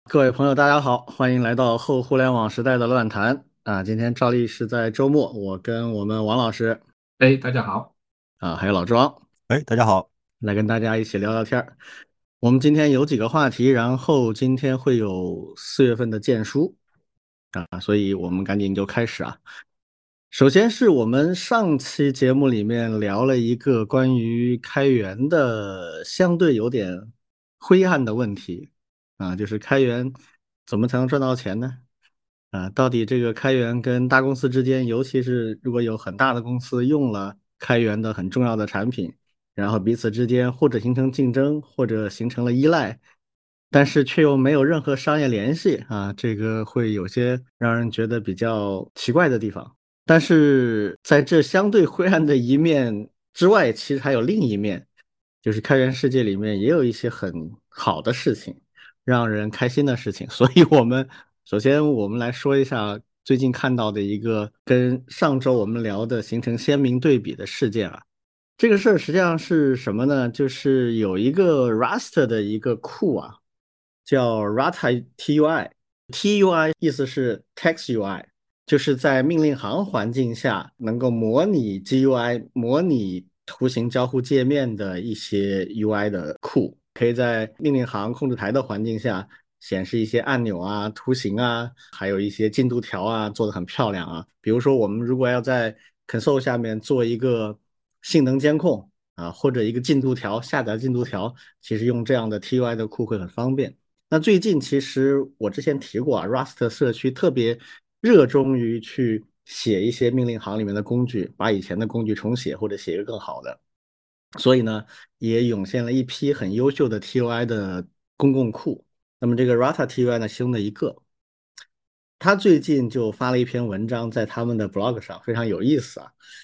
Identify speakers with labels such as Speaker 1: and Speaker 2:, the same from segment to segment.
Speaker 1: 各位朋友，大家好，欢迎来到后互联网时代的乱谈啊！今天照例是在周末，我跟我们王老师
Speaker 2: 哎，大家好。
Speaker 1: 还有老庄
Speaker 3: 哎，大家好。
Speaker 1: 来跟大家一起聊聊天儿。我们今天有几个话题，然后今天会有4月份的荐书所以我们赶紧就开始啊。首先是我们上期节目里面聊了一个关于开源的相对有点灰暗的问题就是开源怎么才能赚到钱呢？到底这个开源跟大公司之间，尤其是如果有很大的公司用了开源的很重要的产品，然后彼此之间或者形成竞争，或者形成了依赖，但是却又没有任何商业联系这个会有些让人觉得比较奇怪的地方。但是在这相对灰暗的一面之外，其实还有另一面，就是开源世界里面也有一些很好的事情，让人开心的事情。所以首先我们来说一下最近看到的一个跟上周我们聊的形成鲜明对比的事件啊。这个事儿实际上是什么呢？就是有一个 Rust 的一个库叫 Rata TUI，TUI 意思是 Text UI，就是在命令行环境下能够模拟 GUI、模拟图形交互界面的一些 UI 的库，可以在命令行控制台的环境下显示一些按钮图形还有一些进度条做得很漂亮比如说，我们如果要在 console 下面做一个性能监控或者一个进度条下载进度条，其实用这样的 TUI 的库会很方便。那最近其实我之前提过Rust 社区特别热衷于去写一些命令行里面的工具，把以前的工具重写或者写一个更好的。所以呢，也涌现了一批很优秀的 TUI 的公共库。那么这个 Rata TUI 呢，其中的一个，他最近就发了一篇文章在他们的 blog 上，非常有意思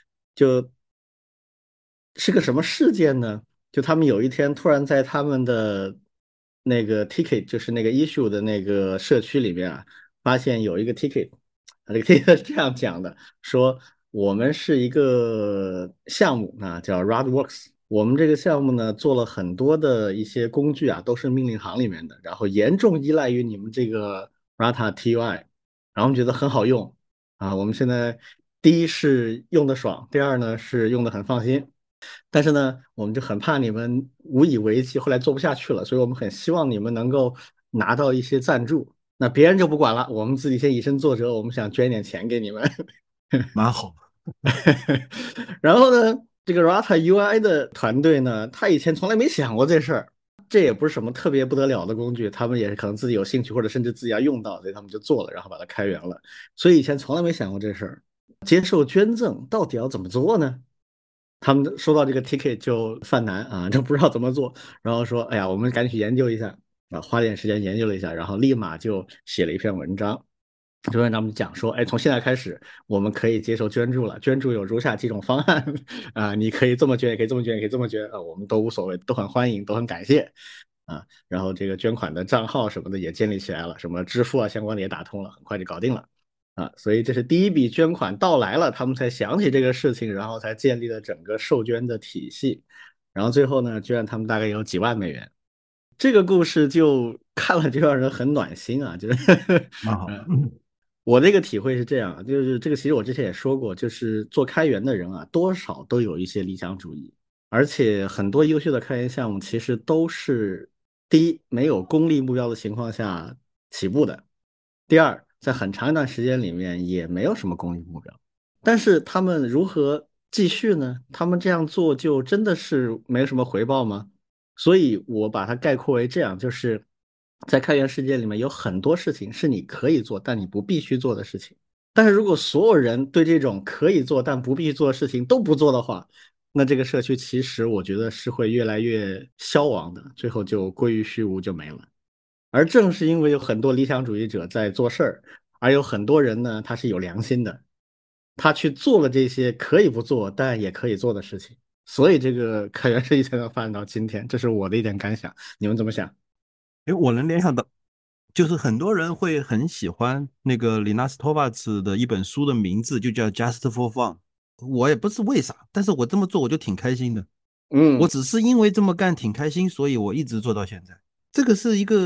Speaker 1: 就是个什么事件呢？就他们有一天突然在他们的那个 ticket，就是那个 issue 的那个社区里面发现有一个 ticket，这个 ticket 是这样讲的，说我们是一个项目叫 RadWorks，我们这个项目呢做了很多的一些工具都是命令行里面的，然后严重依赖于你们这个 Rata TUI，然后我们觉得很好用我们现在第一是用的爽，第二呢是用的很放心。但是呢，我们就很怕你们无以为继，后来做不下去了，所以我们很希望你们能够拿到一些赞助。那别人就不管了，我们自己先以身作则，我们想捐点钱给你们。
Speaker 3: 蛮好。
Speaker 1: 然后呢，这个 Rata UI 的团队呢，他以前从来没想过这事儿，这也不是什么特别不得了的工具，他们也是可能自己有兴趣，或者甚至自己要用到，所以他们就做了，然后把它开源了。所以以前从来没想过这事儿。接受捐赠到底要怎么做呢？他们收到这个 ticket 就犯难就不知道怎么做，然后说，哎呀，我们赶紧去研究一下花点时间研究了一下，然后立马就写了一篇文章。这篇文章讲说，哎，从现在开始，我们可以接受捐助了。捐助有如下几种方案你可以这么捐，也可以这么捐，也可以这么捐我们都无所谓，都很欢迎，都很感谢然后这个捐款的账号什么的也建立起来了，什么支付相关的也打通了，很快就搞定了。所以这是第一笔捐款到来了，他们才想起这个事情，然后才建立了整个受捐的体系，然后最后呢，捐他们大概有几万美元。这个故事就看了就让人很暖心就是
Speaker 3: 蛮好。
Speaker 1: 我这个体会是这样就是这个其实我之前也说过，就是做开源的人多少都有一些理想主义，而且很多优秀的开源项目其实都是第一没有功利目标的情况下起步的，第二在很长一段时间里面也没有什么功利目标，但是他们如何继续呢？他们这样做就真的是没有什么回报吗？所以我把它概括为这样，就是在开源世界里面有很多事情是你可以做，但你不必须做的事情。但是如果所有人对这种可以做但不必须做的事情都不做的话，那这个社区其实我觉得是会越来越消亡的，最后就归于虚无，就没了。而正是因为有很多理想主义者在做事儿，而有很多人呢，他是有良心的，他去做了这些可以不做但也可以做的事情，所以这个开源世界才能发展到今天。这是我的一点感想，你们怎么想？
Speaker 3: 哎，我能联想到，就是很多人会很喜欢那个 Linus Torvalds 的一本书的名字，就叫《Just for Fun》。我也不是为啥，但是我这么做我就挺开心的。我
Speaker 1: 嗯
Speaker 3: 只是因为这么干挺开心，所以我一直做到现在。这个是一个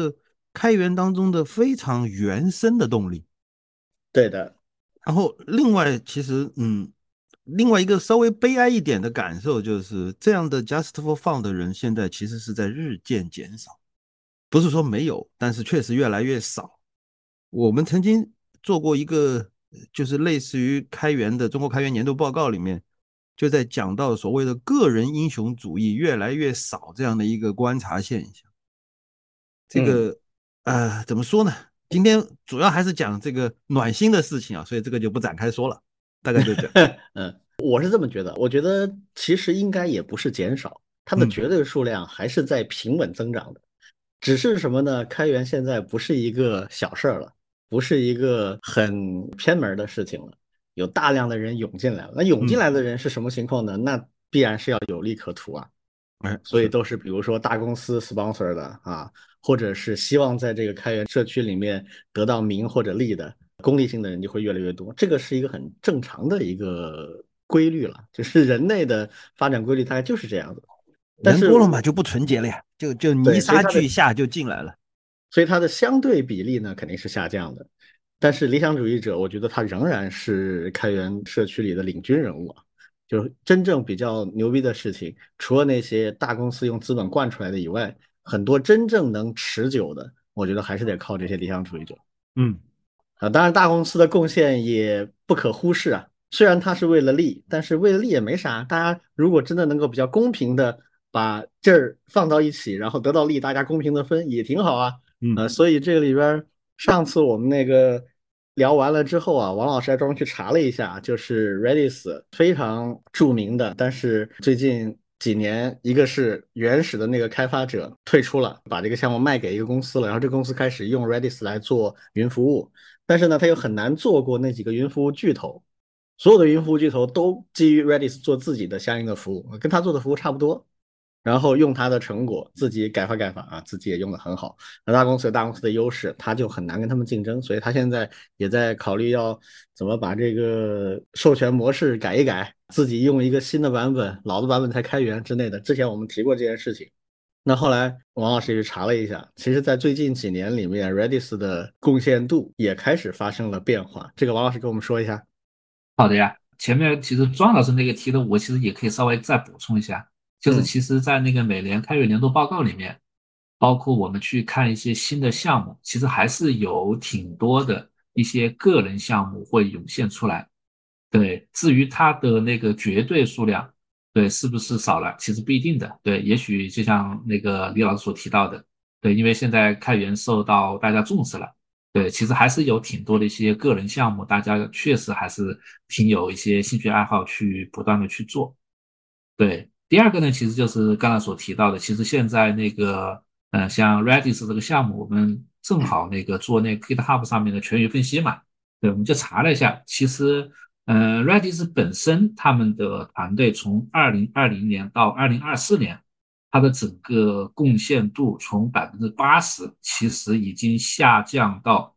Speaker 3: 开源当中的非常原生的动力。
Speaker 1: 对的。
Speaker 3: 然后另外，其实另外一个稍微悲哀一点的感受就是，这样的 Just for Fun 的人现在其实是在日渐减少，不是说没有，但是确实越来越少。我们曾经做过一个，就是类似于开源的中国开源年度报告里面，就在讲到所谓的个人英雄主义越来越少这样的一个观察现象。这
Speaker 1: 嗯。
Speaker 3: 个怎么说呢？今天主要还是讲这个暖心的事情啊，所以这个就不展开说了，大概就这样。
Speaker 1: 我是这么觉得，我觉得其实应该也不是减少，它的
Speaker 3: 嗯
Speaker 1: 绝对数量还是在平稳增长的。只是什么呢？开源现在不是一个小事儿了，不是一个很偏门儿的事情了，有大量的人涌进来了。那涌进
Speaker 3: 嗯，
Speaker 1: 来的人是什么情况呢？那必然是要有利可图啊。
Speaker 3: 哎，是，
Speaker 1: 所以都是比如说大公司 sponsor 的啊，或者是希望在这个开源社区里面得到名或者利的功利性的人就会越来越多，这个是一个很正常的一个规律了，就是人类的发展规律大概就是这样子。但
Speaker 3: 人
Speaker 1: 是
Speaker 3: 多了嘛就不纯洁了呀，就泥
Speaker 1: 对，
Speaker 3: 沙俱下就进来了。
Speaker 1: 所以它的相对比例呢肯定是下降的。但是理想主义者，我觉得他仍然是开源社区里的领军人物啊。就是真正比较牛逼的事情，除了那些大公司用资本惯出来的以外，很多真正能持久的，我觉得还是得靠这些理想主义者。
Speaker 3: 嗯，
Speaker 1: 当然大公司的贡献也不可忽视啊。虽然它是为了利，但是为了利也没啥。大家如果真的能够比较公平的把这儿放到一起，然后得到利，大家公平的分也挺好啊。
Speaker 3: 嗯，
Speaker 1: 所以这个里边上次我们那个聊完了之后啊，王老师还专门去查了一下，就是 Redis 非常著名的，但是最近几年，一个是原始的那个开发者退出了，把这个项目卖给一个公司了，然后这个公司开始用 Redis 来做云服务。但是呢，他又很难做过那几个云服务巨头，所有的云服务巨头都基于 Redis 做自己的相应的服务，跟他做的服务差不多，然后用他的成果自己改发改法啊，自己也用的很好。那大公司有大公司的优势，他就很难跟他们竞争，所以他现在也在考虑要怎么把这个授权模式改一改，自己用一个新的版本，老的版本才开源之类的。之前我们提过这件事情。那后来王老师也去查了一下，其实，在最近几年里面，Redis 的贡献度也开始发生了变化。这个王老师给我们说一下。
Speaker 2: 好的呀，前面其实庄老师那个提的，我其实也可以稍微再补充一下，就是
Speaker 1: 嗯
Speaker 2: 其实，在那个美联开源年度报告里面，包括我们去看一些新的项目，其实还是有挺多的一些个人项目会涌现出来。对，至于它的那个绝对数量，对，是不是少了，其实不一定的。对，也许就像那个李老师所提到的，对，因为现在开源受到大家重视了。对，其实还是有挺多的一些个人项目，大家确实还是挺有一些兴趣爱好去不断的去做。对，第二个呢，其实就是刚才所提到的，其实现在那个，像 Redis 这个项目，我们正好那个做那个 GitHub 上面的全域分析嘛。对，我们就查了一下，其实，Redis 本身他们的团队从2020年到2024年，它的整个贡献度从80%其实已经下降到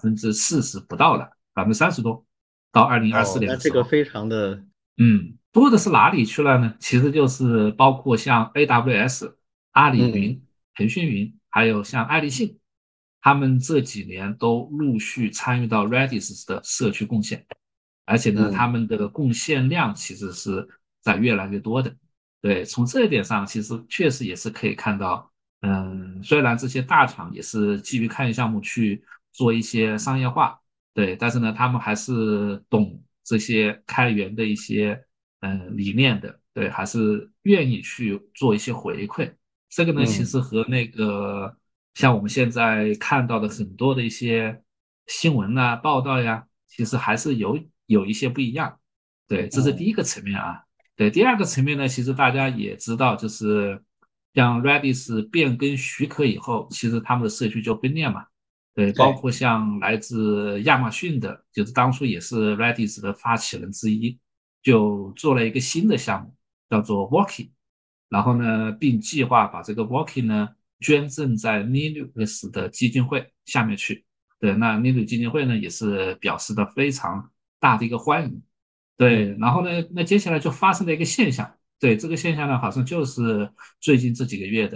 Speaker 2: 40%不到了，30%多，到2024
Speaker 1: 哦，那这
Speaker 2: 年的时候。
Speaker 1: 个非常的。
Speaker 2: 多的是哪里去了呢？其实就是包括像 AWS、阿里
Speaker 1: 嗯
Speaker 2: 云、腾讯云，还有像爱立信，他们这几年都陆续参与到 Redis 的社区贡献，而且呢，他
Speaker 1: 嗯
Speaker 2: 们的贡献量其实是在越来越多的。对，从这一点上，其实确实也是可以看到，虽然这些大厂也是基于开源项目去做一些商业化。对，但是呢，他们还是懂这些开源的一些理念的，对，还是愿意去做一些回馈。这个呢，其
Speaker 1: 嗯
Speaker 2: 实和那个像我们现在看到的很多的一些新闻啊、报道呀，其实还是有一些不一样。对，这是第
Speaker 1: 嗯，
Speaker 2: 一个层面啊。对，第二个层面呢，其实大家也知道，就是像 Redis 变更许可以后，其实他们的社区就分裂嘛。对，包
Speaker 1: 对。
Speaker 2: 括像来自亚马逊的，就是当初也是 Redis 的发起人之一，就做了一个新的项目，叫做 Walking，然后呢，并计划把这个 Walking 呢捐赠在 Linux 的基金会下面去。对，那 Linux 基金会呢也是表示的非常大的一个欢迎。对，
Speaker 1: 嗯
Speaker 2: 然后呢，那接下来就发生了一个现象，对，这个现象呢，好像就是最近这几个月的。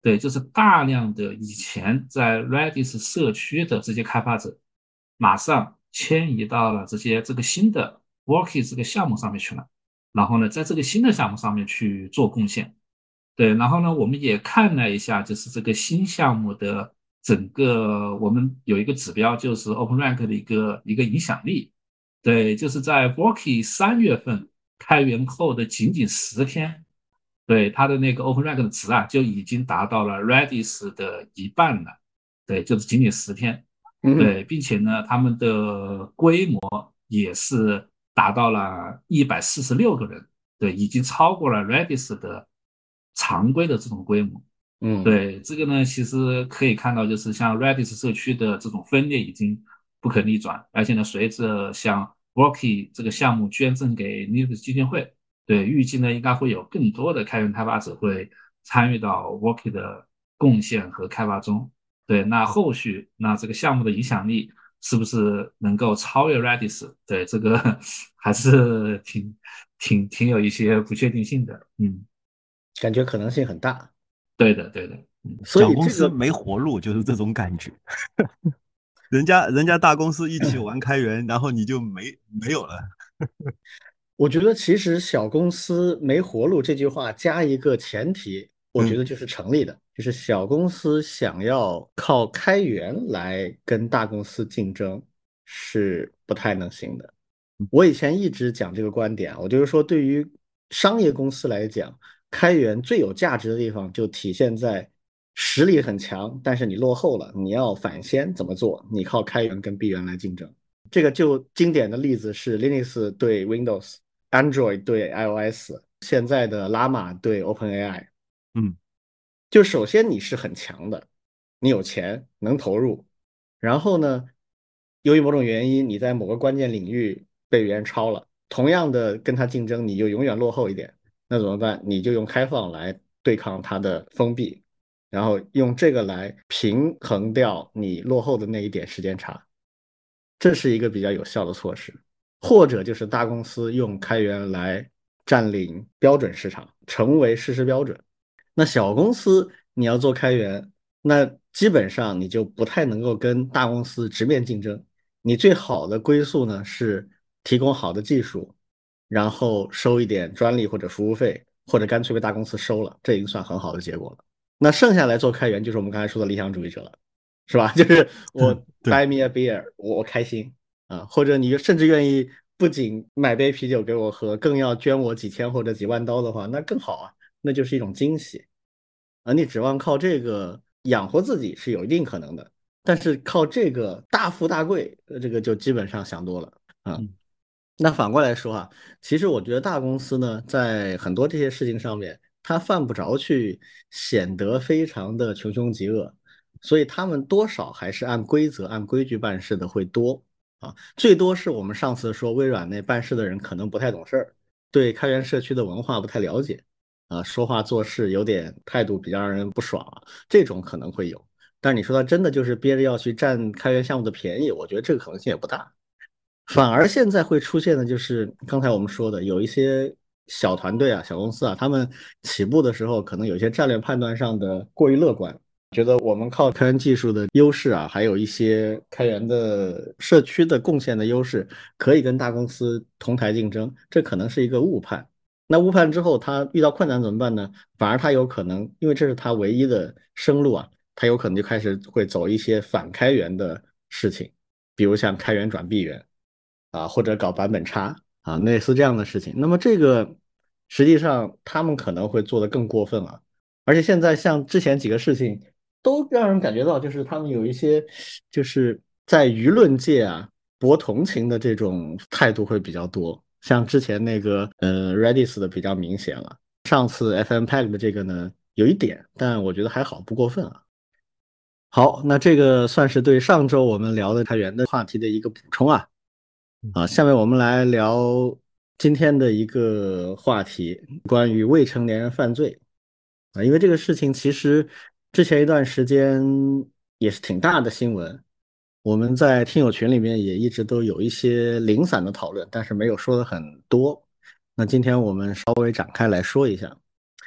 Speaker 2: 对，就是大量的以前在 Redis 社区的这些开发者，马上迁移到了这个新的 Worky 这个项目上面去了，然后呢，在这个新的项目上面去做贡献。对，然后呢，我们也看了一下，就是这个新项目的整个，我们有一个指标，就是 OpenRank 的一个影响力。对，就是在 Worky 3月份开源后的仅仅10天，对它的那个 OpenRank 的值啊，就已经达到了 Redis 的一半了。对，就是仅仅10天。
Speaker 1: 嗯，
Speaker 2: 对，并且呢，他们的规模也是达到了146个人。对，已经超过了 Redis 的常规的这种规模。
Speaker 1: 嗯，
Speaker 2: 对，这个呢，其实可以看到，就是像 Redis 社区的这种分裂已经不可逆转，而且呢，随着像 Worky 这个项目捐赠给 Linux 基金会，对，预计呢应该会有更多的开源开发者会参与到 Worky 的贡献和开发中。对，那后续那这个项目的影响力是不是能够超越 Redis？对，这个还是挺有一些不确定性的。嗯，
Speaker 1: 感觉可能性很大。
Speaker 2: 对的，对的。嗯，
Speaker 1: 所
Speaker 3: 小
Speaker 1: 以这个
Speaker 3: 公司没活路，就是这种感觉。人家大公司一起玩开源，然后你就没有了。
Speaker 1: 我觉得其实小公司没活路这句话加一个前提，我觉
Speaker 3: 嗯
Speaker 1: 得就是成立的，就是小公司想要靠开源来跟大公司竞争是不太能行的。我以前一直讲这个观点啊，我就是说，对于商业公司来讲，开源最有价值的地方就体现在实力很强，但是你落后了，你要反先怎么做？你靠开源跟闭源来竞争。这个就经典的例子是 Linux 对 Windows，Android 对 iOS，现在的 Llama 对 OpenAI。
Speaker 3: 嗯
Speaker 1: 就首先你是很强的，你有钱能投入，然后呢，由于某种原因你在某个关键领域被别人超了，同样的跟他竞争，你就永远落后一点，那怎么办？你就用开放来对抗它的封闭，然后用这个来平衡掉你落后的那一点时间差，这是一个比较有效的措施。或者就是大公司用开源来占领标准市场，成为事实标准。那小公司你要做开源，那基本上你就不太能够跟大公司直面竞争。你最好的归宿呢是提供好的技术，然后收一点专利或者服务费，或者干脆被大公司收了，这已经算很好的结果了。那剩下来做开源就是我们刚才说的理想主义者了，是吧？就是我
Speaker 3: 嗯，对，
Speaker 1: buy me a beer，我开心啊，或者你甚至愿意不仅买杯啤酒给我喝，更要捐我几千或者几万刀的话，那更好啊，那就是一种惊喜。你指望靠这个养活自己是有一定可能的，但是靠这个大富大贵，这个就基本上想多了啊。
Speaker 3: 嗯
Speaker 1: 那反过来说啊，其实我觉得大公司呢，在很多这些事情上面，它犯不着去显得非常的穷凶极恶，所以他们多少还是按规则、按规矩办事的会多啊。最多是我们上次说微软那办事的人可能不太懂事儿，对开源社区的文化不太了解。说话做事有点态度比较让人不爽啊，这种可能会有。但是你说他真的就是憋着要去占开源项目的便宜，我觉得这个可能性也不大。反而现在会出现的就是刚才我们说的，有一些小团队啊、小公司啊，他们起步的时候可能有些战略判断上的过于乐观，觉得我们靠开源技术的优势啊，还有一些开源的社区的贡献的优势，可以跟大公司同台竞争，这可能是一个误判。那误判之后，他遇到困难怎么办呢？反而他有可能，因为这是他唯一的生路啊，他有可能就开始会走一些反开源的事情，比如像开源转闭源。或者搞版本差类似这样的事情。那么这个实际上他们可能会做得更过分啊，而且现在像之前几个事情都让人感觉到，就是他们有一些就是在舆论界博同情的这种态度会比较多。像之前那个Redis 的比较明显了，上次 FMPEG 的这个呢有一点，但我觉得还好，不过分啊。好，那这个算是对上周我们聊的开源的话题的一个补充啊。
Speaker 3: 嗯
Speaker 1: 下面我们来聊今天的一个话题，关于未成年人犯罪因为这个事情其实之前一段时间也是挺大的新闻，我们在听友群里面也一直都有一些零散的讨论，但是没有说的很多。那今天我们稍微展开来说一下。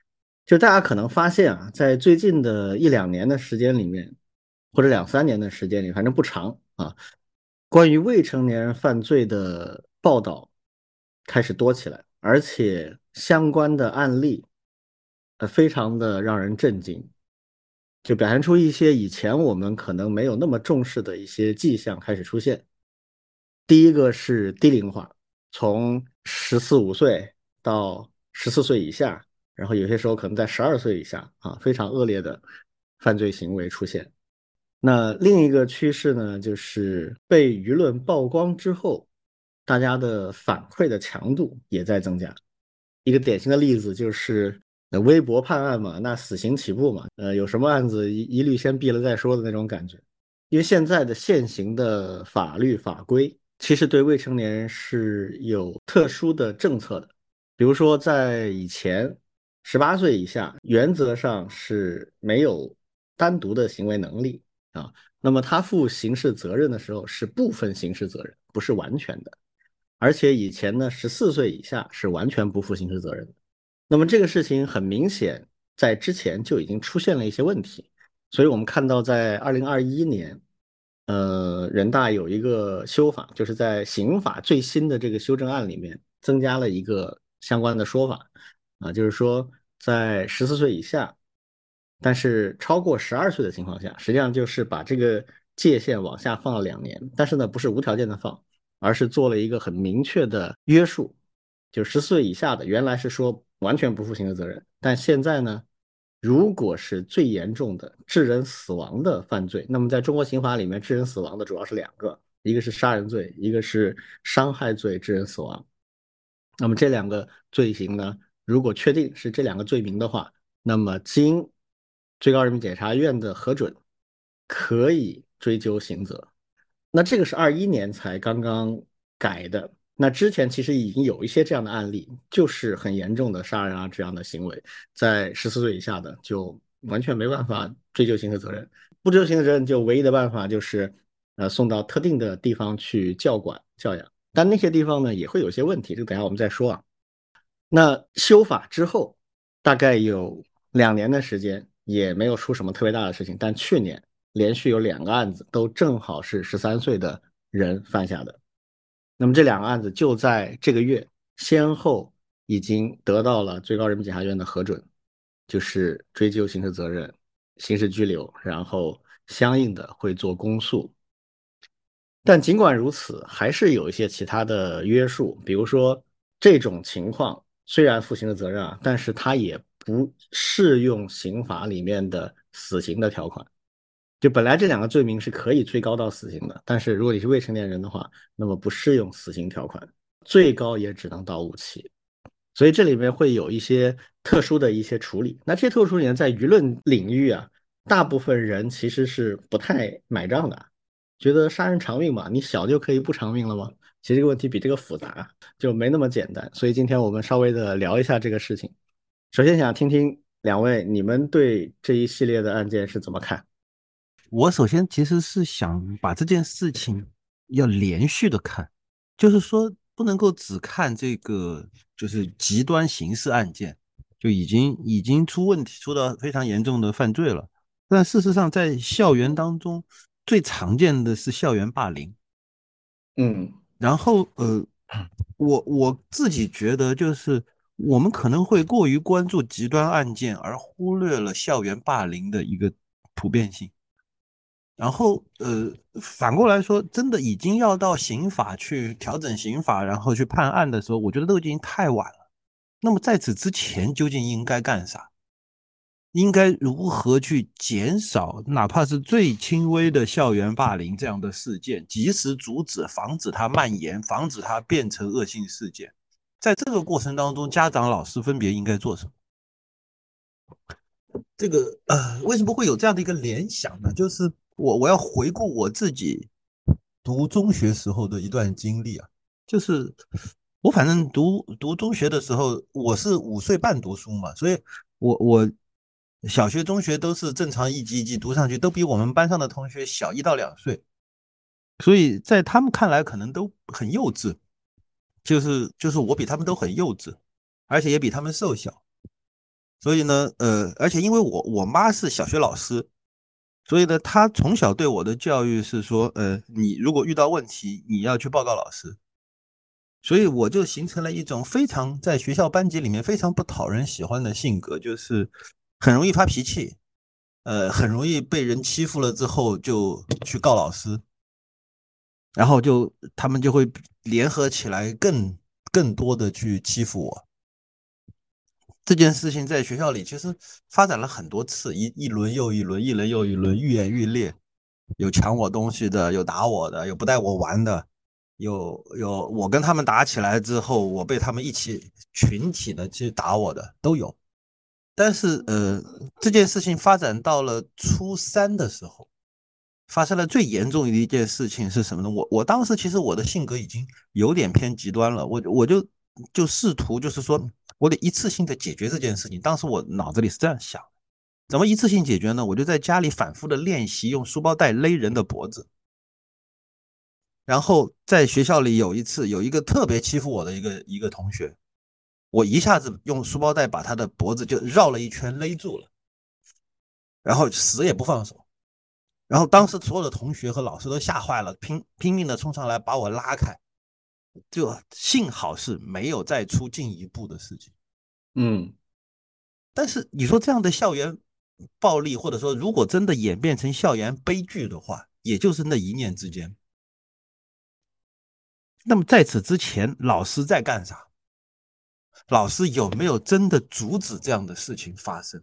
Speaker 1: 就大家可能发现啊，在最近的1-2年的时间里面，或者2-3年的时间里，反正不长啊，关于未成年人犯罪的报道开始多起来，而且相关的案例，非常的让人震惊，就表现出一些以前我们可能没有那么重视的一些迹象开始出现。第一个是低龄化，从14、15岁到14岁以下，然后有些时候可能在12岁以下啊，非常恶劣的犯罪行为出现。那另一个趋势呢，就是被舆论曝光之后，大家的反馈的强度也在增加。一个典型的例子就是微博判案嘛，那死刑起步嘛，有什么案子一律先毙了再说的那种感觉。因为现在的现行的法律法规其实对未成年人是有特殊的政策的，比如说在以前18岁以下原则上是没有单独的行为能力啊，那么他负刑事责任的时候是部分刑事责任，不是完全的。而且以前呢14岁以下是完全不负刑事责任的。那么这个事情很明显在之前就已经出现了一些问题，所以我们看到在2021年，人大有一个修法，就是在刑法最新的这个修正案里面增加了一个相关的说法啊，就是说在14岁以下，但是超过12岁的情况下，实际上就是把这个界限往下放了2年，但是呢不是无条件的放，而是做了一个很明确的约束，就14岁以下的原来是说完全不负刑事责任，但现在呢，如果是最严重的致人死亡的犯罪，那么在中国刑法里面致人死亡的主要是2个，一个是杀人罪，一个是伤害罪致人死亡。那么这2个罪行呢，如果确定是这2个罪名的话，那么经最高人民检察院的核准，可以追究刑责。那这个是21年才刚刚改的，那之前其实已经有一些这样的案例，就是很严重的杀人啊这样的行为，在14岁以下的就完全没办法追究刑事责任，不追究刑事责任就唯一的办法就是送到特定的地方去教管教养，但那些地方呢也会有些问题，这个等一下我们再说啊。那修法之后大概有2年的时间，也没有出什么特别大的事情，但去年连续有2个案子都正好是13岁的人犯下的。那么这2个案子就在这个月先后已经得到了最高人民检察院的核准，就是追究刑事责任、刑事拘留，然后相应的会做公诉。但尽管如此，还是有一些其他的约束，比如说这种情况虽然负刑事责任啊，但是它也不适用刑法里面的死刑的条款。就本来这2个罪名是可以最高到死刑的，但是如果你是未成年人的话，那么不适用死刑条款，最高也只能到无期。所以这里面会有一些特殊的一些处理。那这些特殊处理呢，在舆论领域啊，大部分人其实是不太买账的，觉得杀人偿命嘛，你小就可以不偿命了吗？其实这个问题比这个复杂，就没那么简单。所以今天我们稍微的聊一下这个事情。首先想听听2位，你们对这一系列的案件是怎么看？
Speaker 3: 我首先其实是想把这件事情要连续的看，就是说不能够只看这个就是极端刑事案件，就已经出问题，出到非常严重的犯罪了。但事实上，在校园当中最常见的是校园霸凌。
Speaker 1: 嗯
Speaker 3: 然后我自己觉得就是我们可能会过于关注极端案件，而忽略了校园霸凌的一个普遍性。然后反过来说，真的已经要到刑法去调整刑法，然后去判案的时候，我觉得都已经太晚了。那么在此之前究竟应该干啥？应该如何去减少哪怕是最轻微的校园霸凌这样的事件，及时阻止、防止它蔓延，防止它变成恶性事件？在这个过程当中，家长、老师分别应该做什么？这个为什么会有这样的一个联想呢？就是我要回顾我自己读中学时候的一段经历啊，就是我反正读中学的时候，我是5岁半读书嘛，所以我小学、中学都是正常一级一级读上去，都比我们班上的同学小1到2岁，所以在他们看来可能都很幼稚，就是我比他们都很幼稚，而且也比他们瘦小。 所以呢，而且因为我妈是小学老师，所以呢，她从小对我的教育是说，你如果遇到问题，你要去报告老师。所以我就形成了一种非常在学校班级里面非常不讨人喜欢的性格，就是很容易发脾气，很容易被人欺负了之后就去告老师，然后他们就会联合起来更多的去欺负我。这件事情在学校里其实发展了很多次，一轮又一轮，一轮又一轮，愈演愈烈。有抢我东西的，有打我的，有不带我玩的，有我跟他们打起来之后，我被他们一起群体的去打我的都有。但是这件事情发展到了初三的时候，发生了最严重的一件事情是什么呢？我当时其实我的性格已经有点偏极端了，我就试图就是说我得一次性的解决这件事情。当时我脑子里是这样想，怎么一次性解决呢？我就在家里反复的练习用书包带勒人的脖子。然后在学校里有一次，有一个特别欺负我的一个同学，我一下子用书包带把他的脖子就绕了一圈勒住了，然后死也不放手。然后当时所有的同学和老师都吓坏了，拼命的冲上来把我拉开，就幸好是没有再出进一步的事情。但是你说这样的校园暴力，或者说如果真的演变成校园悲剧的话，也就是那一念之间。那么在此之前，老师在干啥？老师有没有真的阻止这样的事情发生？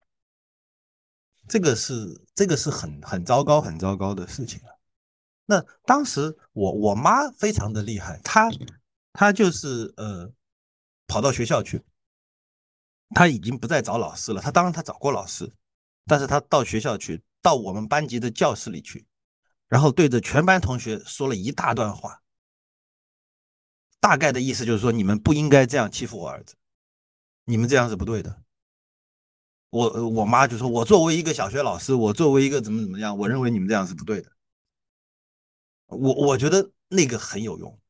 Speaker 3: 这个是很糟糕很糟糕的事情啊。那当时我妈非常的厉害，她就是跑到学校去，她已经不再找老师了。当然她找过老师，但是她到学校去，到我们班级的教室里去，然后对着全班同学说了一大段话，大概的意思就是说，你们不应该这样欺负我儿子，你们这样是不对的。我妈就说，我作为一个小学老师，我作为一个怎么样，我认为你们这样是不对的。我觉得那个很有用。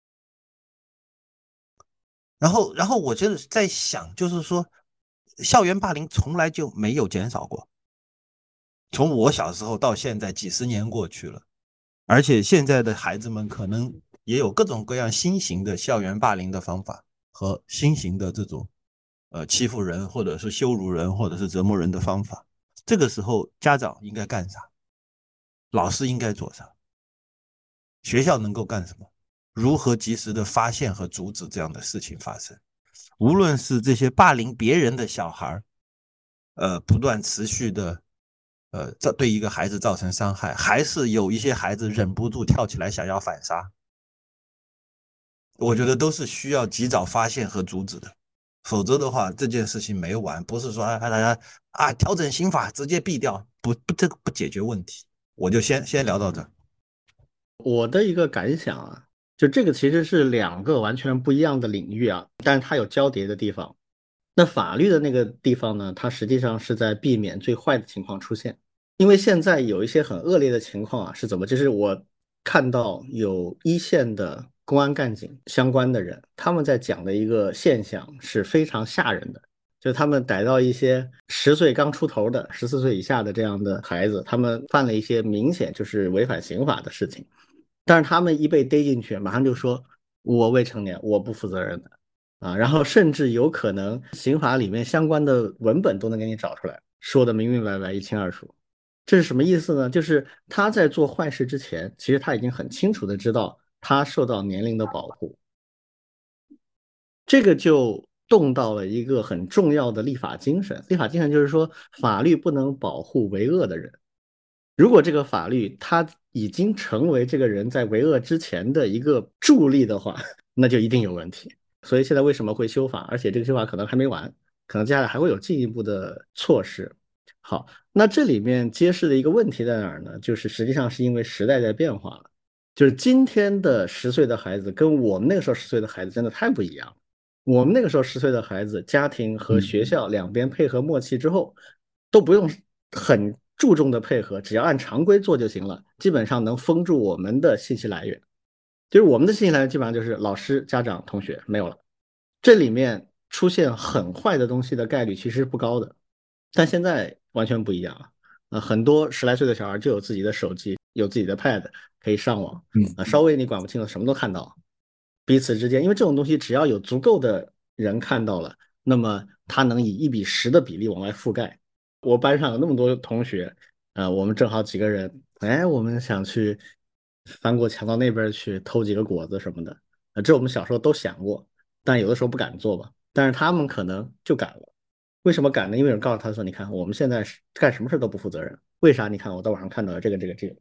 Speaker 3: 然后我就是在想，就是说，校园霸凌从来就没有减少过，从我小时候到现在几十年过去了，而且现在的孩子们可能也有各种各样新型的校园霸凌的方法和新型的这种欺负人或者是羞辱人或者是折磨人的方法。这个时候家长应该干啥？老师应该做啥？学校能够干什么？如何及时的发现和阻止这样的事情发生？无论是这些霸凌别人的小孩，不断持续的，对一个孩子造成伤害，还是有一些孩子忍不住跳起来想要反杀，我觉得都是需要及早发现和阻止的。否则的话，这件事情没完，不是说大家调整刑法直接毙掉，这个不解决问题。我就先聊到这儿。
Speaker 1: 我的一个感想啊，就这个其实是两个完全不一样的领域啊，但是它有交叠的地方。那法律的那个地方呢，它实际上是在避免最坏的情况出现。因为现在有一些很恶劣的情况啊，是怎么？就是我看到有一线的公安干警相关的人，他们在讲的一个现象是非常吓人的，就是他们逮到一些10岁刚出头的、14岁以下的这样的孩子，他们犯了一些明显就是违反刑法的事情，但是他们一被逮进去，马上就说我未成年，我不负责任的啊，然后甚至有可能刑法里面相关的文本都能给你找出来，说的明明白白、一清二楚。这是什么意思呢？就是他在做坏事之前，其实他已经很清楚的知道他受到年龄的保护，这个就动到了一个很重要的立法精神。立法精神就是说，法律不能保护为恶的人。如果这个法律它已经成为这个人在为恶之前的一个助力的话，那就一定有问题。所以现在为什么会修法？而且这个修法可能还没完，可能接下来还会有进一步的措施。好，那这里面揭示的一个问题在哪儿呢？就是实际上是因为时代在变化了，就是今天的10岁的孩子跟我们那个时候10岁的孩子真的太不一样了。我们那个时候10岁的孩子，家庭和学校两边配合默契之后，都不用很注重的配合，只要按常规做就行了，基本上能封住我们的信息来源。就是我们的信息来源基本上就是老师、家长、同学，没有了。这里面出现很坏的东西的概率其实不高的。但现在完全不一样了，很多10来岁的小孩就有自己的手机，有自己的 pad 可以上网，稍微你管不清了，什么都看到。彼此之间，因为这种东西只要有足够的人看到了，那么它能以1:10的比例往外覆盖。我班上有那么多同学，我们正好几个人，哎，我们想去翻过墙到那边去偷几个果子什么的，这我们小时候都想过，但有的时候不敢做吧。但是他们可能就敢了。为什么敢呢？因为有人告诉他说：“你看，我们现在是干什么事都不负责任。为啥？你看我在网上看到了这个。”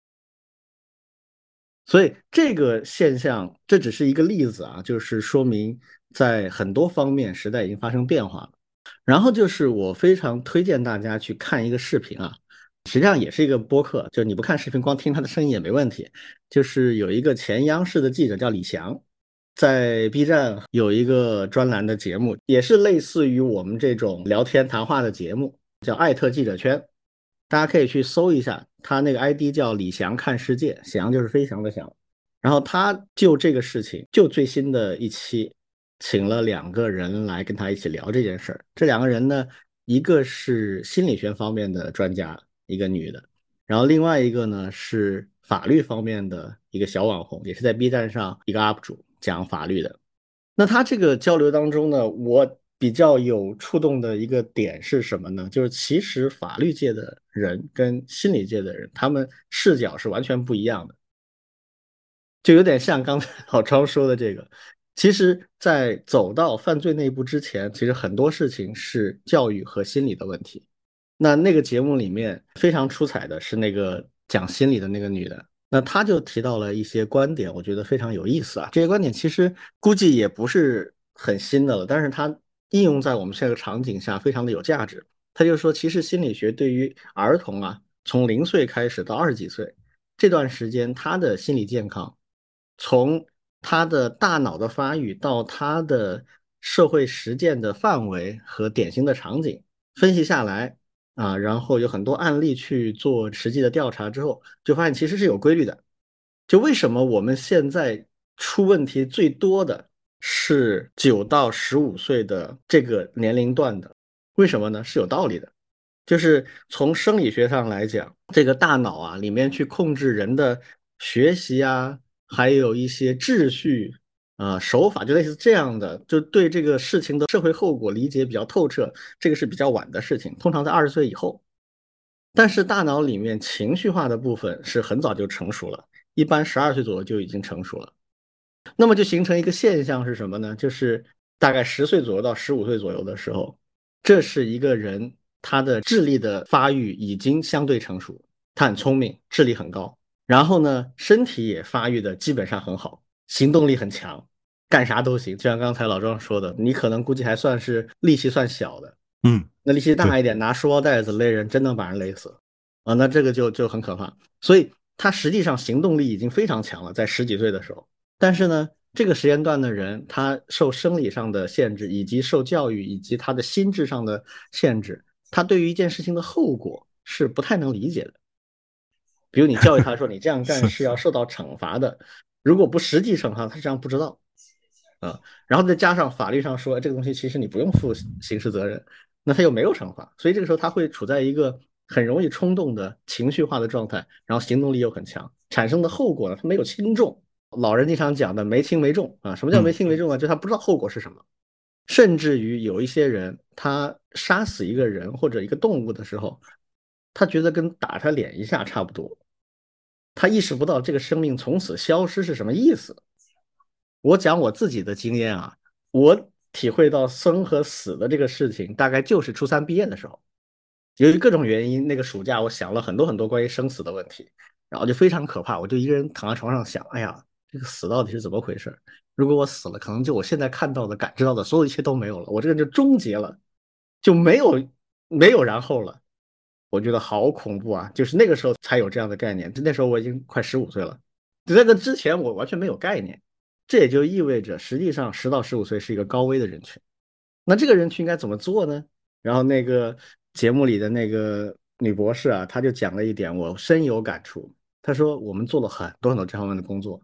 Speaker 1: 所以这个现象，这只是一个例子啊，就是说明在很多方面时代已经发生变化了。然后就是我非常推荐大家去看一个视频啊，实际上也是一个播客，就你不看视频，光听他的声音也没问题。就是有一个前央视的记者叫李翔，在 B 站有一个专栏的节目，也是类似于我们这种聊天谈话的节目，叫艾特记者圈。大家可以去搜一下，他那个 ID 叫李翔看世界，翔就是飞翔的翔。然后他就这个事情，就最新的一期，请了2个人来跟他一起聊这件事儿。这2个人呢，一个是心理学方面的专家，一个女的，然后另外一个呢是法律方面的一个小网红，也是在 B 站上一个 UP 主讲法律的。那他这个交流当中呢，我比较有触动的一个点是什么呢？就是其实法律界的人跟心理界的人，他们视角是完全不一样的。就有点像刚才老庄说的这个，其实，在走到犯罪那一步之前，其实很多事情是教育和心理的问题。那个节目里面非常出彩的是那个讲心理的那个女的，那她就提到了一些观点，我觉得非常有意思啊。这些观点其实估计也不是很新的了，但是它应用在我们这个场景下非常的有价值。他就说，其实心理学对于儿童啊，从0岁开始到20几岁这段时间，他的心理健康，从他的大脑的发育到他的社会实践的范围和典型的场景分析下来啊，然后有很多案例去做实际的调查之后，就发现其实是有规律的。就为什么我们现在出问题最多的是9到15岁的这个年龄段的？为什么呢？是有道理的。就是从生理学上来讲，这个大脑啊里面去控制人的学习啊，还有一些秩序手法，就类似这样的，就对这个事情的社会后果理解比较透彻，这个是比较晚的事情，通常在20岁以后。但是大脑里面情绪化的部分是很早就成熟了，一般12岁左右就已经成熟了。那么就形成一个现象是什么呢？就是大概10岁左右到15岁左右的时候，这是一个人他的智力的发育已经相对成熟，他很聪明，智力很高，然后呢，身体也发育的基本上很好，行动力很强，干啥都行。就像刚才老庄说的，你可能估计还算是力气算小的，那力气大一点，拿书包带子勒人，真能把人勒死啊！那这个就很可怕。所以他实际上行动力已经非常强了，在10几岁的时候。但是呢，这个时间段的人，他受生理上的限制，以及受教育，以及他的心智上的限制，他对于一件事情的后果是不太能理解的。比如你教育他说你这样干是要受到惩罚的，如果不实际惩罚，他实际上不知道啊。然后再加上法律上说这个东西其实你不用负刑事责任，那他又没有惩罚，所以这个时候他会处在一个很容易冲动的情绪化的状态，然后行动力又很强，产生的后果呢，他没有轻重。老人经常讲的没轻没重啊，什么叫没轻没重啊？就他不知道后果是什么。甚至于有一些人，他杀死一个人或者一个动物的时候，他觉得跟打他脸一下差不多，他意识不到这个生命从此消失是什么意思。我讲我自己的经验啊，我体会到生和死的这个事情，大概就是初3毕业的时候，由于各种原因，那个暑假我想了很多很多关于生死的问题，然后就非常可怕，我就一个人躺在床上想，哎呀，这个死到底是怎么回事？如果我死了，可能就我现在看到的、感知到的所有一切都没有了，我这个人就终结了，就没有然后了。我觉得好恐怖啊！就是那个时候才有这样的概念，那时候我已经快15岁了，在那之前我完全没有概念。这也就意味着，实际上10到15岁是一个高危的人群。那这个人群应该怎么做呢？然后那个节目里的那个女博士啊，她就讲了一点，我深有感触。她说我们做了很多很多这方面的工作，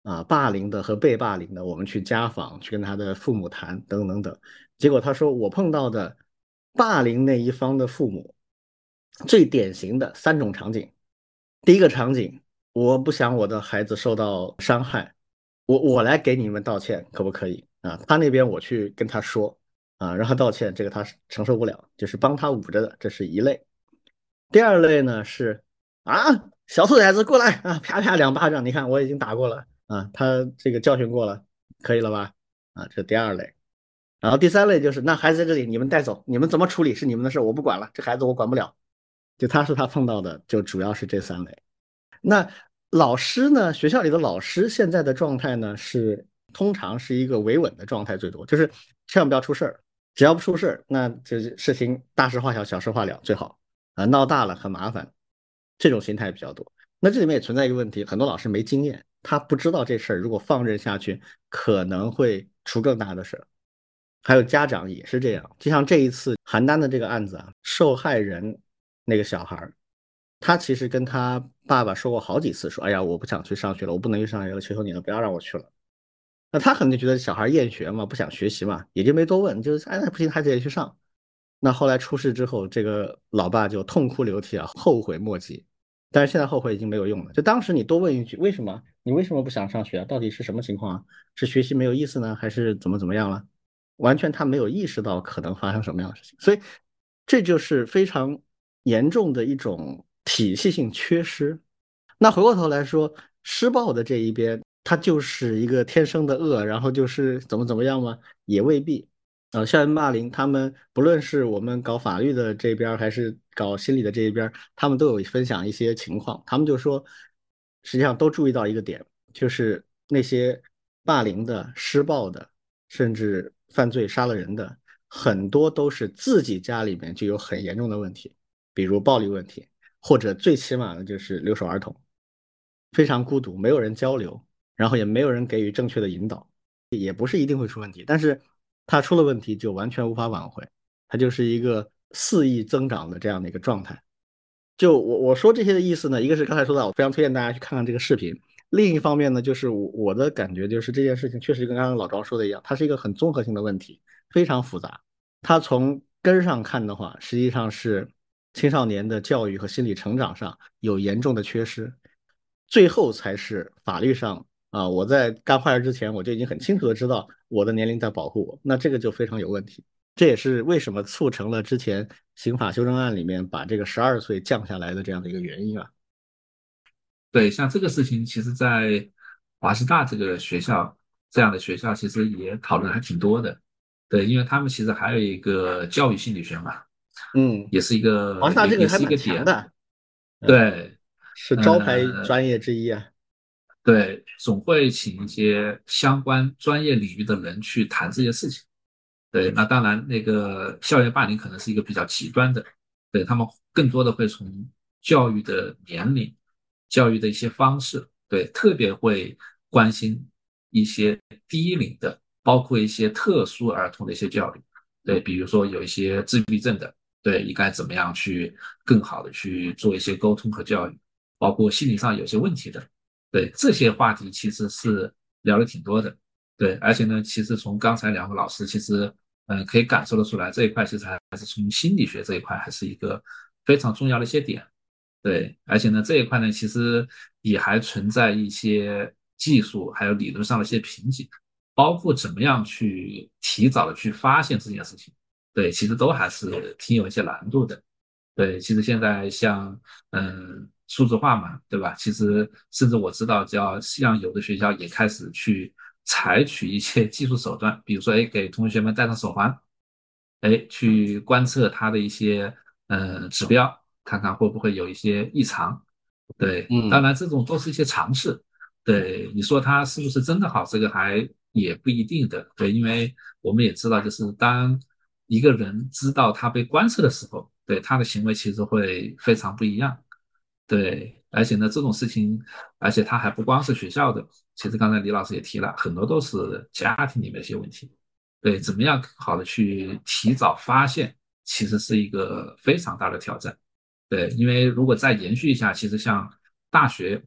Speaker 1: 霸凌的和被霸凌的，我们去家访，去跟他的父母谈，等等等等。结果他说，我碰到的霸凌那一方的父母，最典型的3种场景。第一个场景，我不想我的孩子受到伤害，我来给你们道歉，可不可以啊？他那边我去跟他说让他道歉，这个他承受不了，就是帮他捂着的，这是一类。第二类呢是小兔崽子过来啪啪2巴掌，你看我已经打过了他这个教训过了，可以了吧？这是第二类。然后第三类就是那孩子在这里，你们带走，你们怎么处理是你们的事，我不管了，这孩子我管不了。就他碰到的就主要是这3类。那老师呢？学校里的老师现在的状态呢是通常是一个维稳的状态最多，就是千万不要出事儿，只要不出事儿，那这事情大事化小，小事化了最好闹大了很麻烦，这种心态比较多。那这里面也存在一个问题，很多老师没经验，他不知道这事儿如果放任下去，可能会出更大的事儿。还有家长也是这样，就像这一次邯郸的这个案子受害人那个小孩他其实跟他爸爸说过好几次，说：“哎呀，我不想去上学了，我不能去上学了，求求你了，不要让我去了。”那他可能就觉得小孩厌学嘛，不想学习嘛，也就没多问，就是那不行，孩子也去上。那后来出事之后，这个老爸就痛哭流涕后悔莫及。但是现在后悔已经没有用了。就当时你多问一句，为什么？你为什么不想上学到底是什么情况啊？是学习没有意思呢，还是怎么样了？完全他没有意识到可能发生什么样的事情，所以这就是非常严重的一种体系性缺失。那回过头来说，施暴的这一边，他就是一个天生的恶，然后就是怎么样吗？也未必。校园霸凌，他们不论是我们搞法律的这边，还是搞心理的这一边，他们都有分享一些情况。他们就说，实际上都注意到一个点，就是那些霸凌的、施暴的，甚至犯罪杀了人的，很多都是自己家里面就有很严重的问题，比如暴力问题，或者最起码的就是留守儿童。非常孤独，没有人交流，然后也没有人给予正确的引导，也不是一定会出问题，但是他出了问题就完全无法挽回，它就是一个肆意增长的这样的一个状态。就我说这些的意思呢，一个是刚才说到，我非常推荐大家去看看这个视频，另一方面呢，就是我的感觉就是这件事情确实跟刚刚老赵说的一样，它是一个很综合性的问题，非常复杂。它从根儿上看的话，实际上是青少年的教育和心理成长上有严重的缺失，最后才是法律上我在干坏事之前，我就已经很清楚的知道我的年龄在保护我，那这个就非常有问题。这也是为什么促成了之前刑法修正案里面把这个12岁降下来的这样的一个原因啊。
Speaker 2: 对，像这个事情，其实在华师大这个学校这样的学校，其实也讨论还挺多的。对，因为他们其实还有一个教育心理学嘛，
Speaker 1: 嗯，
Speaker 2: 也是一
Speaker 1: 华
Speaker 2: 个
Speaker 1: 师大这个还蛮
Speaker 2: 也是一个点。
Speaker 1: 强的，
Speaker 2: 对，
Speaker 1: 是招牌专业之一啊。
Speaker 2: 对，总会请一些相关专业领域的人去谈这些事情。对，那当然，那个校园霸凌可能是一个比较极端的，对，他们更多的会从教育的年龄、教育的一些方式，对，特别会关心一些低龄的，包括一些特殊儿童的一些教育，对，比如说有一些自闭症的，对，应该怎么样去更好的去做一些沟通和教育，包括心理上有些问题的。对，这些话题其实是聊的挺多的。对，而且呢，其实从刚才两个老师，其实可以感受得出来，这一块其实还是从心理学这一块还是一个非常重要的一些点。对，而且呢，这一块呢，其实也还存在一些技术还有理论上的一些瓶颈，包括怎么样去提早的去发现这件事情。对，其实都还是挺有一些难度的。对，其实现在像数字化嘛，对吧？其实甚至我知道，像有的学校也开始去采取一些技术手段，比如说，给同学们戴上手环，去观测他的一些指标，看看会不会有一些异常。对，当
Speaker 1: 嗯
Speaker 2: 然这种都是一些尝试。对，你说它是不是真的好，这个还也不一定的。对，因为我们也知道，就是当一个人知道他被观测的时候，对他的行为其实会非常不一样。对，而且呢，这种事情，而且他还不光是学校的，其实刚才李老师也提了，很多都是家庭里面的一些问题。对，怎么样更好的去提早发现，其实是一个非常大的挑战。对，因为如果再延续一下，其实像大学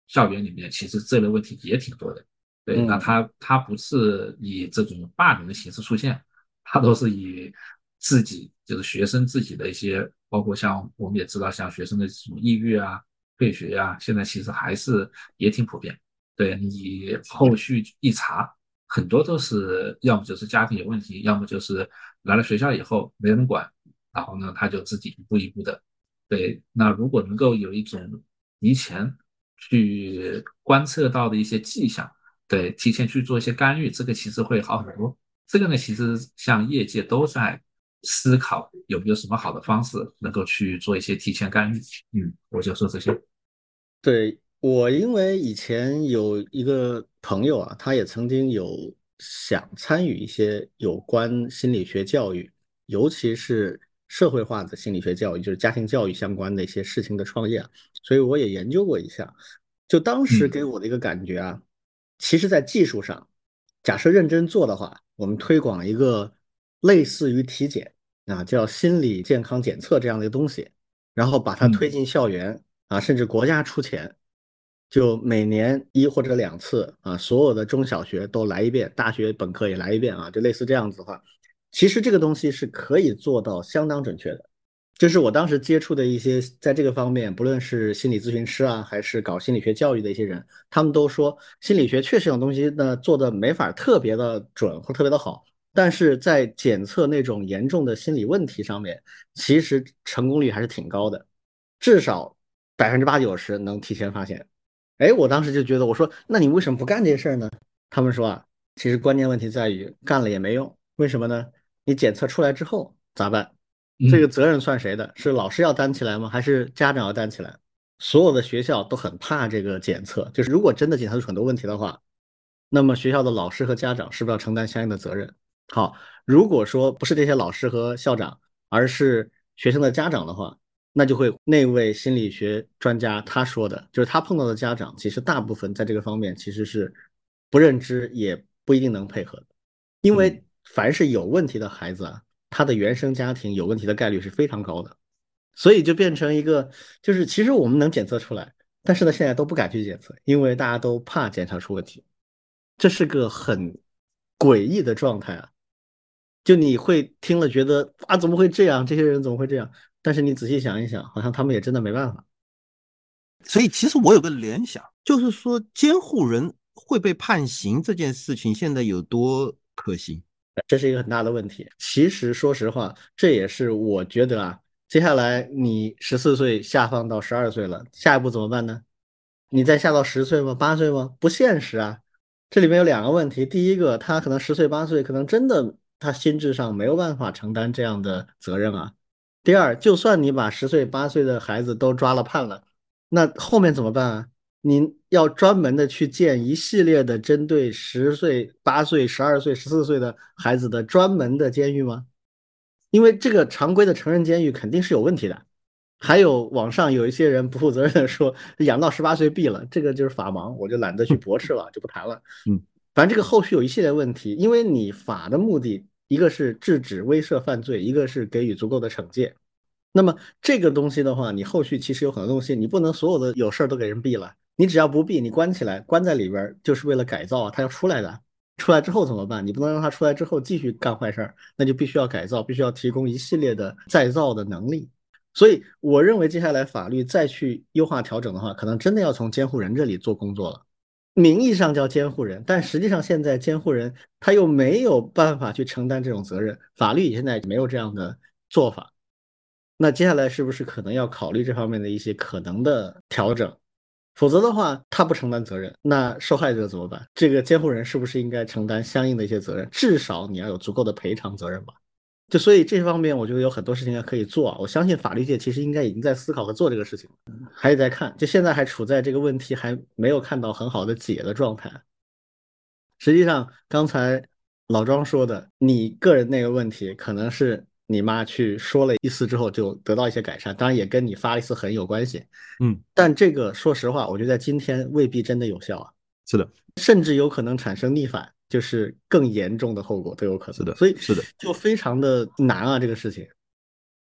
Speaker 2: 校园里面，其实这类问题也挺多的。对，那
Speaker 1: 嗯，
Speaker 2: 他不是以这种霸凌的形式出现，他都是以自己就是学生自己的一些，包括像我们也知道，像学生的这种抑郁啊、退学啊，现在其实还是也挺普遍。对你后续一查，很多都是要么就是家庭有问题，要么就是来了学校以后没人管，然后呢他就自己一步一步的。对，那如果能够有一种提前去观测到的一些迹象，对，提前去做一些干预，这个其实会好很多。这个呢，其实像业界都在思考有没有什么好的方式能够去做一些提前干预。我就说这些。
Speaker 1: 对，我因为以前有一个朋友啊，他也曾经有想参与一些有关心理学教育，尤其是社会化的心理学教育，就是家庭教育相关的一些事情的创业啊，所以我也研究过一下。就当时
Speaker 2: 嗯
Speaker 1: 给我的一个感觉啊，其实在技术上，假设认真做的话，我们推广一个类似于体检啊，叫心理健康检测这样的一个东西，然后把它推
Speaker 2: 嗯
Speaker 1: 进校园。啊，甚至国家出钱，就每年1或者2次啊，所有的中小学都来一遍，大学本科也来一遍啊，就类似这样子的话，其实这个东西是可以做到相当准确的。就是我当时接触的一些在这个方面，不论是心理咨询师啊，还是搞心理学教育的一些人，他们都说心理学确实有东西呢做的没法特别的准或特别的好，但是在检测那种严重的心理问题上面，其实成功率还是挺高的。至少80%-90%能提前发现。哎，我当时就觉得，我说，那你为什么不干这事儿呢？他们说啊，其实关键问题在于干了也没用，为什么呢？你检测出来之后咋办？这个
Speaker 2: 嗯
Speaker 1: 责任算谁的？是老师要担起来吗？还是家长要担起来？所有的学校都很怕这个检测，就是如果真的检测出很多问题的话，那么学校的老师和家长是不是要承担相应的责任？好，如果说不是这些老师和校长，而是学生的家长的话，那就会那位心理学专家他说的，就是他碰到的家长，其实大部分在这个方面其实是不认知，也不一定能配合的，因
Speaker 2: 嗯。
Speaker 1: 为凡是有问题的孩子啊，他的原生家庭有问题的概率是非常高的，所以就变成一个，就是其实我们能检测出来，但是呢，现在都不敢去检测，因为大家都怕检测出问题，这是个很诡异的状态啊。就你会听了觉得啊，怎么会这样？这些人怎么会这样？但是你仔细想一想，好像他们也真的没办法。
Speaker 3: 所以其实我有个联想，就是说监护人会被判刑这件事情现在有多可行？
Speaker 1: 这是一个很大的问题。其实说实话，这也是我觉得啊，接下来你14岁下放到12岁了，下一步怎么办呢？你再下到10岁吗？8岁吗？不现实啊。这里面有2个问题，第一个，他可能10岁8岁，可能真的他心智上没有办法承担这样的责任啊。第二，就算你把10岁8岁的孩子都抓了判了，那后面怎么办啊？您要专门的去建一系列的针对10岁8岁、12岁、14岁的孩子的专门的监狱吗？因为这个常规的成人监狱肯定是有问题的。还有网上有一些人不负责任的说，养到18岁毙了，这个就是法盲，我就懒得去驳斥了，就不谈了。
Speaker 3: 嗯，
Speaker 1: 反正这个后续有一系列问题，因为你法的目的，一个是制止威慑犯罪，一个是给予足够的惩戒。那么这个东西的话，你后续其实有很多东西，你不能所有的有事儿都给人毙了。你只要不毙，你关起来，关在里边儿就是为了改造啊，他要出来的。出来之后怎么办？你不能让他出来之后继续干坏事儿，那就必须要改造，必须要提供一系列的再造的能力。所以我认为接下来法律再去优化调整的话，可能真的要从监护人这里做工作了。名义上叫监护人，但实际上现在监护人他又没有办法去承担这种责任，法律现在没有这样的做法。那接下来是不是可能要考虑这方面的一些可能的调整？否则的话，他不承担责任，那受害者怎么办？这个监护人是不是应该承担相应的一些责任？至少你要有足够的赔偿责任吧。就所以这方面，我觉得有很多事情可以做啊。我相信法律界其实应该已经在思考和做这个事情，还在看，就现在还处在这个问题还没有看到很好的解的状态。实际上，刚才老庄说的，你个人那个问题，可能是你妈去说了一次之后就得到一些改善，当然也跟你发了一次狠有关系。
Speaker 3: 嗯，
Speaker 1: 但这个说实话，我觉得在今天未必真的有效啊，
Speaker 3: 是的，
Speaker 1: 甚至有可能产生逆反，就是更严重的后果都有可能。
Speaker 3: 是的，
Speaker 1: 所以
Speaker 3: 是的。
Speaker 1: 就非常的难啊，这个事情。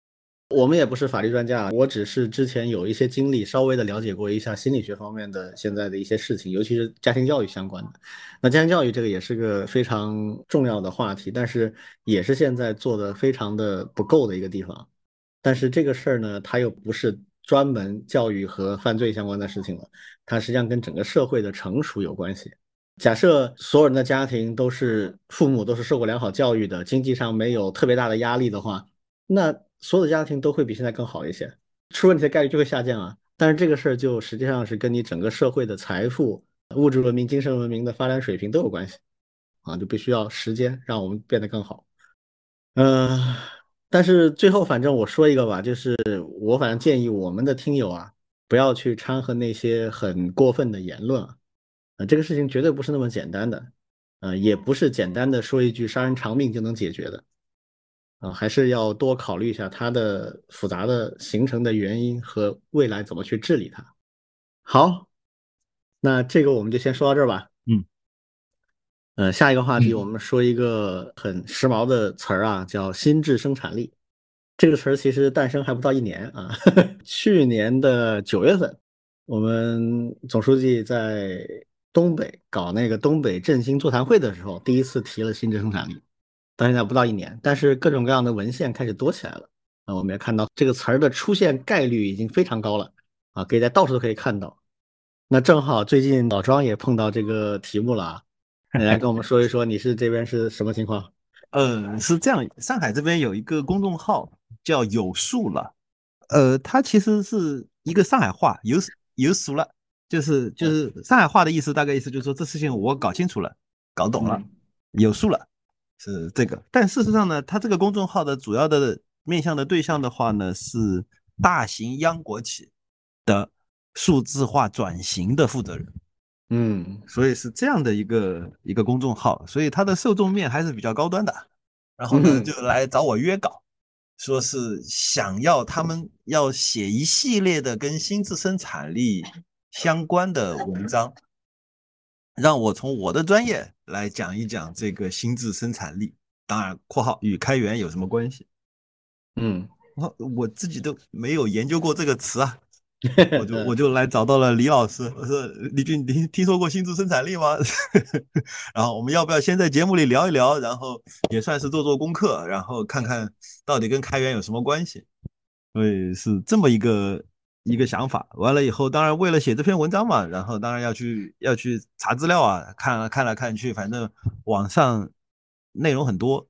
Speaker 1: 我们也不是法律专家，我只是之前有一些经历，稍微的了解过一下心理学方面的现在的一些事情，尤其是家庭教育相关的。那家庭教育这个也是个非常重要的话题，但是也是现在做的非常的不够的一个地方。但是这个事儿呢，它又不是专门教育和犯罪相关的事情了，它实际上跟整个社会的成熟有关系。假设所有人的家庭都是父母都是受过良好教育的，经济上没有特别大的压力的话，那所有的家庭都会比现在更好一些，出问题的概率就会下降啊。但是这个事儿就实际上是跟你整个社会的财富、物质文明、精神文明的发展水平都有关系啊，就必须要时间让我们变得更好。嗯、但是最后反正我说一个吧，就是我反正建议我们的听友啊，不要去掺和那些很过分的言论啊。这个事情绝对不是那么简单的，也不是简单的说一句杀人偿命就能解决的，还是要多考虑一下它的复杂的形成的原因和未来怎么去治理它。好，那这个我们就先说到这儿吧。
Speaker 3: 嗯
Speaker 1: 下一个话题我
Speaker 2: 嗯
Speaker 1: 们说一个很时髦的词儿啊，叫心智生产力。这个词儿其实诞生还不到一年啊，去年的9月份，我们总书记在东北搞那个东北振兴座谈会的时候，第一次提了心智生产力，到现在不到一年，但是各种各样的文献开始多起来了。我们也看到这个词儿的出现概率已经非常高了啊，可以在到处都可以看到。那正好最近老庄也碰到这个题目了啊，你来跟我们说一说你是这边是什么情况？
Speaker 3: 是这样，上海这边有一个公众号叫有数了，它其实是一个上海话，有数了，就是上海话的意思，大概意思就是说这事情我搞清楚了，搞懂了，
Speaker 1: 嗯
Speaker 3: 有数了，是这个。但事实上呢，它这个公众号的主要的面向的对象的话呢，是大型央国企的数字化转型的负责人。
Speaker 1: 嗯
Speaker 3: 所以是这样的一个公众号，所以它的受众面还是比较高端的。然后呢，
Speaker 1: 嗯
Speaker 3: 就来找我约稿，说是想要他们要写一系列的跟心智生产力相关的文章，让我从我的专业来讲一讲这个心智生产力，当然（括号与开源有什么关系）。
Speaker 1: 嗯，
Speaker 3: 我自己都没有研究过这个词啊，我就来找到了李老师，我说李俊，你听说过心智生产力吗？然后我们要不要先在节目里聊一聊，然后也算是做做功课，然后看看到底跟开源有什么关系？所以是这么一个想法。完了以后，当然为了写这篇文章嘛，然后当然要去查资料啊，看来看去，反正网上内容很多，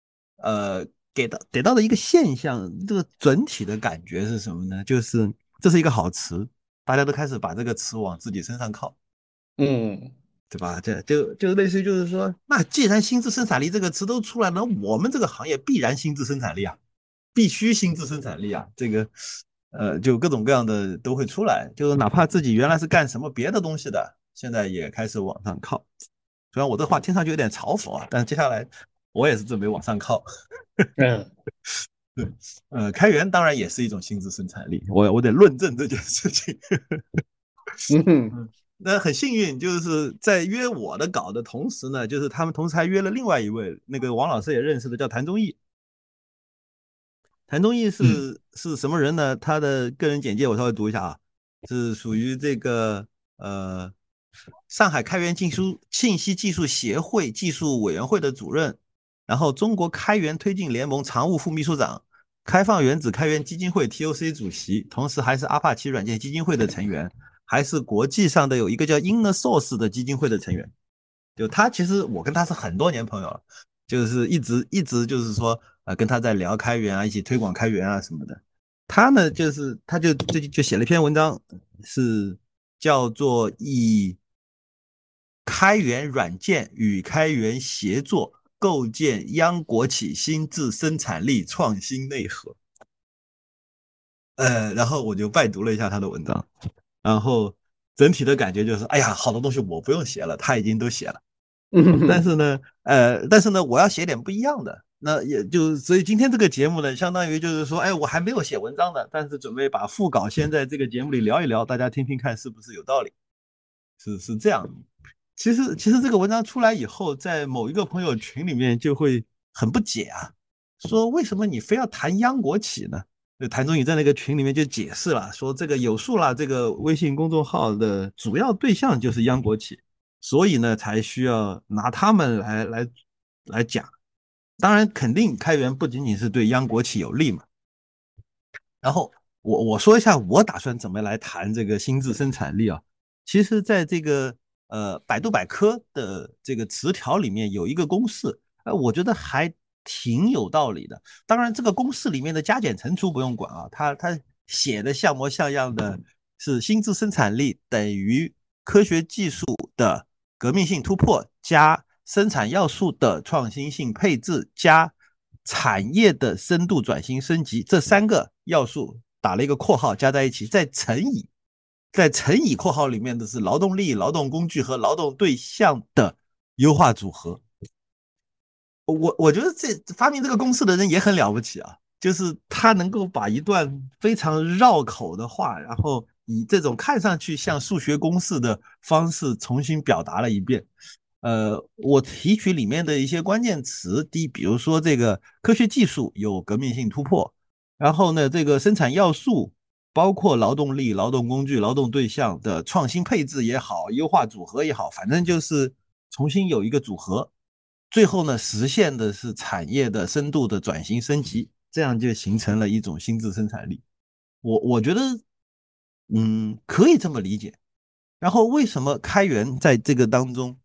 Speaker 3: 给到的一个现象，这个整体的感觉是什么呢？就是这是一个好词，大家都开始把这个词往自己身上靠，
Speaker 1: 嗯
Speaker 3: 对吧？就类似于就是说，那既然心智生产力这个词都出来了，我们这个行业必然心智生产力啊，必须心智生产力啊，这个就各种各样的都会出来，就是哪怕自己原来是干什么别的东西的，现在也开始往上靠。虽然我这话听上去有点嘲讽啊，但接下来我也是准备往上靠。
Speaker 1: 嗯
Speaker 3: 对，开源当然也是一种心智生产力，我得论证这件事情。
Speaker 1: 嗯
Speaker 3: 那很幸运，就是在约我的稿的同时呢，就是他们同时还约了另外一位，那个王老师也认识的，叫谭忠义。谭忠义
Speaker 2: 嗯
Speaker 3: 是什么人呢？他的个人简介我稍微读一下啊，是属于这个上海开源信息技术协会技术委员会的主任，然后中国开源推进联盟常务副秘书长，开放原子开源基金会 TOC 主席，同时还是阿帕奇软件基金会的成员，还是国际上的有一个叫 Inner Source 的基金会的成员。就他其实我跟他是很多年朋友了，就是一直就是说跟他在聊开源啊，一起推广开源啊什么的。他呢就是他就最近就写了一篇文章，是叫做以开源软件与开源协作构建央国企心智生产力创新内核。然后我就拜读了一下他的文章，然后整体的感觉就是，哎呀，好多东西我不用写了，他已经都写了。但
Speaker 1: 嗯
Speaker 3: 是呢，我要写点不一样的。那也就所以今天这个节目呢，相当于就是说，哎，我还没有写文章的，但是准备把副稿先在这个节目里聊一聊，大家听听看是不是有道理，是这样。其实这个文章出来以后，在某一个朋友群里面就会很不解啊，说为什么你非要谈央国企呢？ 谭宗宇在那个群里面就解释了，说这个有数啦，这个微信公众号的主要对象就是央国企，所以呢才需要拿他们来讲。当然，肯定开源不仅仅是对央国企有利嘛。然后我说一下我打算怎么来谈这个心智生产力啊。其实在这个百度百科的这个词条里面有一个公式，我觉得还挺有道理的。当然，这个公式里面的加减乘除不用管啊，它写的像模像样的是心智生产力等于科学技术的革命性突破加生产要素的创新性配置加产业的深度转型升级，这3个要素打了一个括号加在一起，再乘以括号里面的是劳动力、劳动工具和劳动对象的优化组合。我觉得这发明这个公式的人也很了不起啊，就是他能够把一段非常绕口的话，然后以这种看上去像数学公式的方式重新表达了一遍。我提取里面的一些关键词，第一，比如说这个科学技术有革命性突破，然后呢，这个生产要素包括劳动力、劳动工具、劳动对象的创新配置也好，优化组合也好，反正就是重新有一个组合。最后呢，实现的是产业的深度的转型升级，这样就形成了一种心智生产力。我觉得，可以这么理解。然后为什么开源在这个当中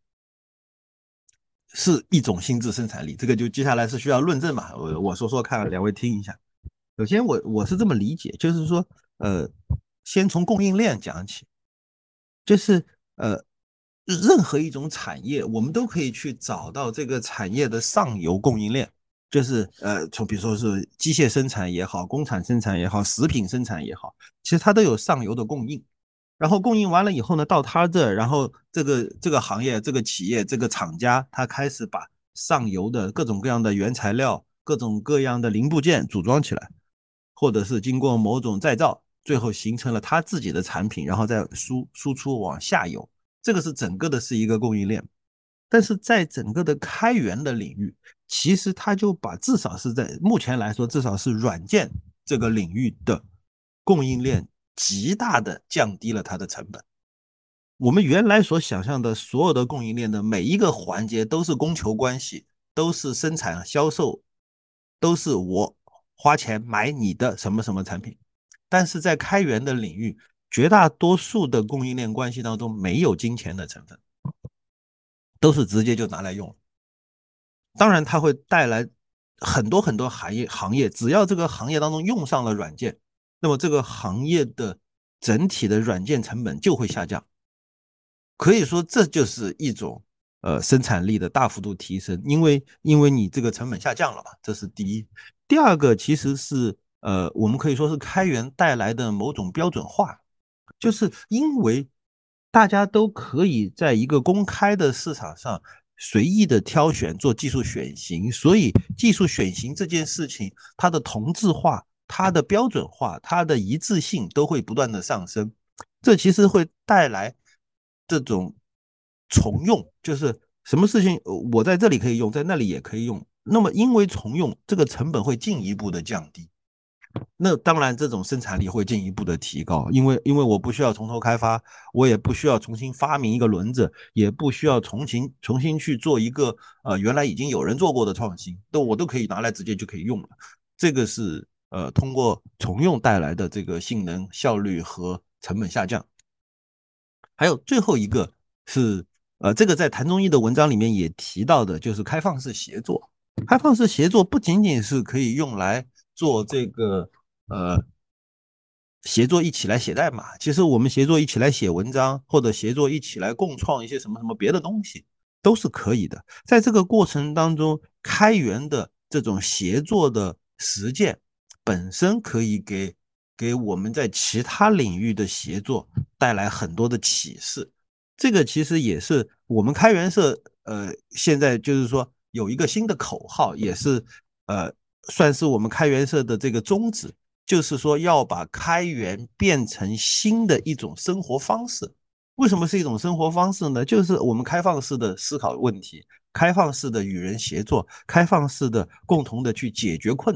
Speaker 3: 是一种心智生产力？这个就接下来是需要论证嘛，我说说看，两位听一下。首先我是这么理解，就是说，先从供应链讲起，就是任何一种产业，我们都可以去找到这个产业的上游供应链，就是从比如说是机械生产也好，工厂生产也好，食品生产也好，其实它都有上游的供应。然后供应完了以后呢，到他这，然后这个行业、这个企业、这个厂家，他开始把上游的各种各样的原材料、各种各样的零部件组装起来，或者是经过某种再造，最后形成了他自己的产品，然后再输出往下游。这个是整个的是一个供应链。但是在整个的开源的领域，其实它就把至少是在目前来说，至少是软件这个领域的供应链极大的降低了它的成本。我们原来所想象的所有的供应链的每一个环节都是供求关系，都是生产销售，都是我花钱买你的什么什么产品。但是在开源的领域，绝大多数的供应链关系当中没有金钱的成分，都是直接就拿来用。当然，它会带来很多很多行业，只要这个行业当中用上了软件，那么这个行业的整体的软件成本就会下降。可以说，这就是一种生产力的大幅度提升，因为你这个成本下降了嘛，这是第一。第二个其实是我们可以说是开源带来的某种标准化，就是因为大家都可以在一个公开的市场上随意的挑选做技术选型，所以技术选型这件事情，它的同质化、它的标准化、它的一致性都会不断的上升。这其实会带来这种重用，就是什么事情我在这里可以用，在那里也可以用。那么因为重用，这个成本会进一步的降低。那当然，这种生产力会进一步的提高，因为我不需要从头开发，我也不需要重新发明一个轮子，也不需要重新去做一个原来已经有人做过的创新，我都可以拿来直接就可以用了。这个是通过重用带来的这个性能、效率和成本下降。还有最后一个是这个在谭宗义的文章里面也提到的，就是开放式协作。开放式协作不仅仅是可以用来做这个协作一起来写代码，其实我们协作一起来写文章，或者协作一起来共创一些什么什么别的东西，都是可以的。在这个过程当中，开源的这种协作的实践本身可以给我们在其他领域的协作带来很多的启示。这个其实也是我们开源社现在就是说有一个新的口号，也是算是我们开源社的这个宗旨，就是说要把开源变成新的一种生活方式。为什么是一种生活方式呢？就是我们开放式的思考问题，开放式的与人协作，开放式的共同的去解决困难，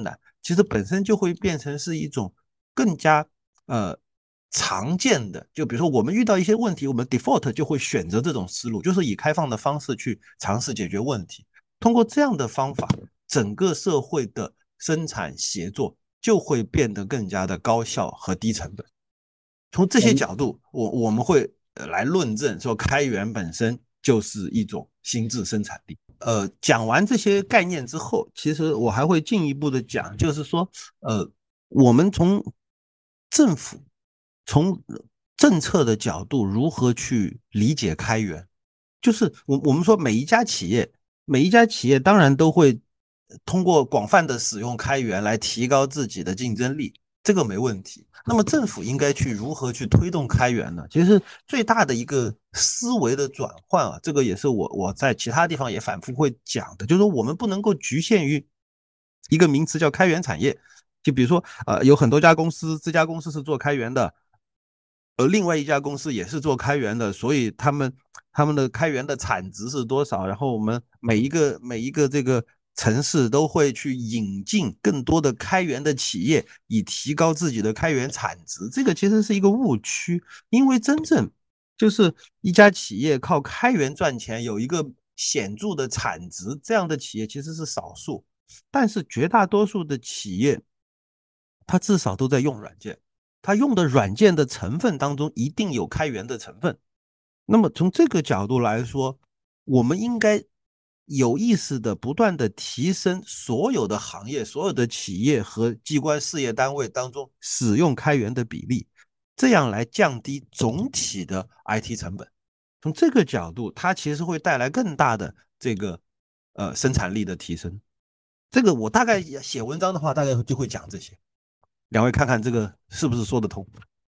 Speaker 3: 其实本身就会变成是一种更加常见的，就比如说我们遇到一些问题，我们 default 就会选择这种思路，就是以开放的方式去尝试解决问题。通过这样的方法，整个社会的生产协作就会变得更加的高效和低成本。从这些角度，我们会来论证说，开源本身就是一种心智生产力。讲完这些概念之后，其实我还会进一步的讲，就是说，我们从政府、从政策的角度如何去理解开源，就是我们说每一家企业当然都会通过广泛的使用开源来提高自己的竞争力，这个没问题。那么政府应该去如何去推动开源呢？其实最大的一个思维的转换啊，这个也是我在其他地方也反复会讲的，就是说我们不能够局限于一个名词叫开源产业。就比如说有很多家公司，这家公司是做开源的，另外一家公司也是做开源的，所以他们的开源的产值是多少？然后我们每一个这个城市都会去引进更多的开源的企业，以提高自己的开源产值。这个其实是一个误区，因为真正就是一家企业靠开源赚钱，有一个显著的产值，这样的企业其实是少数，但是绝大多数的企业，它至少都在用软件。它用的软件的成分当中一定有开源的成分。那么从这个角度来说，我们应该有意识的不断的提升所有的行业、所有的企业和机关事业单位当中使用开源的比例，这样来降低总体的 IT 成本。从这个角度，它其实会带来更大的这个生产力的提升。这个我大概写文章的话，大概就会讲这些。两位看看这个是不是说得通？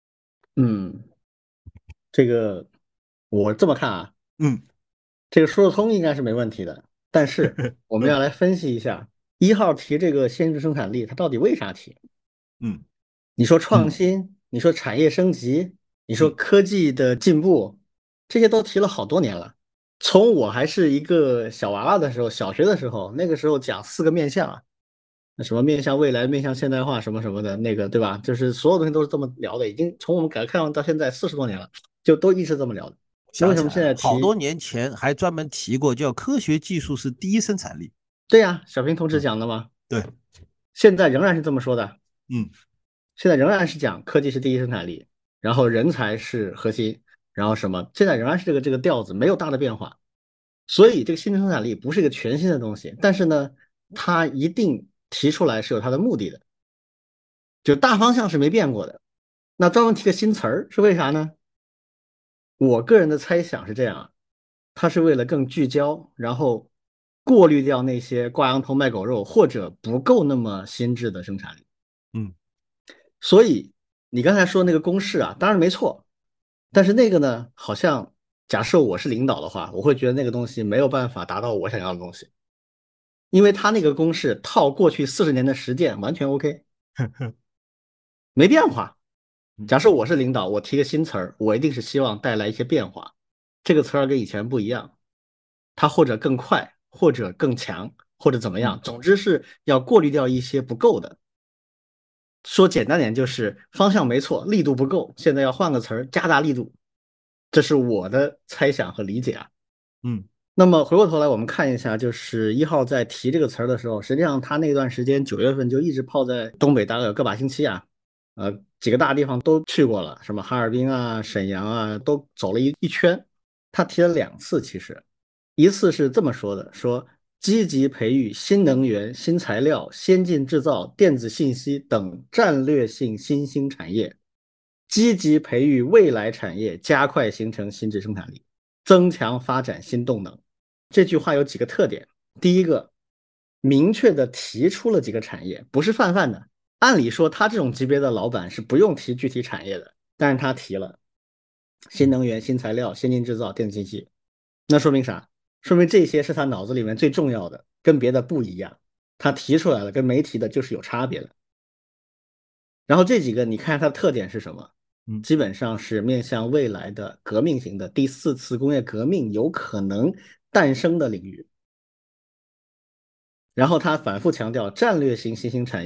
Speaker 1: 这个我这么看啊，
Speaker 3: 嗯，
Speaker 1: 这个说得通应该是没问题的。但是我们要来分析一下，1号提这个先知生产力，它到底为啥提？
Speaker 3: 嗯
Speaker 1: 你说创新，你说产业升级，你说科技的进步，这些都提了好多年了。从我还是一个小娃娃的时候，小学的时候，那个时候讲4个面向啊，那什么面向未来、面向现代化什么什么的，那个对吧？就是所有东西都是这么聊的，已经从我们改革开放到现在40多年了，就都一直这么聊的。那为什么现
Speaker 3: 想起来了，好多
Speaker 1: 在提？
Speaker 3: 年前还专门提过，叫科学技术是第一生产力。
Speaker 1: 对呀，小平同志
Speaker 3: 嗯，
Speaker 1: 讲的嘛，
Speaker 3: 对，
Speaker 1: 现在仍然是这么说的。
Speaker 3: 嗯
Speaker 1: 现在仍然是讲科技是第一生产力，然后人才是核心，然后什么，现在仍然是这个调子，没有大的变化。所以这个新生产力不是一个全新的东西，但是呢，它一定提出来是有它的目的的，就大方向是没变过的。那专门提个新词儿是为啥呢？我个人的猜想是这样，它是为了更聚焦，然后过滤掉那些挂羊头卖狗肉或者不够那么心智的生产力。
Speaker 3: 嗯
Speaker 1: 所以你刚才说那个公式啊，当然没错，但是那个呢，好像假设我是领导的话，我会觉得那个东西没有办法达到我想要的东西，因为他那个公式套过去40年的实践完全 OK，没变化。
Speaker 3: 嗯
Speaker 1: 假设我是领导，我提个新词儿，我一定是希望带来一些变化，这个词儿跟以前不一样，它或者更快，或者更强，或者怎么样，
Speaker 3: 嗯
Speaker 1: 总之是要过滤掉一些不够的。说简单点就是方向没错，力度不够，现在要换个词儿，加大力度，这是我的猜想和理解啊。
Speaker 3: 嗯
Speaker 1: 那么回过头来，我们看一下，就是1号在提这个词儿的时候，实际上他那段时间9月份就一直泡在东北，大概有个把星期啊，几个大地方都去过了，什么哈尔滨啊、沈阳啊，都走了一圈。他提了2次，其实一次是这么说的，说积极培育新能源、新材料、先进制造、电子信息等战略性新兴产业，积极培育未来产业，加快形成新质生产力，增强发展新动能。这句话有几个特点，第一个，明确的提出了几个产业，不是泛泛的。按理说他这种级别的老板是不用提具体产业的，但是他提了新能源、新材料、先进制造、电子信息，那说明啥？说明这些是他脑子里面最重要的，跟别的不一样。他提出来了，跟没提的就是有差别的。然后这几个你看它的特点是什么？
Speaker 3: 嗯
Speaker 1: 基本上是面向未来的革命型的第4次工业革命有可能诞生的领域。然后他反复强调战略型新兴产业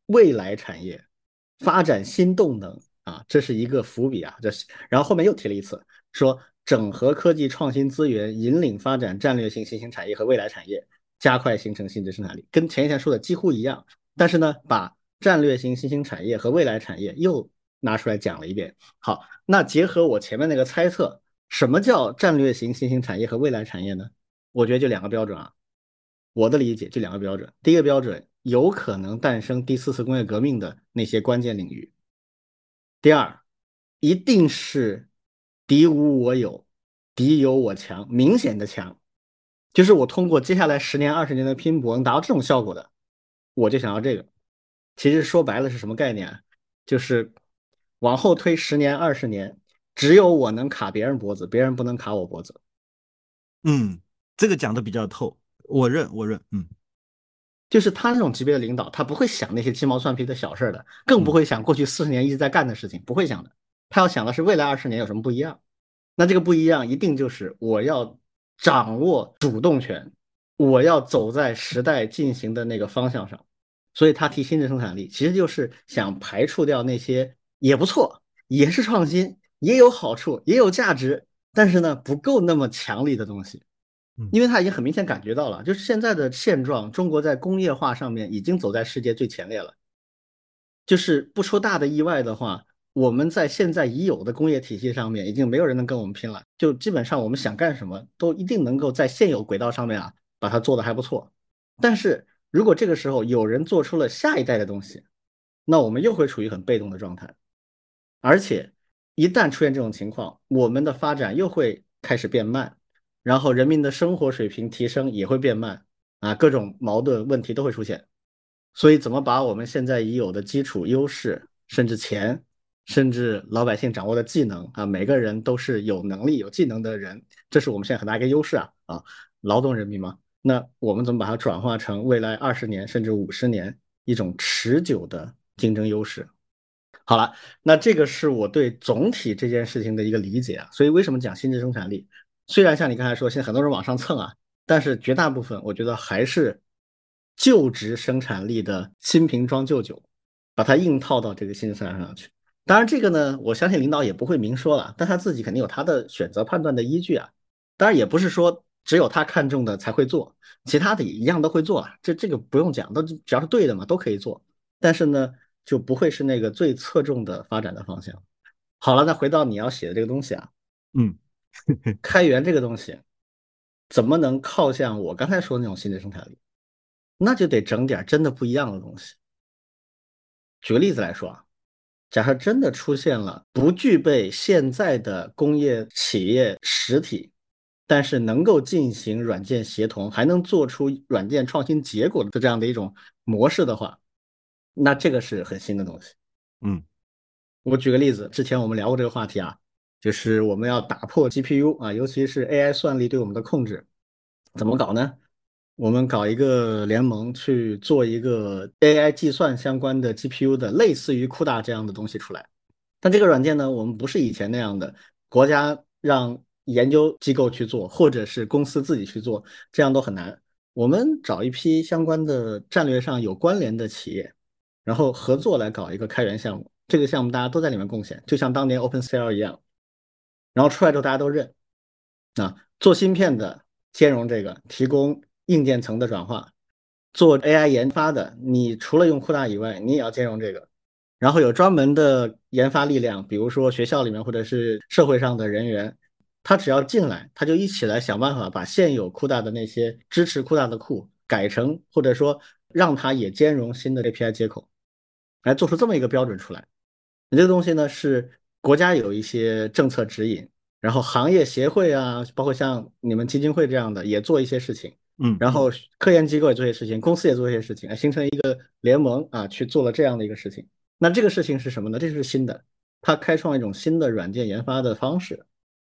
Speaker 1: 未来产业，发展新动能啊，这是一个伏笔啊。然后后面又提了一次，说整合科技创新资源，引领发展战略性新兴产业和未来产业，加快形成新质生产力，跟前一天说的几乎一样。但是呢，把战略性新兴产业和未来产业又拿出来讲了一遍。好，那结合我前面那个猜测，什么叫战略型新兴产业和未来产业呢？我觉得就两个标准啊。我的理解就两个标准，第一个标准有可能诞生第四次工业革命的那些关键领域，第二一定是敌无我有，敌有我强，明显的强，就是我通过接下来10年20年的拼搏能达到这种效果的，我就想要这个。其实说白了是什么概念啊？就是往后推10年20年，只有我能卡别人脖子，别人不能卡我脖子。
Speaker 3: 这个讲的比较透，我认，
Speaker 1: 就是他那种级别的领导，他不会想那些鸡毛蒜皮的小事的，更不会想过去40年一直在干的事情，不会想的。他要想的是未来20年有什么不一样。那这个不一样，一定就是我要掌握主动权，我要走在时代进行的那个方向上。所以他提新质生产力，其实就是想排除掉那些也不错，也是创新，也有好处，也有价值，但是呢不够那么强力的东西。因为他已经很明显感觉到了，就是现在的现状，中国在工业化上面已经走在世界最前列了。就是不出大的意外的话，我们在现在已有的工业体系上面，已经没有人能跟我们拼了。就基本上我们想干什么，都一定能够在现有轨道上面啊，把它做得还不错。但是如果这个时候有人做出了下一代的东西，那我们又会处于很被动的状态。而且一旦出现这种情况，我们的发展又会开始变慢。然后人民的生活水平提升也会变慢啊，各种矛盾问题都会出现。所以怎么把我们现在已有的基础优势，甚至钱，甚至老百姓掌握的技能啊，每个人都是有能力、有技能的人，这是我们现在很大一个优势啊，劳动人民嘛。那我们怎么把它转化成未来20年甚至50年一种持久的竞争优势？好了，那这个是我对总体这件事情的一个理解啊。所以为什么讲新质生产力？虽然像你刚才说，现在很多人往上蹭啊，但是绝大部分我觉得还是旧质生产力的新瓶装旧酒，把它硬套到这个新生产上去。当然，这个呢，我相信领导也不会明说了，但他自己肯定有他的选择判断的依据啊。当然，也不是说只有他看中的才会做，其他的也一样都会做啊。这个不用讲，都只要是对的嘛，都可以做。但是呢，就不会是那个最侧重的发展的方向。好了，那回到你要写的这个东西啊，
Speaker 3: 嗯，
Speaker 1: 开源这个东西怎么能靠向我刚才说的那种新质生产力？那就得整点真的不一样的东西。举个例子来说啊，假设真的出现了不具备现在的工业企业实体，但是能够进行软件协同，还能做出软件创新结果的这样的一种模式的话，那这个是很新的东西。
Speaker 3: 嗯
Speaker 1: 我举个例子，之前我们聊过这个话题啊，就是我们要打破 GPU 啊，尤其是 AI 算力对我们的控制，怎么搞呢？我们搞一个联盟去做一个 AI 计算相关的 GPU 的类似于 CUDA 这样的东西出来。但这个软件呢，我们不是以前那样的，国家让研究机构去做，或者是公司自己去做，这样都很难。我们找一批相关的战略上有关联的企业，然后合作来搞一个开源项目。这个项目大家都在里面贡献，就像当年 OpenCL 一样。然后出来之后大家都认啊，做芯片的兼容这个，提供硬件层的转化；做 AI 研发的，你除了用 CUDA 以外，你也要兼容这个。然后有专门的研发力量，比如说学校里面或者是社会上的人员，他只要进来，他就一起来想办法把现有 CUDA 的那些支持 CUDA 的库改成，或者说让它也兼容新的 API 接口，来做出这么一个标准出来。你这个东西呢是国家有一些政策指引，然后行业协会啊，包括像你们基金会这样的也做一些事情，
Speaker 3: 嗯
Speaker 1: 然后科研机构也做一些事情，公司也做一些事情，形成一个联盟啊，去做了这样的一个事情。那这个事情是什么呢？这是新的，它开创一种新的软件研发的方式，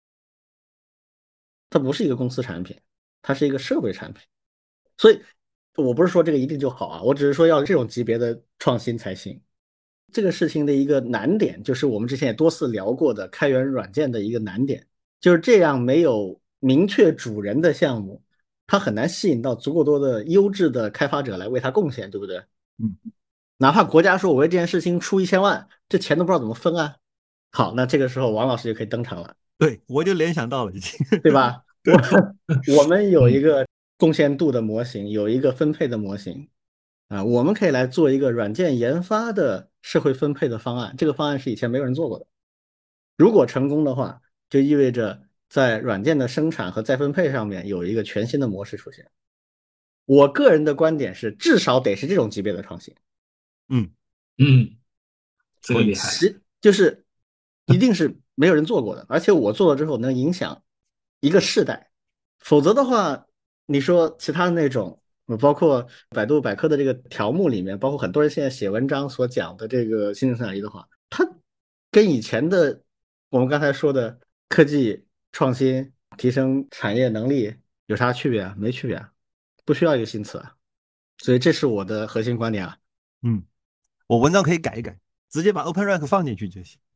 Speaker 1: 它不是一个公司产品，它是一个社会产品。所以我不是说这个一定就好啊，我只是说要这种级别的创新才行。这个事情的一个难点，就是我们之前也多次聊过的开源软件的一个难点，就是这样没有明确主人的项目，它很难吸引到足够多的优质的开发者来为它贡献，对不对？
Speaker 3: 嗯
Speaker 1: 哪怕国家说我为这件事情出1000万，这钱都不知道怎么分啊。好，那这个时候王老师就可以登场了，
Speaker 3: 对，我就联想到了已经。
Speaker 1: 对吧？
Speaker 3: 对，
Speaker 1: 我们有一
Speaker 2: 嗯
Speaker 1: 个贡献度的模型，有一个分配的模型啊，我们可以来做一个软件研发的社会分配的方案。这个方案是以前没有人做过的。如果成功的话，就意味着在软件的生产和再分配上面有一个全新的模式出现。我个人的观点是，至少得是这种级别的创新。
Speaker 3: 嗯，
Speaker 2: 嗯，这个
Speaker 1: 我
Speaker 2: 厉害。
Speaker 1: 就是一定是没有人做过的，而且我做了之后能影响一个世代。否则的话，你说其他的那种，包括百度百科的这个条目里面，包括很多人现在写文章所讲的这个新生产力的话，它跟以前的我们刚才说的科技创新、提升产业能力有啥区别啊？没区别啊，不需要一个新词啊。所以这是我的核心观点啊。
Speaker 3: 嗯，我文章可以改一改，直接把 OpenRank 放进去就行。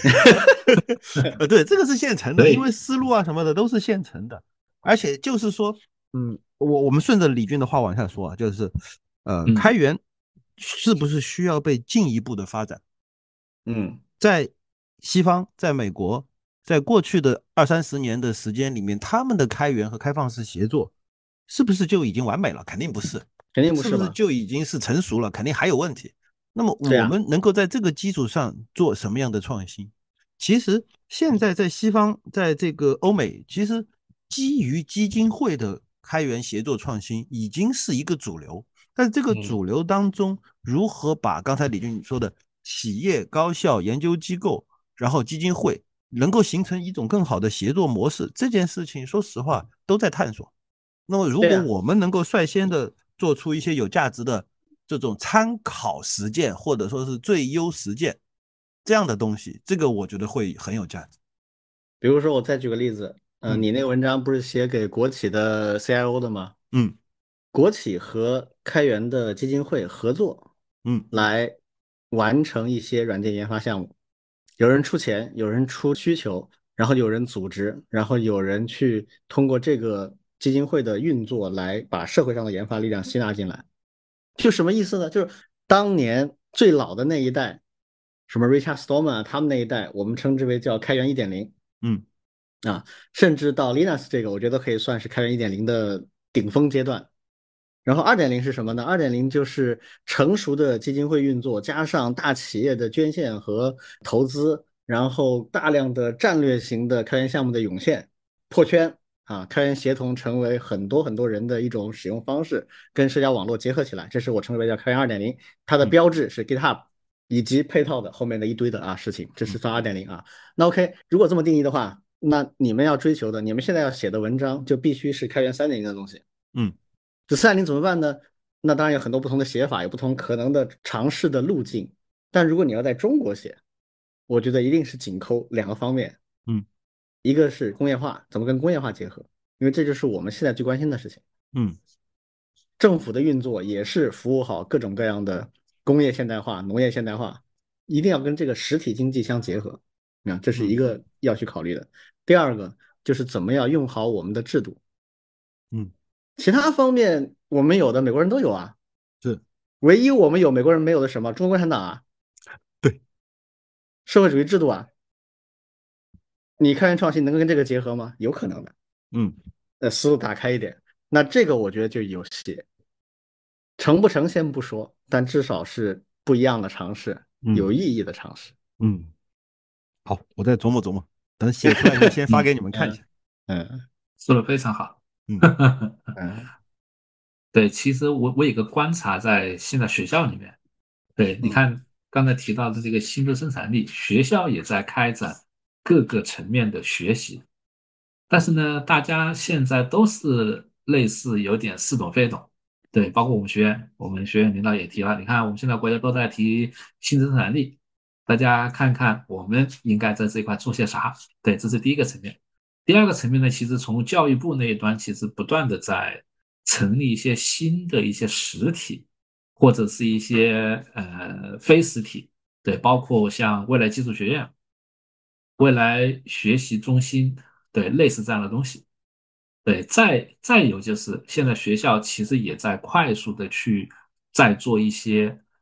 Speaker 3: 对，这个是现成的，因为
Speaker 2: 对，
Speaker 3: 思路啊什么的都是现成的，而且就是说，我们顺着李军的话往下说啊，就是
Speaker 2: 嗯
Speaker 3: 开源是不是需要被进一步的发展？
Speaker 1: 嗯，
Speaker 3: 在西方，在美国，在过去的20-30年的时间里面，他们的开源和开放式协作是不是就已经完美了？肯定不是。
Speaker 1: 肯定不
Speaker 3: 是不是
Speaker 1: 是嘛。
Speaker 3: 就已经是成熟了？肯定还有问题。那么
Speaker 1: 对呀。
Speaker 3: 我们能够在这个基础上做什么样的创新？其实现在在西方，在这个欧美，其实基于基金会的开源协作创新已经是一个主流。但是这个
Speaker 2: 嗯
Speaker 3: 主流当中，如何把刚才李军说的企业、高校、研究机构，然后基金会能够形成一种更好的协作模式，这件事情说实话都在探索。那么，如果
Speaker 1: 对呀。
Speaker 3: 我们能够率先的做出一些有价值的这种参考实践，或者说是最优实践这样的东西，这个我觉得会很有价值。
Speaker 1: 比如说，我再举个例子，
Speaker 3: 嗯
Speaker 1: 你那个文章不是写给国企的 CIO 的吗？
Speaker 3: 嗯
Speaker 1: 国企和开源的基金会合作，
Speaker 3: 嗯
Speaker 1: 来完成一些软件研发项目。有人出钱，有人出需求，然后有人组织，然后有人去通过这个基金会的运作来把社会上的研发力量吸纳进来。就什么意思呢？就是当年最老的那一代，什么 Richard Stallman 啊，他们那一代，我们称之为叫开源1.0。
Speaker 3: 嗯
Speaker 1: 啊，甚至到 Linux 这个，我觉得可以算是开源1.0的顶峰阶段。然后2.0是什么呢？2.0就是成熟的基金会运作，加上大企业的捐献和投资，然后大量的战略型的开源项目的涌现，破圈啊，开源协同成为很多很多人的一种使用方式，跟社交网络结合起来，这是我称之为叫开源2.0。它的
Speaker 3: 嗯
Speaker 1: 标志是 GitHub 以及配套的后面的一堆的事情，这是算2.0啊。那 OK，如果这么定义的话，那你们要追求的，你们现在要写的文章就必须是开源3.0的东西。
Speaker 3: 嗯
Speaker 1: 这3.0怎么办呢？那当然有很多不同的写法，有不同可能的尝试的路径。但如果你要在中国写，我觉得一定是紧扣两个方面，
Speaker 3: 嗯
Speaker 1: 一个是工业化，怎么跟工业化结合，因为这就是我们现在最关心的事情。
Speaker 3: 嗯
Speaker 1: 政府的运作也是服务好各种各样的工业现代化、农业现代化，一定要跟这个实体经济相结合。这是一
Speaker 3: 嗯
Speaker 1: 个要去考虑的。第二个就是怎么样用好我们的制度，
Speaker 3: 嗯，
Speaker 1: 其他方面我们有的，美国人都有啊。
Speaker 3: 是，
Speaker 1: 唯一我们有美国人没有的什么？中国共产党啊，
Speaker 3: 对，
Speaker 1: 社会主义制度啊。你开源创新能够跟这个结合吗？有可能的。
Speaker 3: 嗯
Speaker 1: 思路打开一点，那这个我觉得就有戏。成不成先不说，但至少是不一样的尝试，
Speaker 3: 嗯
Speaker 1: 有意义的尝试。
Speaker 3: 嗯，好，我再琢磨琢磨，等写出来就先发
Speaker 2: 嗯，
Speaker 3: 给你们看一
Speaker 1: 嗯
Speaker 3: 下。
Speaker 1: 嗯
Speaker 2: 说的非常好。
Speaker 3: 嗯
Speaker 1: 嗯
Speaker 2: 对，其实我有个观察，在现在学校里面，对，你
Speaker 1: 嗯，
Speaker 2: 看刚才提到的这个新质生产力，学校也在开展各个层面的学习，但是呢，大家现在都是类似有点似懂非懂。对，包括我们学院，我们学院领导也提了，你看我们现在国家都在提新质生产力，大家看看我们应该在这一块做些啥。对，这是第一个层面。第二个层面呢，其实从教育部那一端，其实不断的在成立一些新的一些实体，或者是一些非实体，对，包括像未来技术学院、未来学习中心，对，类似这样的东西。对，再有就是现在学校其实也在快速的去在做一些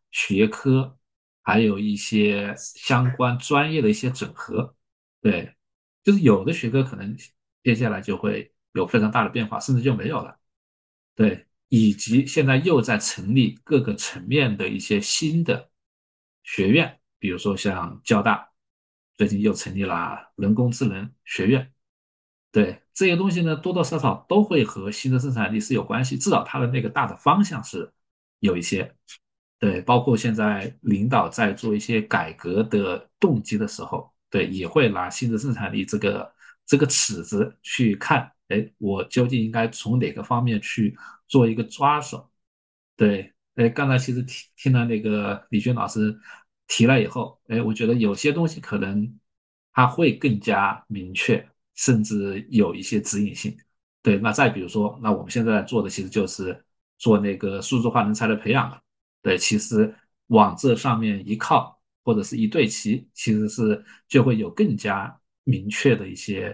Speaker 2: 学科，还有一些相关专业的一些整合。对，就是有的学科可能接下来就会有非常大的变化，甚至就没有了。对，以及现在又在成立各个层面的一些新的学院，比如说像交大最近又成立了人工智能学院。对，这些东西呢，多多少少都会和新的生产力是有关系，至少它的那个大的方向是有一些。对，包括现在领导在做一些改革的动机的时候，对，也会拿新的生产力这个尺子去看，哎，我究竟应该从哪个方面去做一个抓手？对，哎，刚才其实听了那个李轩老师提了以后，哎，我觉得有些东西可能它会更加明确，甚至有一些指引性。对，那再比如说，那我们现在做的其实就是做那个数字化人才的培养了。对，其实往这上面一靠，或者是一对齐，其实是就会有更加明确的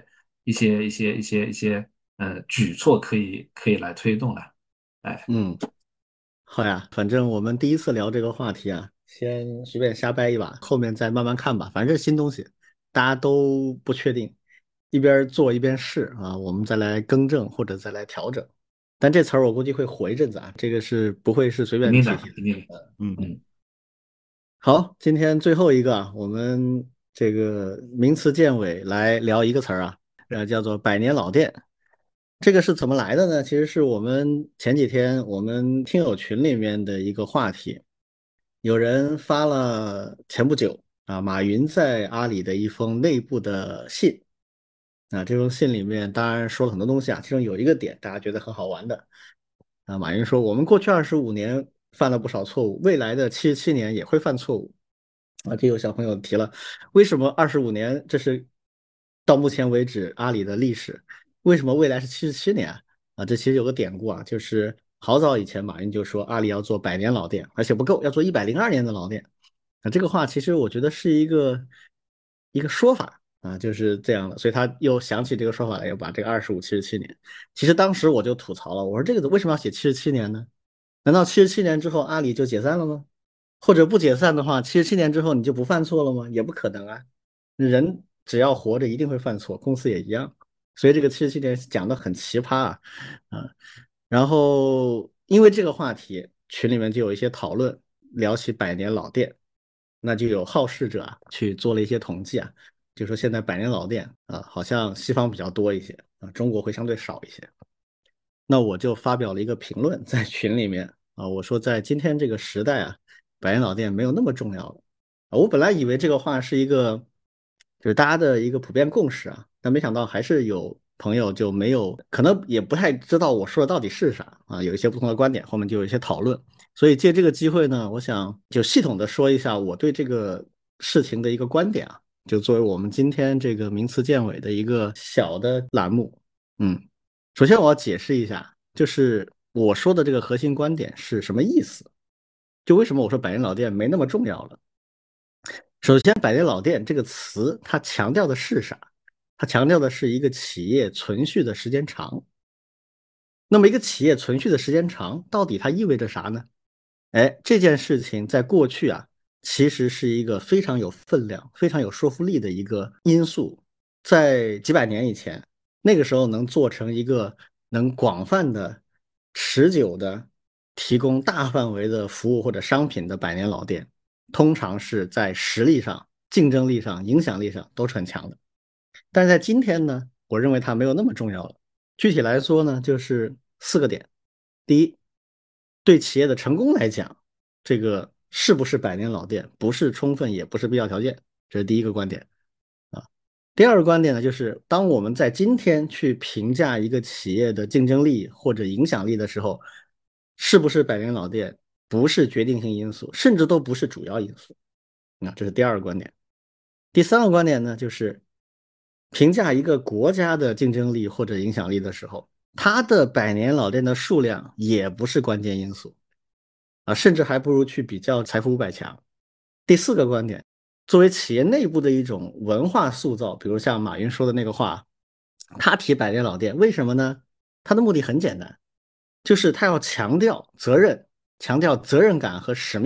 Speaker 2: 一些举措可以来推动了。哎，
Speaker 1: 嗯，好呀，反正我们第一次聊这个话题啊，先随便瞎掰一把，后面再慢慢看吧。反正是新东西，大家都不确定，一边做一边试啊，我们再来更正或者再来调整。但这词儿我估计会火一阵子啊，这个是不会是随
Speaker 2: 肯定的，
Speaker 1: 便提提的。
Speaker 2: 肯定的。
Speaker 3: 嗯，
Speaker 2: 嗯，
Speaker 1: 好，今天最后一个啊，我们这个名词见尾来聊一个词儿啊，叫做百年老店。这个是怎么来的呢？其实是我们前几天我们听友群里面的一个话题，有人发了前不久啊，马云在阿里的一封内部的信啊，这封信里面当然说了很多东西啊，其中有一个点大家觉得很好玩的啊，马云说我们过去25年犯了不少错误，未来的77年也会犯错误啊，就有小朋友提了，为什么25年这是到目前为止阿里的历史？为什么未来是77年啊？啊，这其实有个典故啊，就是好早以前马云就说阿里要做100年老店，而且不够，要做102年的老店。啊，这个话其实我觉得是一个说法啊，就是这样的，所以他又想起这个说法来，又把这个25、77年。其实当时我就吐槽了，我说这个为什么要写77年呢？难道77年之后阿里就解散了吗？或者不解散的话，77年之后你就不犯错了吗？也不可能啊，人只要活着一定会犯错，公司也一样。所以这个77年讲的很奇葩啊，啊，然后因为这个话题，群里面就有一些讨论，聊起百年老店，那就有好事者啊去做了一些统计啊，就说现在百年老店啊，好像西方比较多一些啊，中国会相对少一些。那我就发表了一个评论在群里面啊，我说在今天这个时代啊，百年老店没有那么重要了。啊，我本来以为这个话是一个就是大家的一个普遍共识啊，但没想到还是有朋友就没有，可能也不太知道我说的到底是啥啊，有一些不同的观点，后面就有一些讨论。所以借这个机会呢，我想就系统的说一下我对这个事情的一个观点啊，就作为我们今天这个名词见尾的一个小的栏目。嗯。首先我要解释一下，就是我说的这个核心观点是什么意思？就为什么我说百年老店没那么重要了？首先，百年老店这个词，它强调的是啥？它强调的是一个企业存续的时间长。那么，一个企业存续的时间长，到底它意味着啥呢？哎，这件事情在过去啊，其实是一个非常有分量、非常有说服力的一个因素。在几百年以前，那个时候能做成一个能广泛的、持久的提供大范围的服务或者商品的百年老店，通常是在实力上、竞争力上、影响力上都是很强的。但是在今天呢，我认为它没有那么重要了。具体来说呢，就是4个点。第一，对企业的成功来讲，这个是不是百年老店，不是充分，也不是必要条件，这是第一个观点啊。第二个观点呢，就是当我们在今天去评价一个企业的竞争力或者影响力的时候，是不是百年老店，不是决定性因素，甚至都不是主要因素。啊，这是第二个观点。第三个观点呢，就是评价一个国家的竞争力或者影响力的时候，它的百年老店的数量也不是关键因素啊，甚至还不如去比较财富500强。第四个观点，作为企业内部的一种文化塑造，比如像马云说的那个话，他提百年老店，为什么呢？他的目的很简单，就是他要强调责任，强调责任感和使命感。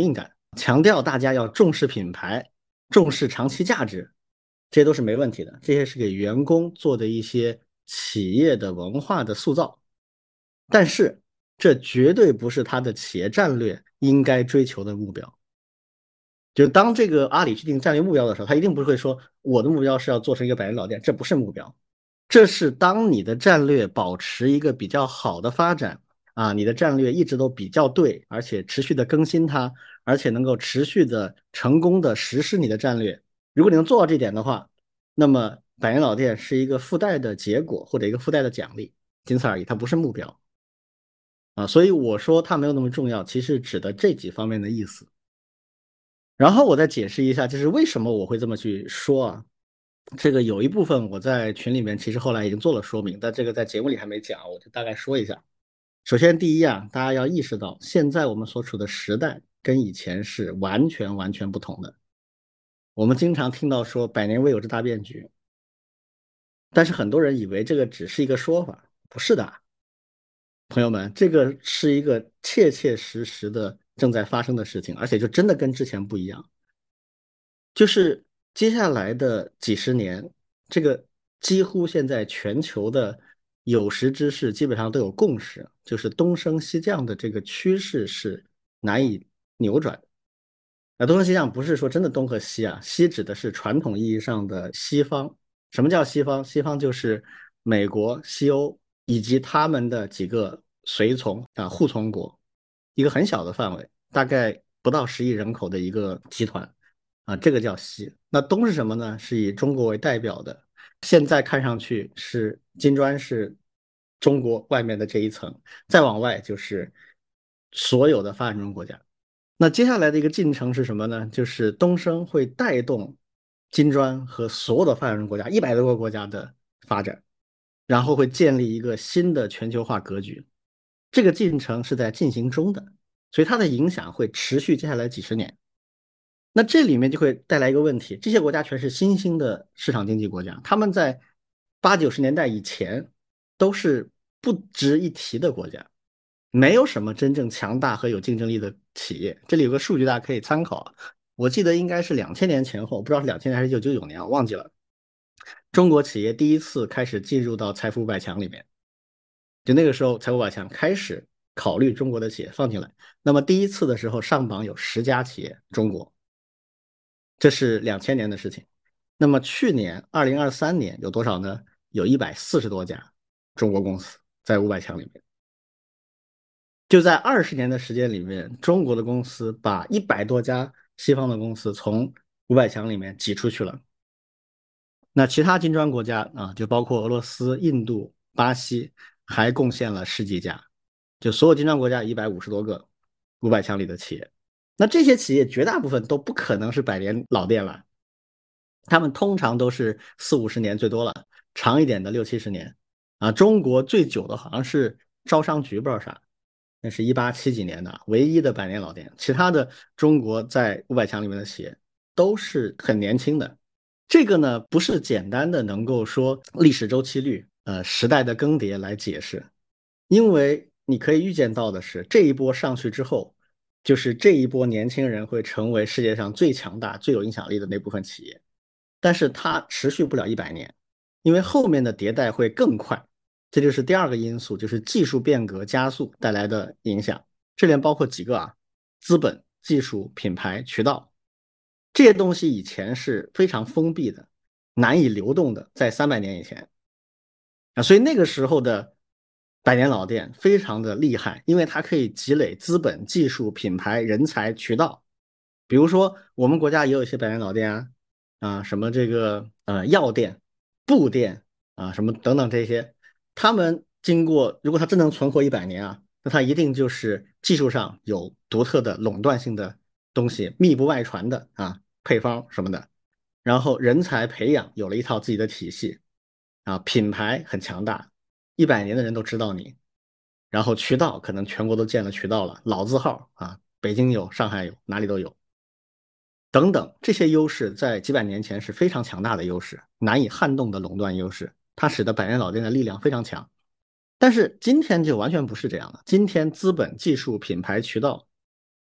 Speaker 1: 强调大家要重视品牌，重视长期价值，这些都是没问题的。这些是给员工做的一些企业的文化的塑造，但是这绝对不是他的企业战略应该追求的目标。就当这个阿里去定战略目标的时候，他一定不会说我的目标是要做成一个百年老店，这不是目标。这是当你的战略保持一个比较好的发展啊，你的战略一直都比较对，而且持续的更新它，而且能够持续的成功的实施你的战略。如果你能做到这点的话，那么百年老店是一个附带的结果或者一个附带的奖励，仅此而已，它不是目标啊。所以我说它没有那么重要，其实指的这几方面的意思。然后我再解释一下，就是为什么我会这么去说啊？这个有一部分我在群里面其实后来已经做了说明，但这个在节目里还没讲，我就大概说一下。首先，第一啊，大家要意识到，现在我们所处的时代跟以前是完全不同的。我们经常听到说百年未有之大变局，但是很多人以为这个只是一个说法，不是的，朋友们，这个是一个切切实实的正在发生的事情，而且就真的跟之前不一样。就是接下来的几十年，这个几乎现在全球的有识之士基本上都有共识，就是东升西降的这个趋势是难以扭转。东升西降不是说真的东和西啊，西指的是传统意义上的西方。什么叫西方？西方就是美国、西欧以及他们的几个随从啊护从国，一个很小的范围，大概不到10亿人口的一个集团啊，这个叫西。那东是什么呢？是以中国为代表的，现在看上去是金砖是中国外面的这一层，再往外就是所有的发展中国家。那接下来的一个进程是什么呢？就是东升会带动金砖和所有的发展中国家100多个国家的发展，然后会建立一个新的全球化格局。这个进程是在进行中的，所以它的影响会持续接下来几十年。那这里面就会带来一个问题，这些国家全是新兴的市场经济国家，他们在80、90年代以前都是不值一提的国家，没有什么真正强大和有竞争力的企业。这里有个数据大家可以参考，我记得应该是2000年前后，不知道是2000年还是1999年，我忘记了。中国企业第一次开始进入到财富500强里面，就那个时候财富500强开始考虑中国的企业放进来。那么第一次的时候上榜有10家企业，中国，这是2000年的事情。那么去年2023年有多少呢？有140多家中国公司在500强里面。就在20年的时间里面，中国的公司把100多家西方的公司从500强里面挤出去了。那其他金砖国家啊，就包括俄罗斯、印度、巴西，还贡献了10几家。就所有金砖国家150多个500强里的企业，那这些企业绝大部分都不可能是百年老店了，他们通常都是40、50年最多了，长一点的60、70年。啊，中国最久的好像是招商局，不知道啥。那是1870几年的唯一的百年老店，其他的中国在500强里面的企业都是很年轻的。这个呢，不是简单的能够说历史周期率、时代的更迭来解释，因为你可以预见到的是，这一波上去之后，就是这一波年轻人会成为世界上最强大、最有影响力的那部分企业，但是它持续不了100年，因为后面的迭代会更快。这就是第二个因素，就是技术变革加速带来的影响。这里面包括几个啊，资本、技术、品牌、渠道，这些东西以前是非常封闭的，难以流动的，在300年以前啊，所以那个时候的百年老店非常的厉害，因为它可以积累资本、技术、品牌、人才、渠道。比如说，我们国家也有一些百年老店什么这个药店、布店什么等等这些。他们经过，如果他真能存活100年啊，那他一定就是技术上有独特的垄断性的东西，密不外传的配方什么的。然后人才培养有了一套自己的体系品牌很强大，100年的人都知道你。然后渠道可能全国都建了渠道了，老字号北京有，上海有，哪里都有。等等，这些优势在几百年前是非常强大的优势，难以撼动的垄断优势。它使得百年老店的力量非常强，但是今天就完全不是这样了。今天资本、技术、品牌、渠道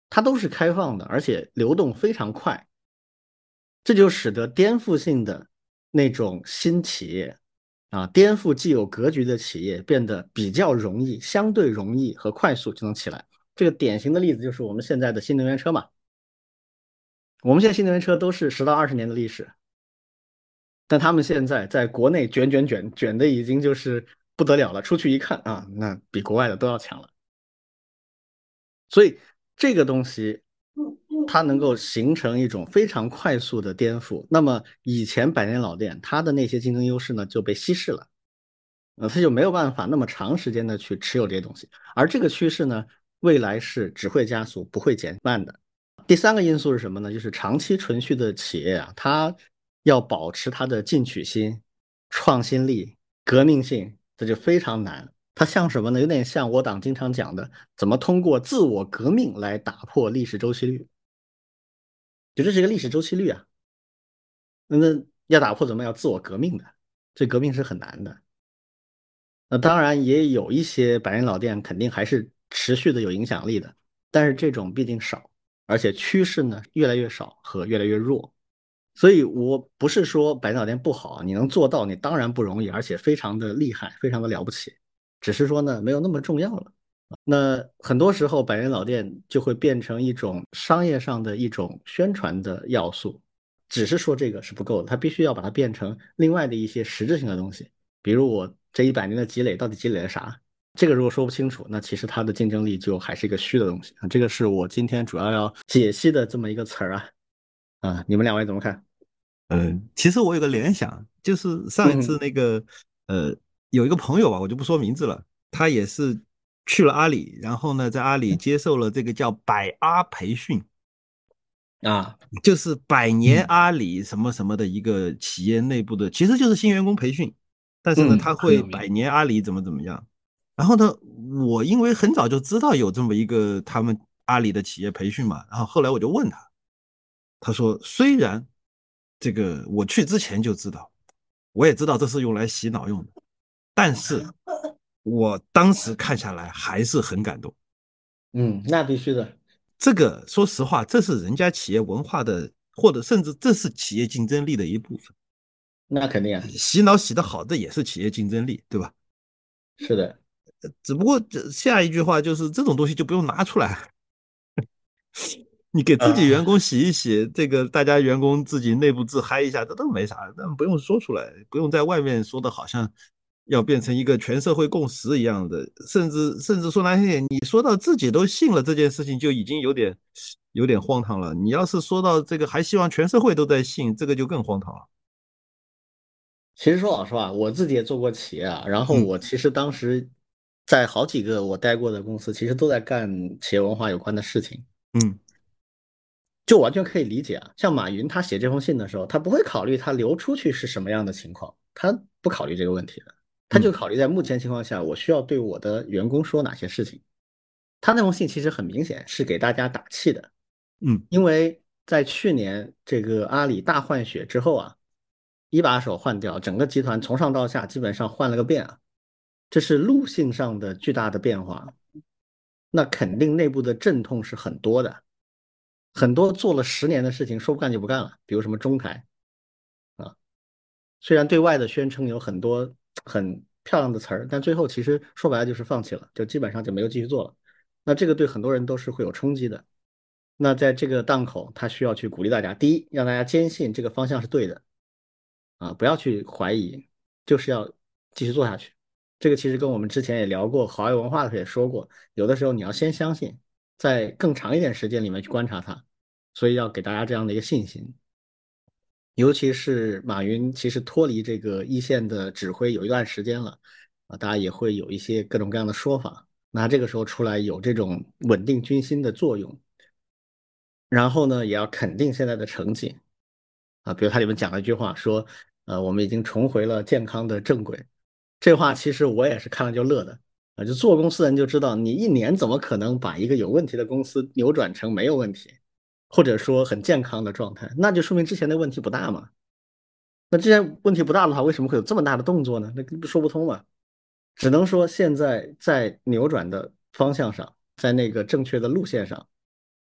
Speaker 1: 它都是开放的，而且流动非常快，这就使得颠覆性的那种新企业啊，颠覆既有格局的企业变得比较容易，相对容易和快速就能起来。这个典型的例子就是我们现在的新能源车嘛。我们现在新能源车都是10到20年的历史，但他们现在在国内卷的已经就是不得了了，出去一看啊，那比国外的都要强了。所以这个东西它能够形成一种非常快速的颠覆。那么以前百年老店它的那些竞争优势呢就被稀释了，它就没有办法那么长时间的去持有这些东西。而这个趋势呢，未来是只会加速，不会减慢的。第三个因素是什么呢？就是长期存续的企业啊，它要保持它的进取心、创新力、革命性，这就非常难。它像什么呢？有点像我党经常讲的，怎么通过自我革命来打破历史周期率？就这是一个历史周期率啊。那要打破怎么要自我革命的？这革命是很难的。那当然也有一些百年老店肯定还是持续的有影响力的，但是这种毕竟少，而且趋势呢越来越少和越来越弱。所以我不是说百年老店不好，你能做到，你当然不容易，而且非常的厉害，非常的了不起。只是说呢，没有那么重要了。那很多时候，百年老店就会变成一种商业上的一种宣传的要素，只是说这个是不够的，它必须要把它变成另外的一些实质性的东西。比如我这100年的积累到底积累了啥？这个如果说不清楚，那其实它的竞争力就还是一个虚的东西啊。这个是我今天主要解析的这么一个词儿啊。你们2位怎么看？
Speaker 3: 其实我有个联想，就是上一次
Speaker 1: 嗯
Speaker 3: 那个呃，有一个朋友吧，我就不说名字了，他也是去了阿里，然后呢，在阿里接受了这个叫百阿培训，
Speaker 1: 啊，
Speaker 3: 就是百年阿里什么什么的一个企业内部的，其实就是新员工培训，但是呢，他会
Speaker 2: 很有名。
Speaker 3: 百年阿里怎么怎么样。然后呢，我因为很早就知道有这么一个他们阿里的企业培训嘛，然后后来我就问他，他说虽然这个我去之前就知道，我也知道这是用来洗脑用的，但是我当时看下来还是很感动。
Speaker 1: 那必须的，
Speaker 3: 这个说实话，这是人家企业文化的，或者甚至这是企业竞争力的一部分。
Speaker 1: 那肯定啊，
Speaker 3: 洗脑洗得好，这也是企业竞争力，对吧？
Speaker 1: 是的。
Speaker 3: 只不过这下一句话就是这种东西就不用拿出来，你给自己员工
Speaker 1: 啊，
Speaker 3: 洗一洗，这个大家员工自己内部自嗨一下，这都没啥，但不用说出来，不用在外面说的好像要变成一个全社会共识一样的，甚至说难听点，你说到自己都信了这件事情，就已经有点荒唐了。你要是说到这个还希望全社会都在信，这个就更荒唐了。
Speaker 1: 其实说老实话，我自己也做过企业啊，然后
Speaker 3: 嗯
Speaker 1: 我其实当时在好几个我待过的公司，其实都在干企业文化有关的事情，
Speaker 3: 嗯
Speaker 1: 就完全可以理解啊。像马云他写这封信的时候，他不会考虑他流出去是什么样的情况，他不考虑这个问题的，他就
Speaker 3: 嗯
Speaker 1: 考虑在目前情况下，我需要对我的员工说哪些事情。他那封信其实很明显是给大家打气的，
Speaker 3: 嗯
Speaker 1: 因为在去年这个阿里大换血之后啊，一把手换掉，整个集团从上到下基本上换了个遍啊，这是路性上的巨大的变化，那肯定内部的阵痛是很多的，很多做了10年的事情说不干就不干了，比如什么中台啊，虽然对外的宣称有很多很漂亮的词儿，但最后其实说白了就是放弃了，就基本上就没有继续做了。那这个对很多人都是会有冲击的。那在这个档口，他需要去鼓励大家，第一，让大家坚信这个方向是对的啊，不要去怀疑，就是要继续做下去。这个其实跟我们之前也聊过，华为文化的时候也说过，有的时候你要先相信，在更长一点时间里面去观察它，所以要给大家这样的一个信心。尤其是马云，其实脱离这个一线的指挥有一段时间了啊，大家也会有一些各种各样的说法。那这个时候出来有这种稳定军心的作用，然后呢，也要肯定现在的成绩啊。比如它里面讲了一句话，说我们已经重回了健康的正轨。这话其实我也是看了就乐的啊，就做公司的人就知道，你一年怎么可能把一个有问题的公司扭转成没有问题，或者说很健康的状态？那就说明之前的问题不大嘛。那既然问题不大的话，为什么会有这么大的动作呢？那说不通嘛。只能说现在在扭转的方向上，在那个正确的路线上，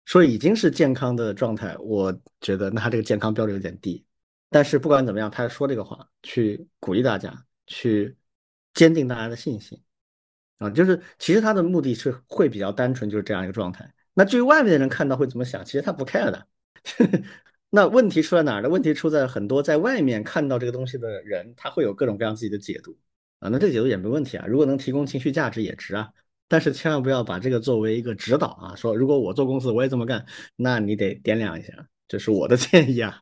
Speaker 1: 说已经是健康的状态，我觉得那他这个健康标准有点低。但是不管怎么样，他说这个话，去鼓励大家，去坚定大家的信心啊，就是其实他的目的是会比较单纯，就是这样一个状态。那至于外面的人看到会怎么想，其实他不 care 的。那问题出在哪儿呢？问题出在很多在外面看到这个东西的人，他会有各种各样自己的解读啊。那这个解读也没问题啊，如果能提供情绪价值也值啊。但是千万不要把这个作为一个指导啊，说如果我做公司我也这么干，那你得掂量一下，这是我的建议啊。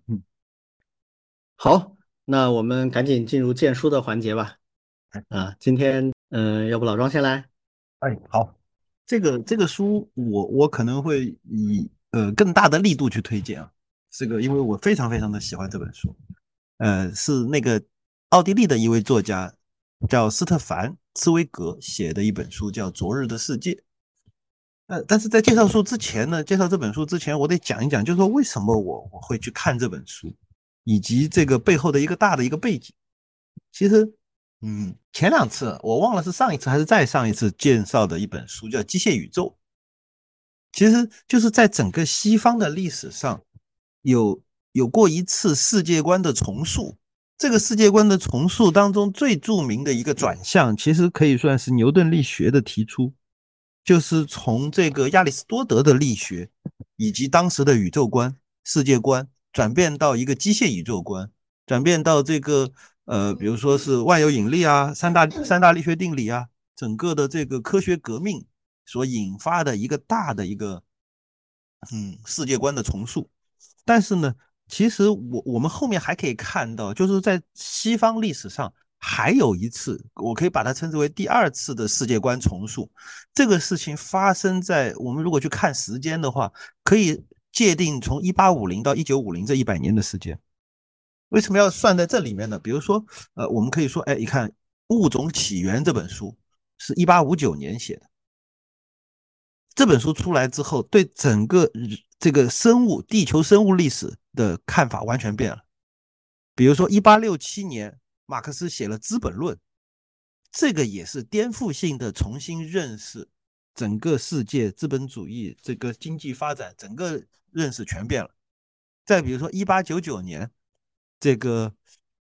Speaker 1: 好，那我们赶紧进入荐书的环节吧。啊，今天要不老庄先来？
Speaker 3: 哎，好，这个书我可能会以更大的力度去推荐啊，这个因为我非常非常的喜欢这本书，是那个奥地利的一位作家叫斯特凡·茨威格写的一本书，叫《昨日的世界》。但是在介绍书之前呢，介绍这本书之前，我得讲一讲，就是说为什么我会去看这本书，以及这个背后的一个大的一个背景。其实，前两次我忘了是上一次还是再上一次介绍的一本书叫《机械宇宙》，其实就是在整个西方的历史上有过一次世界观的重塑。这个世界观的重塑当中最著名的一个转向，其实可以算是牛顿力学的提出，就是从这个亚里士多德的力学以及当时的宇宙观、世界观转变到一个机械宇宙观，转变到这个比如说是万有引力啊、三大力学定理啊，整个的这个科学革命所引发的一个大的一个世界观的重塑。但是呢，其实我们后面还可以看到，就是在西方历史上还有一次，我可以把它称之为第二次的世界观重塑。这个事情发生在我们如果去看时间的话，可以界定从1850到1950这100年的时间。为什么要算在这里面呢？比如说，我们可以说，哎，你看《物种起源》这本书是1859年写的。这本书出来之后，对整个这个地球生物历史的看法完全变了。比如说1867年，马克思写了《资本论》，这个也是颠覆性的重新认识整个世界资本主义这个经济发展，整个认识全变了。再比如说1899年，这个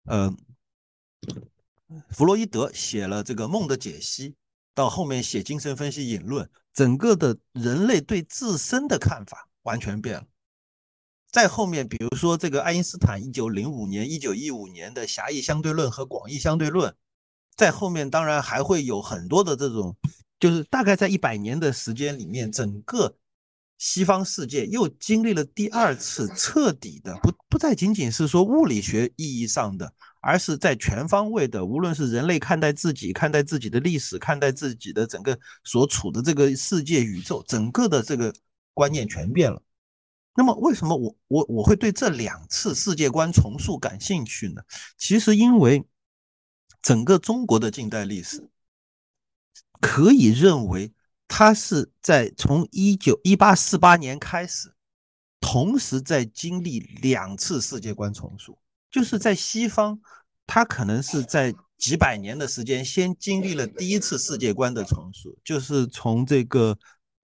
Speaker 3: 弗洛伊德写了这个梦的解析，到后面写精神分析引论，整个的人类对自身的看法完全变了。再后面，比如说这个爱因斯坦1905年、1915年的狭义相对论和广义相对论，在后面当然还会有很多的这种，就是大概在100年的时间里面，整个西方世界又经历了第二次彻底的，不再仅仅是说物理学意义上的，而是在全方位的，无论是人类看待自己、看待自己的历史、看待自己的整个所处的这个世界宇宙，整个的这个观念全变了。那么为什么我会对这2次世界观重塑感兴趣呢？其实因为整个中国的近代历史可以认为它是从1848年开始，同时在经历2次世界观重塑。就是在西方，它可能是在几百年的时间先经历了第一次世界观的重塑，就是从这个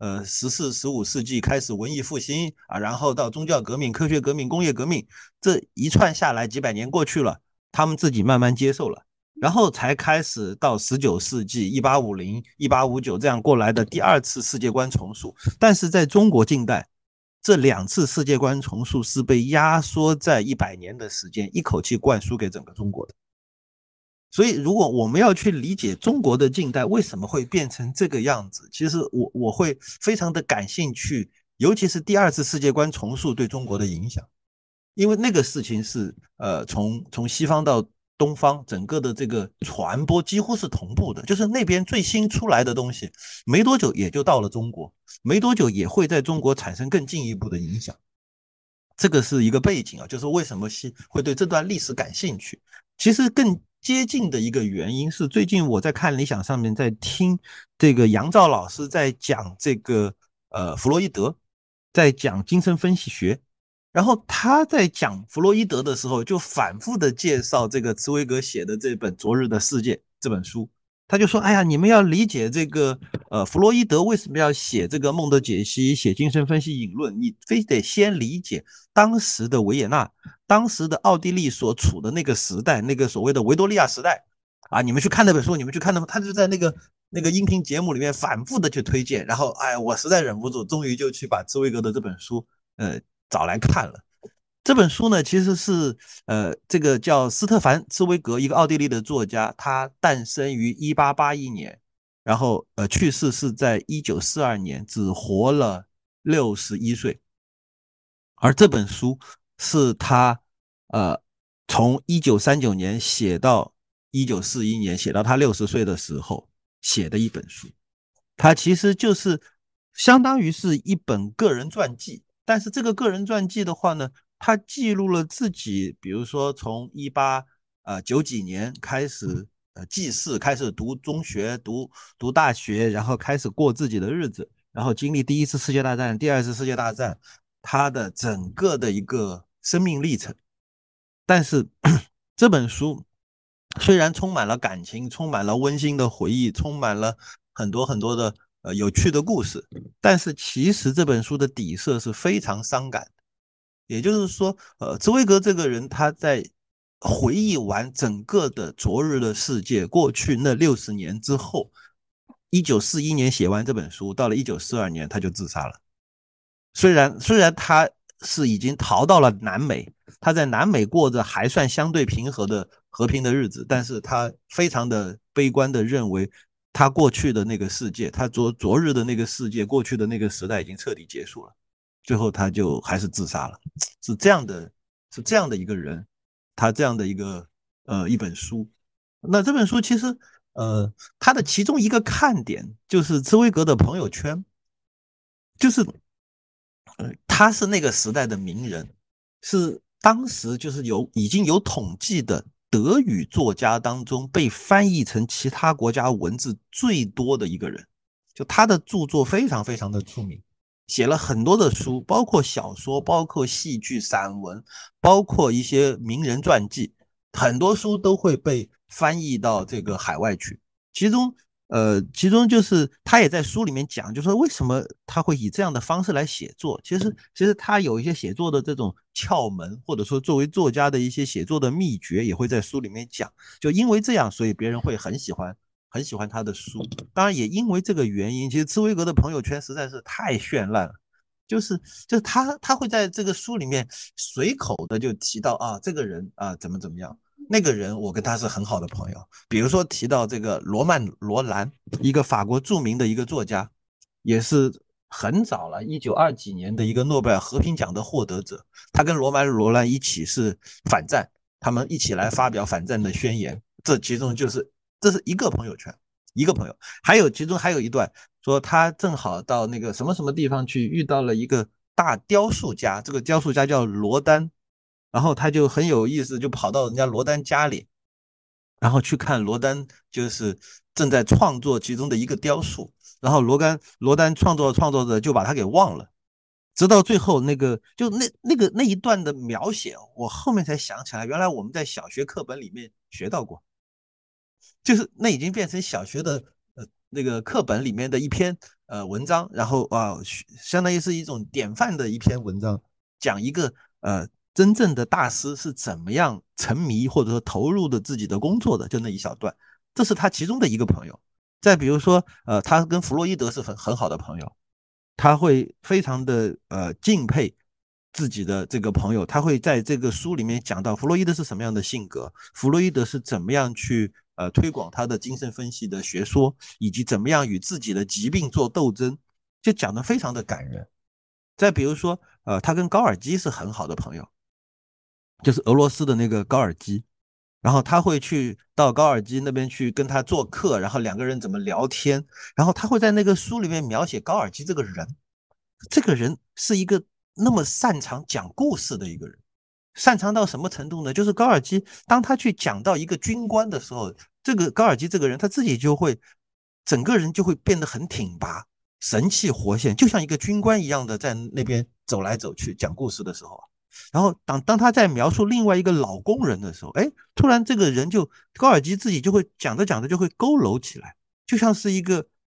Speaker 3: 14、15世纪开始文艺复兴啊，然后到宗教革命、科学革命、工业革命，这一串下来几百年过去了，他们自己慢慢接受了。然后才开始到19世纪1850、1859这样过来的第二次世界观重塑。但是在中国近代，这2次世界观重塑是被压缩在100年的时间，一口气灌输给整个中国的。所以如果我们要去理解中国的近代为什么会变成这个样子，其实我会非常的感兴趣，尤其是第二次世界观重塑对中国的影响。因为那个事情是从西方到东方整个的这个传播几乎是同步的，就是那边最新出来的东西没多久也就到了中国，没多久也会在中国产生更进一步的影响。这个是一个背景啊，就是为什么会对这段历史感兴趣。其实更接近的一个原因是，最近我在看理想上面在听这个杨照老师在讲这个弗洛伊德，在讲精神分析学。然后他在讲弗洛伊德的时候，就反复的介绍这个茨威格写的这本《昨日的世界》这本书。他就说：“哎呀，你们要理解这个弗洛伊德为什么要写这个梦的解析，写精神分析引论？你非得先理解当时的维也纳，当时的奥地利所处的那个时代，那个所谓的维多利亚时代啊。你们去看那本书，你们去看他就在那个音频节目里面反复的去推荐，然后哎，我实在忍不住，终于就去把茨威格的这本书找来看了。这本书呢，其实是这个叫斯特凡·茨威格，一个奥地利的作家，他诞生于1881年，然后去世是在1942年，只活了61岁。而这本书是他从1939年写到1941年，写到他60岁的时候写的一本书。它其实就是相当于是一本个人传记，但是这个个人传记的话呢，他记录了自己，比如说从1890几年开始记事，开始读中学，读大学，然后开始过自己的日子，然后经历第一次世界大战、第二次世界大战，他的整个的一个生命历程。但是这本书虽然充满了感情，充满了温馨的回忆，充满了很多很多的有趣的故事，但是其实这本书的底色是非常伤感的。也就是说，茨威格这个人他在回忆完整个的昨日的世界，过去那60年之后，1941年写完这本书，到了1942年他就自杀了。虽然他是已经逃到了南美，他在南美过着还算相对和平的日子，但是他非常的悲观的认为，他过去的那个世界，他昨日的那个世界，过去的那个时代已经彻底结束了，最后他就还是自杀了。是这样的一个人，他这样的一本书。那这本书其实它的其中一个看点就是茨威格的朋友圈，就是他是那个时代的名人，是当时就是已经有统计的德语作家当中被翻译成其他国家文字最多的一个人。就他的著作非常非常的出名，写了很多的书，包括小说，包括戏剧、散文，包括一些名人传记，很多书都会被翻译到这个海外去。其中就是他也在书里面讲，就是说为什么他会以这样的方式来写作。其实他有一些写作的这种窍门，或者说作为作家的一些写作的秘诀，也会在书里面讲。就因为这样，所以别人会很喜欢他的书。当然也因为这个原因，其实茨威格的朋友圈实在是太绚烂了。就是他会在这个书里面随口的就提到啊，这个人啊怎么样。那个人我跟他是很好的朋友，比如说提到这个罗曼·罗兰，一个法国著名的一个作家，也是很早了1920几年的一个诺贝尔和平奖的获得者。他跟罗曼·罗兰一起是反战，他们一起来发表反战的宣言。这其中这是一个朋友圈，一个朋友。其中还有一段说他正好到那个什么什么地方去，遇到了一个大雕塑家，这个雕塑家叫罗丹。然后他就很有意思，就跑到人家罗丹家里，然后去看罗丹就是正在创作其中的一个雕塑，然后罗丹创作着就把他给忘了，直到最后那一段的描写，我后面才想起来，原来我们在小学课本里面学到过，就是那已经变成小学的那个课本里面的一篇文章，然后相当于是一种典范的一篇文章，讲一个真正的大师是怎么样沉迷或者说投入的自己的工作的，就那一小段。这是他其中的一个朋友。再比如说他跟弗洛伊德是很好的朋友，他会非常的敬佩自己的这个朋友，他会在这个书里面讲到弗洛伊德是什么样的性格，弗洛伊德是怎么样去推广他的精神分析的学说，以及怎么样与自己的疾病做斗争，就讲得非常的感人。再比如说他跟高尔基是很好的朋友，就是俄罗斯的那个高尔基，然后他会去到高尔基那边去跟他做客，然后两个人怎么聊天，然后他会在那个书里面描写高尔基这个人，这个人是一个那么擅长讲故事的一个人，擅长到什么程度呢？就是高尔基当他去讲到一个军官的时候，这个高尔基这个人他自己就会整个人就会变得很挺拔，神气活现，就像一个军官一样的在那边走来走去讲故事的时候。然后当他在描述另外一个老工人的时候，突然这个人高尔基自己就会讲着讲着就会佝偻起来，就像是一个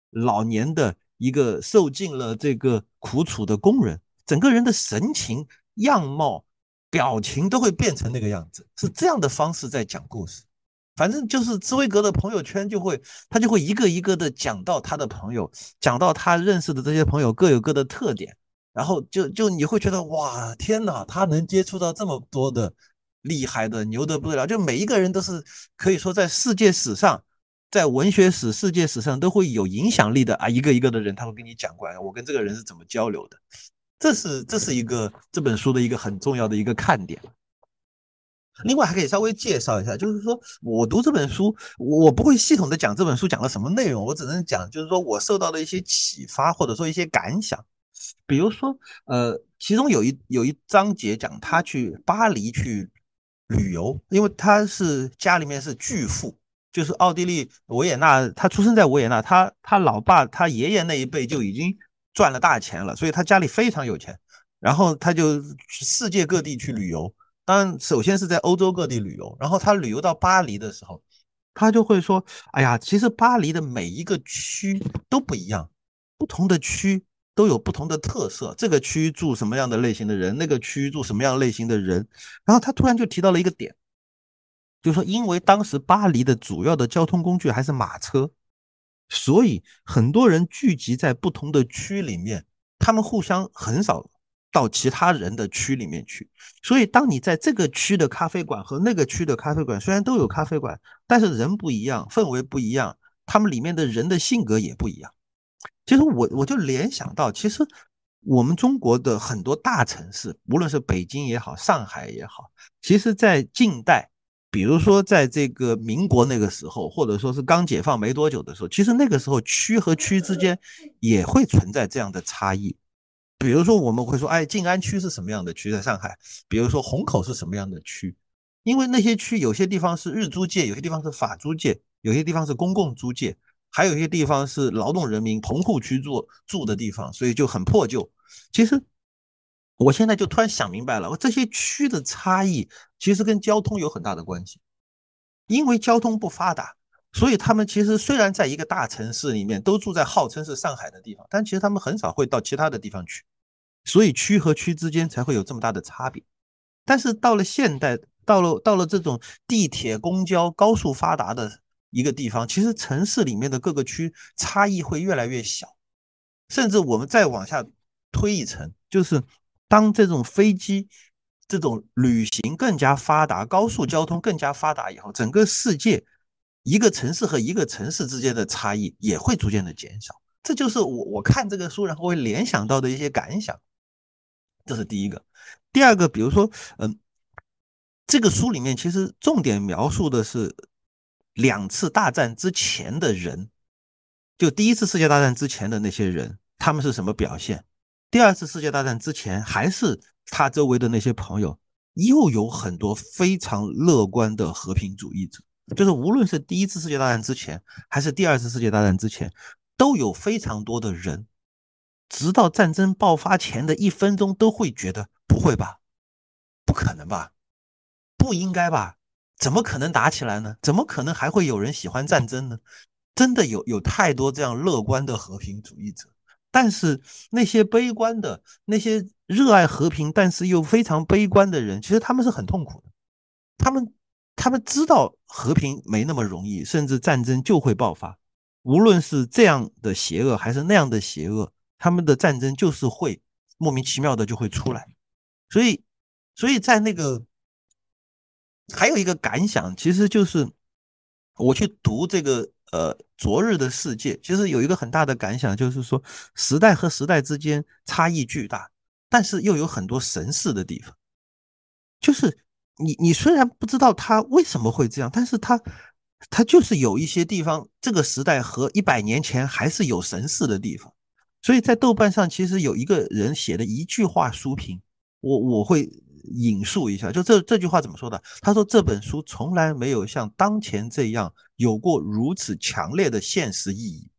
Speaker 3: 老年的一个受尽了这个苦楚的工人，整个人的神情、样貌、表情都会变成那个样子，是这样的方式在讲故事。反正就是茨威格的朋友圈他就会一个一个的讲到他的朋友，讲到他认识的这些朋友各有各的特点，然后就你会觉得哇天哪，他能接触到这么多的厉害的牛得不得了，就每一个人都是可以说在世界史上，在文学史、世界史上都会有影响力的啊，一个一个的人他会跟你讲过来，我跟这个人是怎么交流的，这是一个这本书的一个很重要的一个看点。另外还可以稍微介绍一下，就是说我读这本书，我不会系统的讲这本书讲了什么内容，我只能讲就是说我受到的一些启发或者说一些感想。比如说其中有一章节讲他去巴黎去旅游，因为他是家里面是巨富，就是奥地利维也纳，他出生在维也纳，他老爸他爷爷那一辈就已经赚了大钱了，所以他家里非常有钱，然后他就世界各地去旅游。当然，首先是在欧洲各地旅游，然后他旅游到巴黎的时候，他就会说：“哎呀，其实巴黎的每一个区都不一样，不同的区都有不同的特色。这个区住什么样的类型的人，那个区住什么样类型的人。”然后他突然就提到了一个点，就是说，因为当时巴黎的主要的交通工具还是马车，所以很多人聚集在不同的区里面，他们互相很少到其他人的区里面去。所以当你在这个区的咖啡馆和那个区的咖啡馆虽然都有咖啡馆，但是人不一样，氛围不一样，他们里面的人的性格也不一样。其实我就联想到，其实我们中国的很多大城市，无论是北京也好，上海也好，其实在近代，比如说在这个民国那个时候，或者说是刚解放没多久的时候，其实那个时候区和区之间也会存在这样的差异。比如说我们会说，哎，静安区是什么样的区，在上海，比如说虹口是什么样的区，因为那些区有些地方是日租界，有些地方是法租界，有些地方是公共租界，还有一些地方是劳动人民棚户区住的地方，所以就很破旧。其实我现在就突然想明白了，这些区的差异其实跟交通有很大的关系，因为交通不发达，所以他们其实虽然在一个大城市里面都住在号称是上海的地方，但其实他们很少会到其他的地方去，所以区和区之间才会有这么大的差别。但是到了现代，到了这种地铁、公交、高速发达的一个地方，其实城市里面的各个区差异会越来越小，甚至我们再往下推一层，就是当这种飞机、这种旅行更加发达，高速交通更加发达以后，整个世界一个城市和一个城市之间的差异也会逐渐的减少。这就是我看这个书，然后会联想到的一些感想。这是第一个。第二个，比如说，这个书里面其实重点描述的是2次大战之前的人，就第一次世界大战之前的那些人，他们是什么表现？第二次世界大战之前，还是他周围的那些朋友，又有很多非常乐观的和平主义者。就是无论是第一次世界大战之前，还是第二次世界大战之前，都有非常多的人，直到战争爆发前的1分钟都会觉得不会吧，不可能吧，不应该吧，怎么可能打起来呢？怎么可能还会有人喜欢战争呢？真的有太多这样乐观的和平主义者，但是那些悲观的，那些热爱和平但是又非常悲观的人，其实他们是很痛苦的。他们知道和平没那么容易，甚至战争就会爆发。无论是这样的邪恶还是那样的邪恶，他们的战争就是会莫名其妙的就会出来。所以，在那个还有一个感想，其实就是我去读这个昨日的世界，其实有一个很大的感想，就是说时代和时代之间差异巨大，但是又有很多神似的地方。就是你虽然不知道他为什么会这样，但是他就是有一些地方，这个时代和100年前还是有神似的地方。所以在豆瓣上其实有一个人写的一句话书评，我会引述一下，就这句话怎么说的？他说这本书从来没有像当前这样有过如此强烈的现实意义。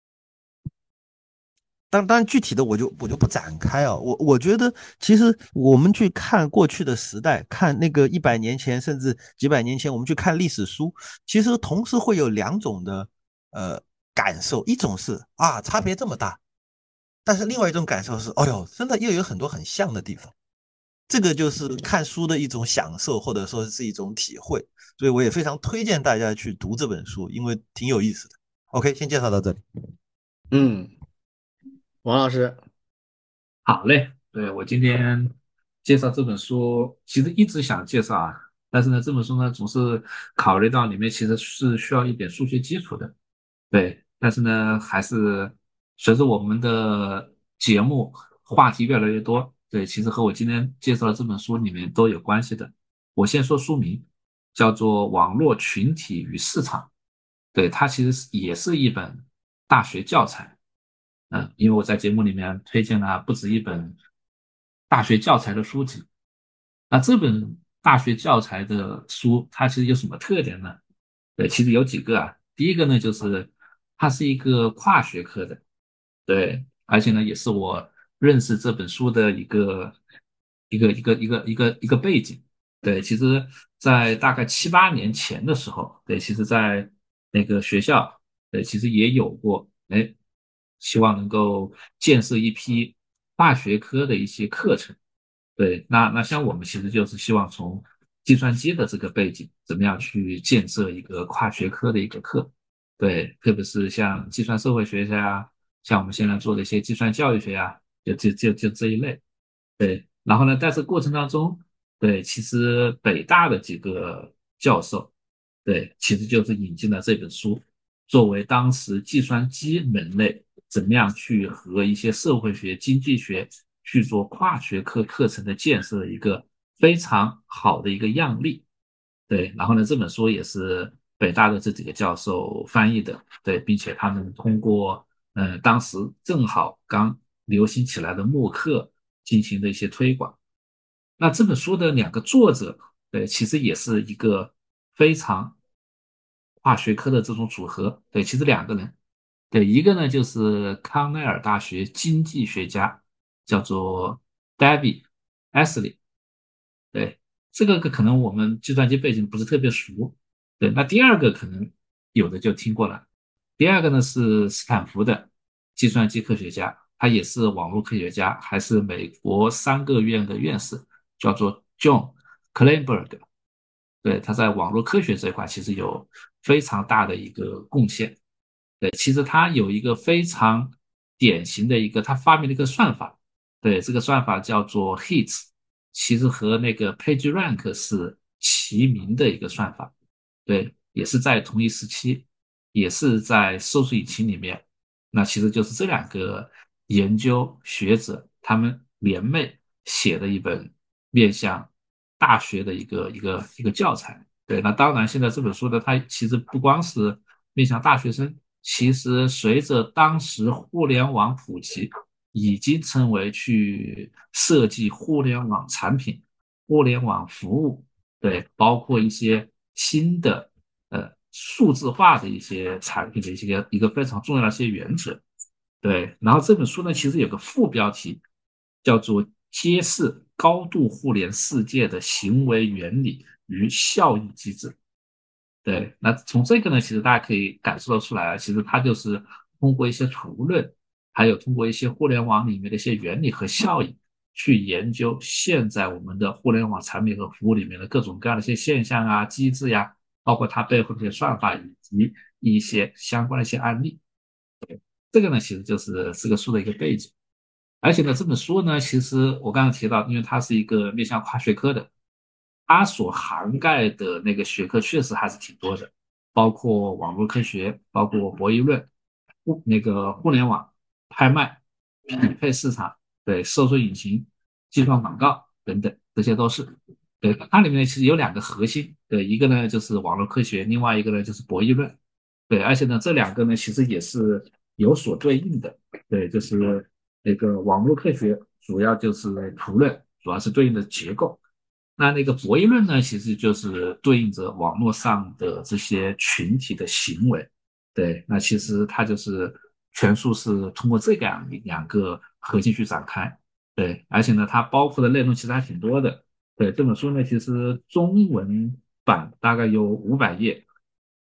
Speaker 3: 当然具体的我就不展开啊。我觉得其实我们去看过去的时代，看那个100年前甚至几百年前，我们去看历史书，其实同时会有2种的感受，一种是啊差别这么大，但是另外一种感受是，哦哟，真的又有很多很像的地方。这个就是看书的一种享受，或者说是一种体会，所以我也非常推荐大家去读这本书，因为挺有意思的。OK，先介绍到这里。
Speaker 1: 嗯，王老师。
Speaker 2: 好嘞，对，我今天介绍这本书，其实一直想介绍啊，但是呢，这本书呢总是考虑到里面其实是需要一点数学基础的，对，但是呢，还是随着我们的节目话题越来越多，对，其实和我今天介绍的这本书里面都有关系的。我先说书名，叫做《网络群体与市场》，对，它其实也是一本大学教材。因为我在节目里面推荐了不止一本大学教材的书籍。那这本大学教材的书，它其实有什么特点呢？对，其实有几个啊。第一个呢，就是它是一个跨学科的，对，而且呢，也是我认识这本书的一个背景。对，其实，在大概7、8年前的时候，对，其实在那个学校，对，其实也有过，哎，希望能够建设一批跨学科的一些课程。对，那像我们其实就是希望从计算机的这个背景，怎么样去建设一个跨学科的一个课。对，特别是像计算社会学呀，像我们现在做的一些计算教育学呀，就这一类。对，然后呢，在这过程当中，对，其实北大的几个教授，对，其实就是引进了这本书，作为当时计算机门类怎么样去和一些社会学、经济学去做跨学科课程的建设的一个非常好的一个样例。对，然后呢，这本书也是北大的这几个教授翻译的，对，并且他们通过当时正好刚流行起来的默课进行的一些推广。那这本书的两个作者，对，其实也是一个非常跨学科的这种组合。对，其实两个人，对，一个呢就是康奈尔大学经济学家，叫做 David Astley。对，这个可能我们计算机背景不是特别熟。对，那第二个可能有的就听过了。第二个呢是斯坦福的计算机科学家，他也是网络科学家，还是美国3个院的院士，叫做 John Kleinberg。对，他在网络科学这一块其实有非常大的一个贡献。对，其实他有一个非常典型的一个，他发明了一个算法。对，这个算法叫做 HEATS，其实和那个 PageRank 是齐名的一个算法。对，也是在同一时期，也是在搜索引擎里面。那其实就是这两个研究学者他们联袂写的一本面向大学的一个教材。对，那当然现在这本书呢，它其实不光是面向大学生，其实随着当时互联网普及，已经成为去设计互联网产品、互联网服务，对，包括一些新的数字化的一些产品的一个非常重要的一些原则。对，然后这本书呢，其实有个副标题叫做《揭示高度互联世界的行为原理与效益机制》。对，那从这个呢，其实大家可以感受得出来啊，其实它就是通过一些图论，还有通过一些互联网里面的一些原理和效应，去研究现在我们的互联网产品和服务里面的各种各样的一些现象啊、机制呀，包括它背后的一些算法以及一些相关的一些案例。这个呢，其实就是这个书的一个背景。而且呢，这本书呢，其实我刚刚提到，因为它是一个面向跨学科的，它所涵盖的那个学科确实还是挺多的，包括网络科学，包括博弈论、互联网、拍卖、匹配市场、对搜索引擎、计算广告等等，这些都是。对，它里面其实有两个核心，对，一个呢就是网络科学，另外一个呢就是博弈论。对，而且呢，这两个呢其实也是有所对应的。对，就是那个网络科学主要就是图论，主要是对应的结构。那个博弈论呢，其实就是对应着网络上的这些群体的行为。对，那其实它就是全书是通过这样两个核心去展开。对，而且呢，它包括的内容其实还挺多的。对，这本书呢，其实中文版大概有500页，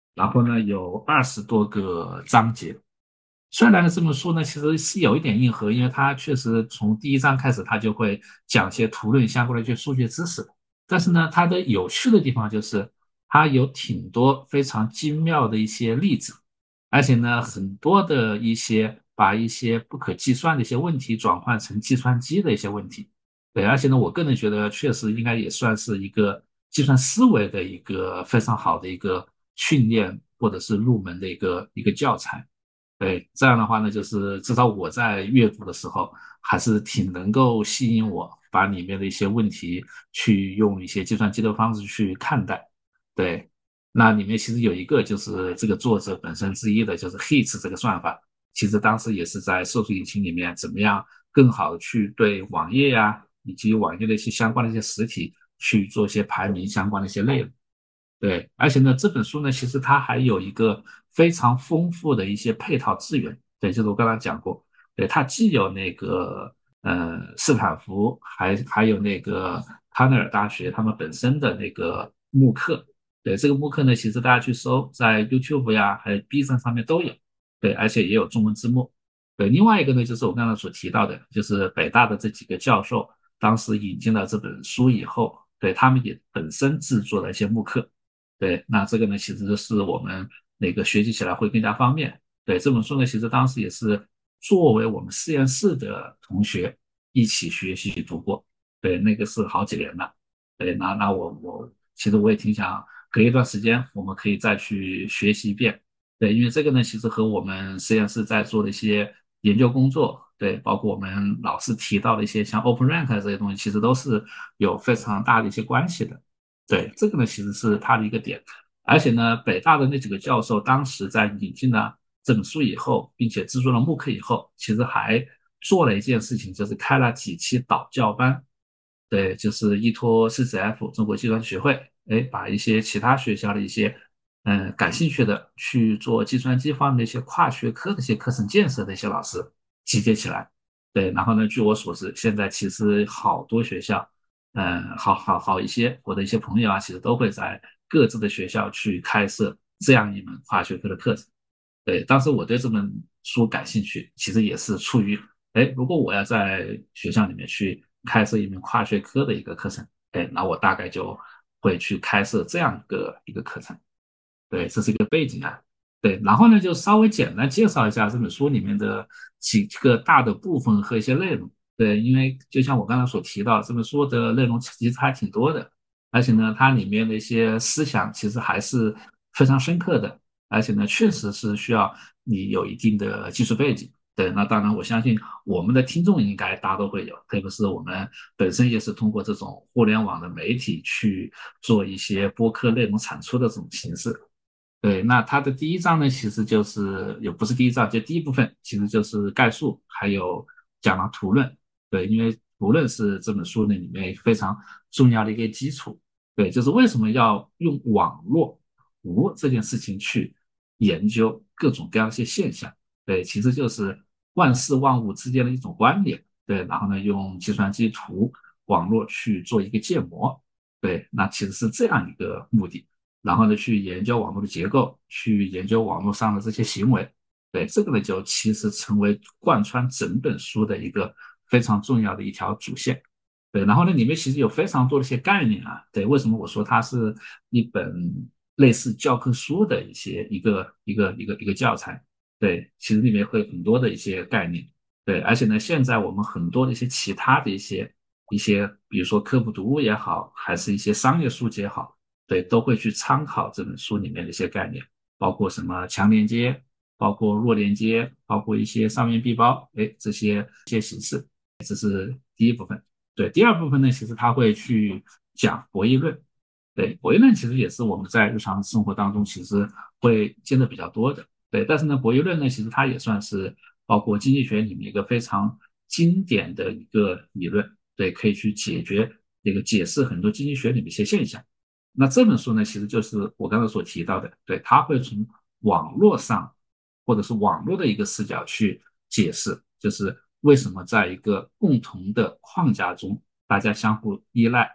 Speaker 2: 然后呢有20多个章节。虽然呢这本书呢其实是有一点硬核，因为它确实从第一章开始它就会讲一些图论相关的一些数学知识，但是呢它的有趣的地方就是它有挺多非常精妙的一些例子，而且呢很多的一些把一些不可计算的一些问题转换成计算机的一些问题。对，而且呢我个人觉得确实应该也算是一个计算思维的一个非常好的一个训练或者是入门的一个教材。对，这样的话呢，就是至少我在阅读的时候，还是挺能够吸引我，把里面的一些问题去用一些计算机的方式去看待。对，那里面其实有一个就是这个作者本身之一的，就是 HITS 这个算法，其实当时也是在搜索引擎里面怎么样更好的去对网页呀，以及网页的一些相关的一些实体去做一些排名相关的一些内容。对，而且呢，这本书呢，其实它还有一个非常丰富的一些配套资源。对，就是我刚刚讲过，对，它既有那个斯坦福，还有那个康奈尔大学他们本身的那个慕课。对，这个慕课呢，其实大家去搜，在 YouTube 呀，还有 B 站上面都有。对，而且也有中文字幕。对，另外一个呢，就是我刚刚所提到的，就是北大的这几个教授，当时引进了这本书以后，对他们也本身制作了一些慕课。对，那这个呢，其实是我们那个学习起来会更加方便。对，这本书呢，其实当时也是作为我们实验室的同学一起学习读过。对，那个是好几年了。对，那我其实我也挺想隔一段时间我们可以再去学习一遍。对，因为这个呢，其实和我们实验室在做的一些研究工作，对，包括我们老师提到的一些像 OpenRank 这些东西，其实都是有非常大的一些关系的。对，这个呢其实是它的一个点。而且呢，北大的那几个教授当时在引进了这本书以后，并且制作了慕课以后，其实还做了一件事情，就是开了几期导教班。对，就是依托 CCF 中国计算机学会，哎，把一些其他学校的一些感兴趣的去做计算机方面的一些跨学科的一些课程建设的一些老师集结起来。对，然后呢，据我所知，现在其实好多学校，好一些，我的一些朋友啊，其实都会在各自的学校去开设这样一门跨学科的课程。对，当时我对这本书感兴趣，其实也是出于，哎，如果我要在学校里面去开设一门跨学科的一个课程，哎，那我大概就会去开设这样一个课程。对，这是一个背景啊。对，然后呢，就稍微简单介绍一下这本书里面的几个大的部分和一些内容。对，因为就像我刚才所提到，这本书的内容其实还挺多的，而且呢，它里面的一些思想其实还是非常深刻的，而且呢，确实是需要你有一定的技术背景。对，那当然，我相信我们的听众应该大家都会有，特别是我们本身也是通过这种互联网的媒体去做一些播客内容产出的这种形式。对，那它的第一章呢，其实就是也不是第一章，就第一部分其实就是概述，还有讲了图论。对，因为图论是这本书里面非常重要的一个基础。对，就是为什么要用网络图这件事情去研究各种各样的一些现象。对，其实就是万事万物之间的一种关联。对，然后呢，用计算机图网络去做一个建模。对，那其实是这样一个目的。然后呢，去研究网络的结构，去研究网络上的这些行为。对，这个呢，就其实成为贯穿整本书的一个非常重要的一条主线。对，然后呢，里面其实有非常多的一些概念啊。对，为什么我说它是一本类似教科书的一个教材？对，其实里面会有很多的一些概念。对，而且呢，现在我们很多的一些其他的一些，比如说科普读物也好，还是一些商业书籍也好，对，都会去参考这本书里面的一些概念，包括什么强连接，包括弱连接，包括一些上面闭包，哎，这些形式。这是第一部分。对，第二部分呢，其实他会去讲博弈论。对，博弈论其实也是我们在日常生活当中其实会见的比较多的。对，但是呢，博弈论呢，其实它也算是包括经济学里面一个非常经典的一个理论。对，可以去解释很多经济学里面一些现象。那这本书呢，其实就是我刚才所提到的，对，它会从网络上或者是网络的一个视角去解释，就是为什么在一个共同的框架中，大家相互依赖，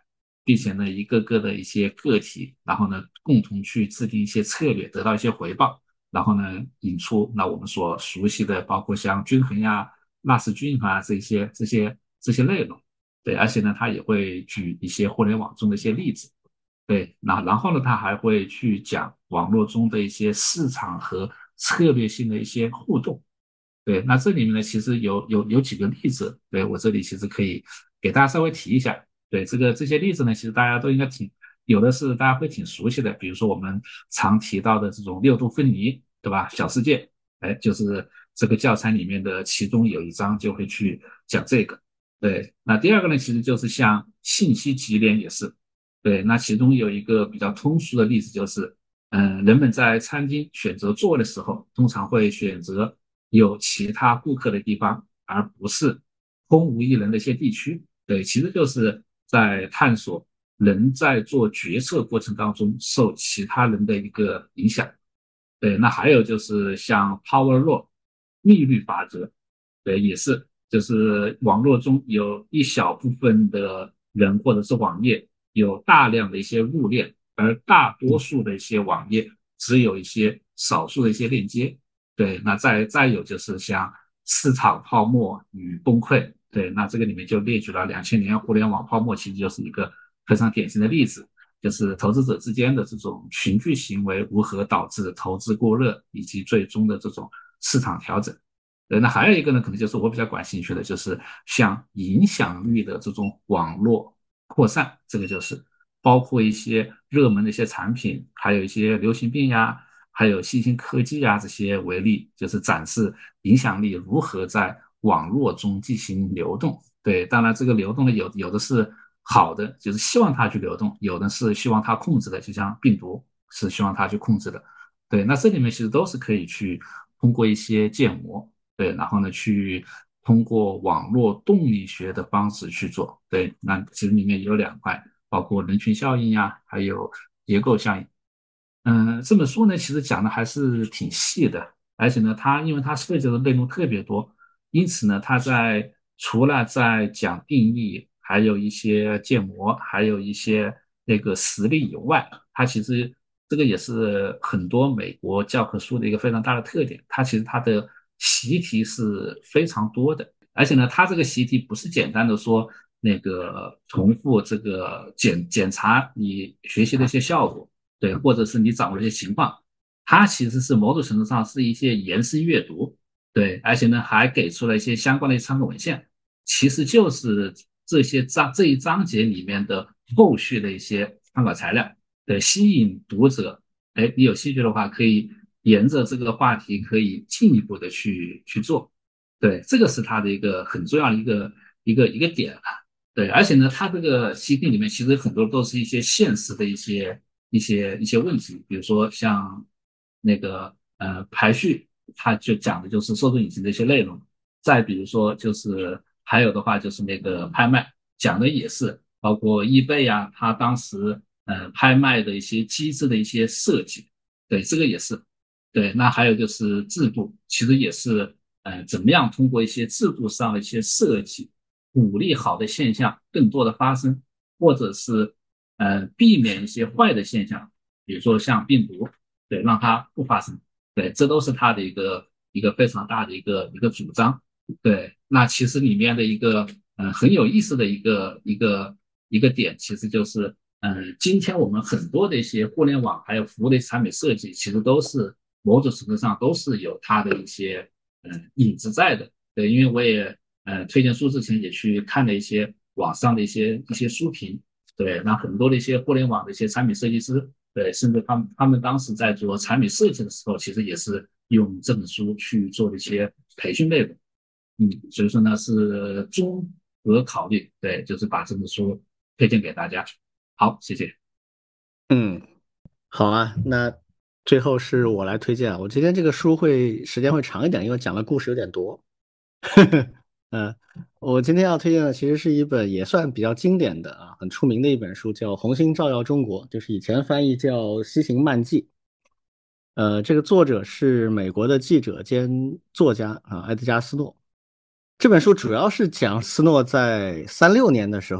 Speaker 2: 并且呢，一个个的一些个体，然后呢，共同去制定一些策略，得到一些回报，然后呢，引出那我们所熟悉的，包括像均衡呀、纳什均衡啊这些内容。对，而且呢，他也会举一些互联网中的一些例子。对，然后呢，他还会去讲网络中的一些市场和策略性的一些互动。对，那这里面呢，其实有几个例子，对，我这里其实可以给大家稍微提一下。对，这些例子呢，其实大家都应该有的是大家会挺熟悉的，比如说我们常提到的这种六度分离，对吧？小世界，哎，就是这个教材里面的其中有一章就会去讲这个。对，那第二个呢，其实就是像信息级联也是。对，那其中有一个比较通俗的例子就是，人们在餐厅选择座位的时候，通常会选择有其他顾客的地方，而不是空无一人的一些地区。对，其实就是在探索人在做决策过程当中受其他人的一个影响。对，那还有就是像 Power Law 密律法则，对，也是就是网络中有一小部分的人或者是网页有大量的一些入链，而大多数的一些网页只有一些少数的一些链接。对，那再有就是像市场泡沫与崩溃，对，那这个里面就列举了2000年互联网泡沫，其实就是一个非常典型的例子。就是投资者之间的这种群聚行为如何导致投资过热，以及最终的这种市场调整。那还有一个呢，可能就是我比较感兴趣的，就是像影响力的这种网络扩散，这个就是包括一些热门的一些产品，还有一些流行病呀，还有新兴科技呀这些为例，就是展示影响力如何在网络中进行流动。对，当然这个流动呢，有的是好的，就是希望它去流动；有的是希望它控制的，就像病毒是希望它去控制的。对，那这里面其实都是可以去通过一些建模，对，然后呢去通过网络动力学的方式去做。对，那其实里面有2块，包括人群效应呀，还有结构效应。这本书呢，其实讲的还是挺细的，而且呢，因为它涉及的内容特别多，因此呢，它除了在讲定义，还有一些建模，还有一些那个实例以外，它其实这个也是很多美国教科书的一个非常大的特点。它其实它的习题是非常多的，而且呢，它这个习题不是简单的说那个重复这个检查你学习的一些效果。对，或者是你掌握的一些情况，它其实是某种程度上是一些延伸阅读。对，而且呢还给出了一些相关的参考文献，其实就是这一章节里面的后续的一些参考材料。对，吸引读者，哎，你有兴趣的话，可以沿着这个话题可以进一步的去做。对，这个是它的一个很重要的一个点。对，而且呢，它这个 CD 里面其实很多都是一些现实的一些问题，比如说像那个排序，它就讲的就是搜索引擎的一些内容。再比如说就是还有的话就是那个拍卖，讲的也是包括易贝啊，它当时拍卖的一些机制的一些设计。对，这个也是。对，那还有就是制度，其实也是怎么样通过一些制度上的一些设计。鼓励好的现象更多的发生，或者是避免一些坏的现象，比如说像病毒，对，让它不发生。对，这都是他的一个非常大的一个主张。对，那其实里面的一个很有意思的一个点，其实就是今天我们很多的一些互联网还有服务的产品设计，其实都是某种程度上都是有它的一些影子在的。对，因为我也推荐书之前也去看了一些网上的一些书评。对，那很多的一些互联网的一些产品设计师，对，甚至他们当时在做产品设计的时候，其实也是用这本书去做的一些培训内容。所以说呢是综合考虑，对，就是把这本书推荐给大家。好，谢谢。
Speaker 1: 嗯，好啊，那最后是我来推荐啊。我今天这个书时间会长一点，因为讲的故事有点多。嗯，我今天要推荐的其实是一本也算比较经典的啊，很出名的一本书，叫《红星照耀中国》，就是以前翻译叫《西行漫记》。这个作者是美国的记者兼作家啊，埃德加·斯诺。这本书主要是讲斯诺在36年的时候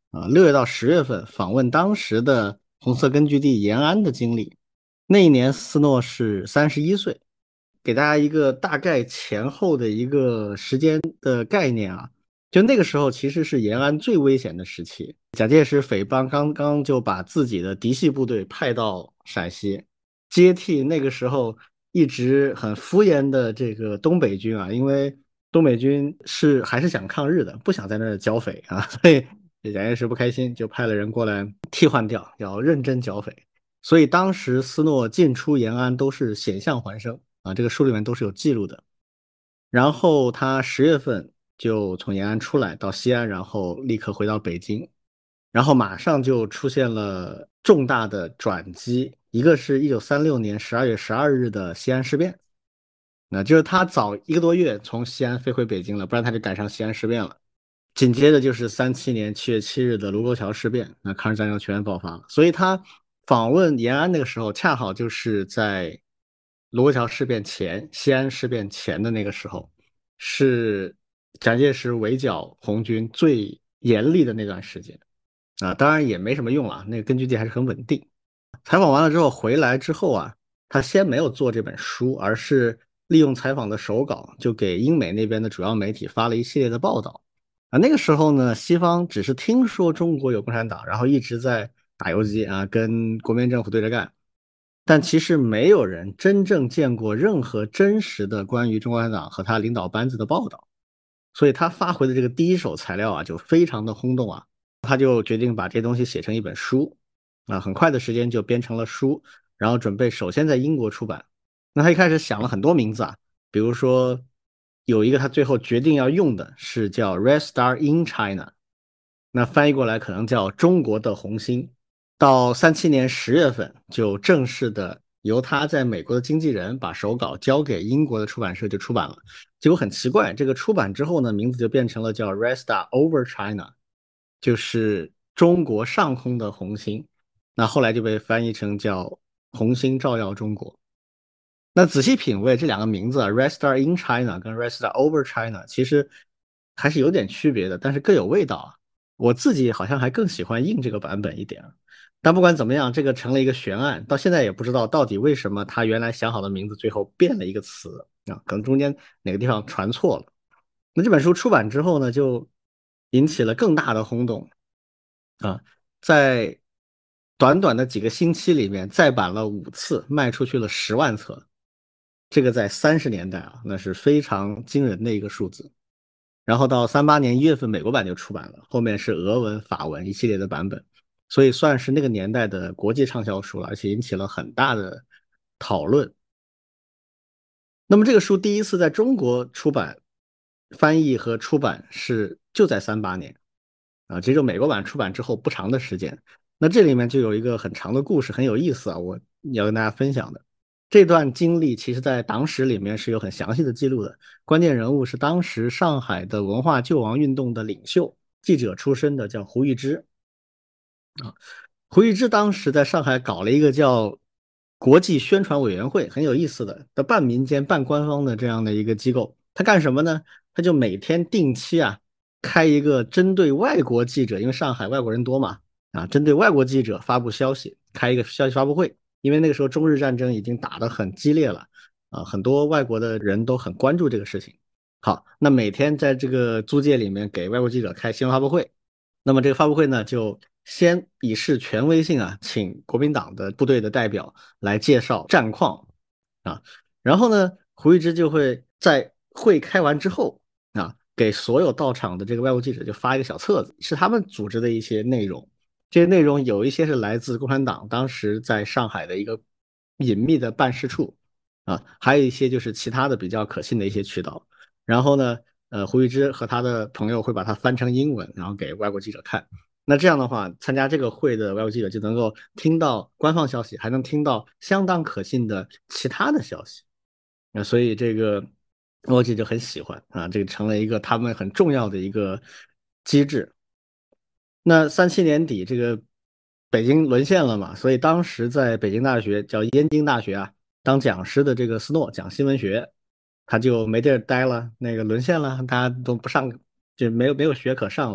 Speaker 1: 6月到10月份访问当时的红色根据地延安的经历。那一年斯诺是31岁，给大家一个大概前后的一个时间的概念啊。就那个时候其实是延安最危险的时期，蒋介石匪帮刚刚就把自己的嫡系部队派到陕西，接替那个时候一直很敷衍的这个东北军啊，因为东北军还是想抗日的，不想在那儿剿匪啊，所以蒋介石不开心，就派了人过来替换掉，要认真剿匪。所以当时斯诺进出延安都是险象环生啊，这个书里面都是有记录的。然后他10月份就从延安出来到西安，然后立刻回到北京，然后马上就出现了重大的转机，一个是1936年12月12日的西安事变，那就是他早1个多月从西安飞回北京了，不然他就赶上西安事变了。紧接着就是37年7月7日的卢沟桥事变，那抗日战争全面爆发了。所以他访问延安那个时候，恰好就是在卢沟桥事变前、西安事变前的那个时候，是蒋介石围剿红军最严厉的那段时间啊。当然也没什么用了，那个根据地还是很稳定。采访完了之后回来之后啊，他先没有做这本书，而是利用采访的手稿，就给英美那边的主要媒体发了一系列的报道。啊，那个时候呢，西方只是听说中国有共产党，然后一直在打游击啊，跟国民政府对着干，但其实没有人真正见过任何真实的关于中国共产党和他领导班子的报道，所以他发回的这个第一手材料啊，就非常的轰动啊，他就决定把这东西写成一本书，啊，很快的时间就编成了书，然后准备首先在英国出版。那他一开始想了很多名字啊，比如说有一个他最后决定要用的是叫 Red Star in China，那翻译过来可能叫中国的红星。到37年10月份就正式的由他在美国的经纪人把手稿交给英国的出版社就出版了。结果很奇怪，这个出版之后呢，名字就变成了叫 Red Star Over China，就是中国上空的红星。那后来就被翻译成叫红星照耀中国。那仔细品味这两个名字啊，Red Star in China 跟 Red Star Over China 其实还是有点区别的，但是各有味道啊。我自己好像还更喜欢印这个版本一点啊。但不管怎么样，这个成了一个悬案，到现在也不知道到底为什么他原来想好的名字最后变了一个词啊，可能中间哪个地方传错了。那这本书出版之后呢，就引起了更大的轰动啊，在短短的几个星期里面再版了5次，卖出去了10万册。这个在30年代啊，那是非常惊人的一个数字。然后到38年1月份，美国版就出版了，后面是俄文、法文一系列的版本，所以算是那个年代的国际畅销书了，而且引起了很大的讨论。那么这个书第一次在中国出版、翻译和出版就在38年啊，其实就美国版出版之后不长的时间。那这里面就有一个很长的故事，很有意思啊，我要跟大家分享的。这段经历其实在党史里面是有很详细的记录的，关键人物是当时上海的文化救亡运动的领袖，记者出身的，叫胡玉芝。胡玉芝当时在上海搞了一个叫国际宣传委员会，很有意思的半民间半官方的这样的一个机构。他干什么呢？他就每天定期啊开一个针对外国记者，因为上海外国人多嘛，啊，针对外国记者发布消息，开一个消息发布会。因为那个时候中日战争已经打得很激烈了，啊，很多外国的人都很关注这个事情。好，那每天在这个租界里面给外国记者开新闻发布会。那么这个发布会呢，就先以示权威性啊，请国民党的部队的代表来介绍战况啊，然后呢，胡玉芝就会在会开完之后啊，给所有到场的这个外国记者就发一个小册子，是他们组织的一些内容。这些内容有一些是来自共产党当时在上海的一个隐秘的办事处啊，还有一些就是其他的比较可信的一些渠道。然后呢，胡玉芝和他的朋友会把它翻成英文，然后给外国记者看。那这样的话，参加这个会的外国记者就能够听到官方消息，还能听到相当可信的其他的消息。那所以这个外国记者很喜欢啊，这个成了一个他们很重要的一个机制。那37年底，这个北京沦陷了嘛，所以当时在北京大学叫燕京大学啊，当讲师的这个斯诺讲新闻学，他就没地儿待了，那个沦陷了，大家都不上，就没有学可上了，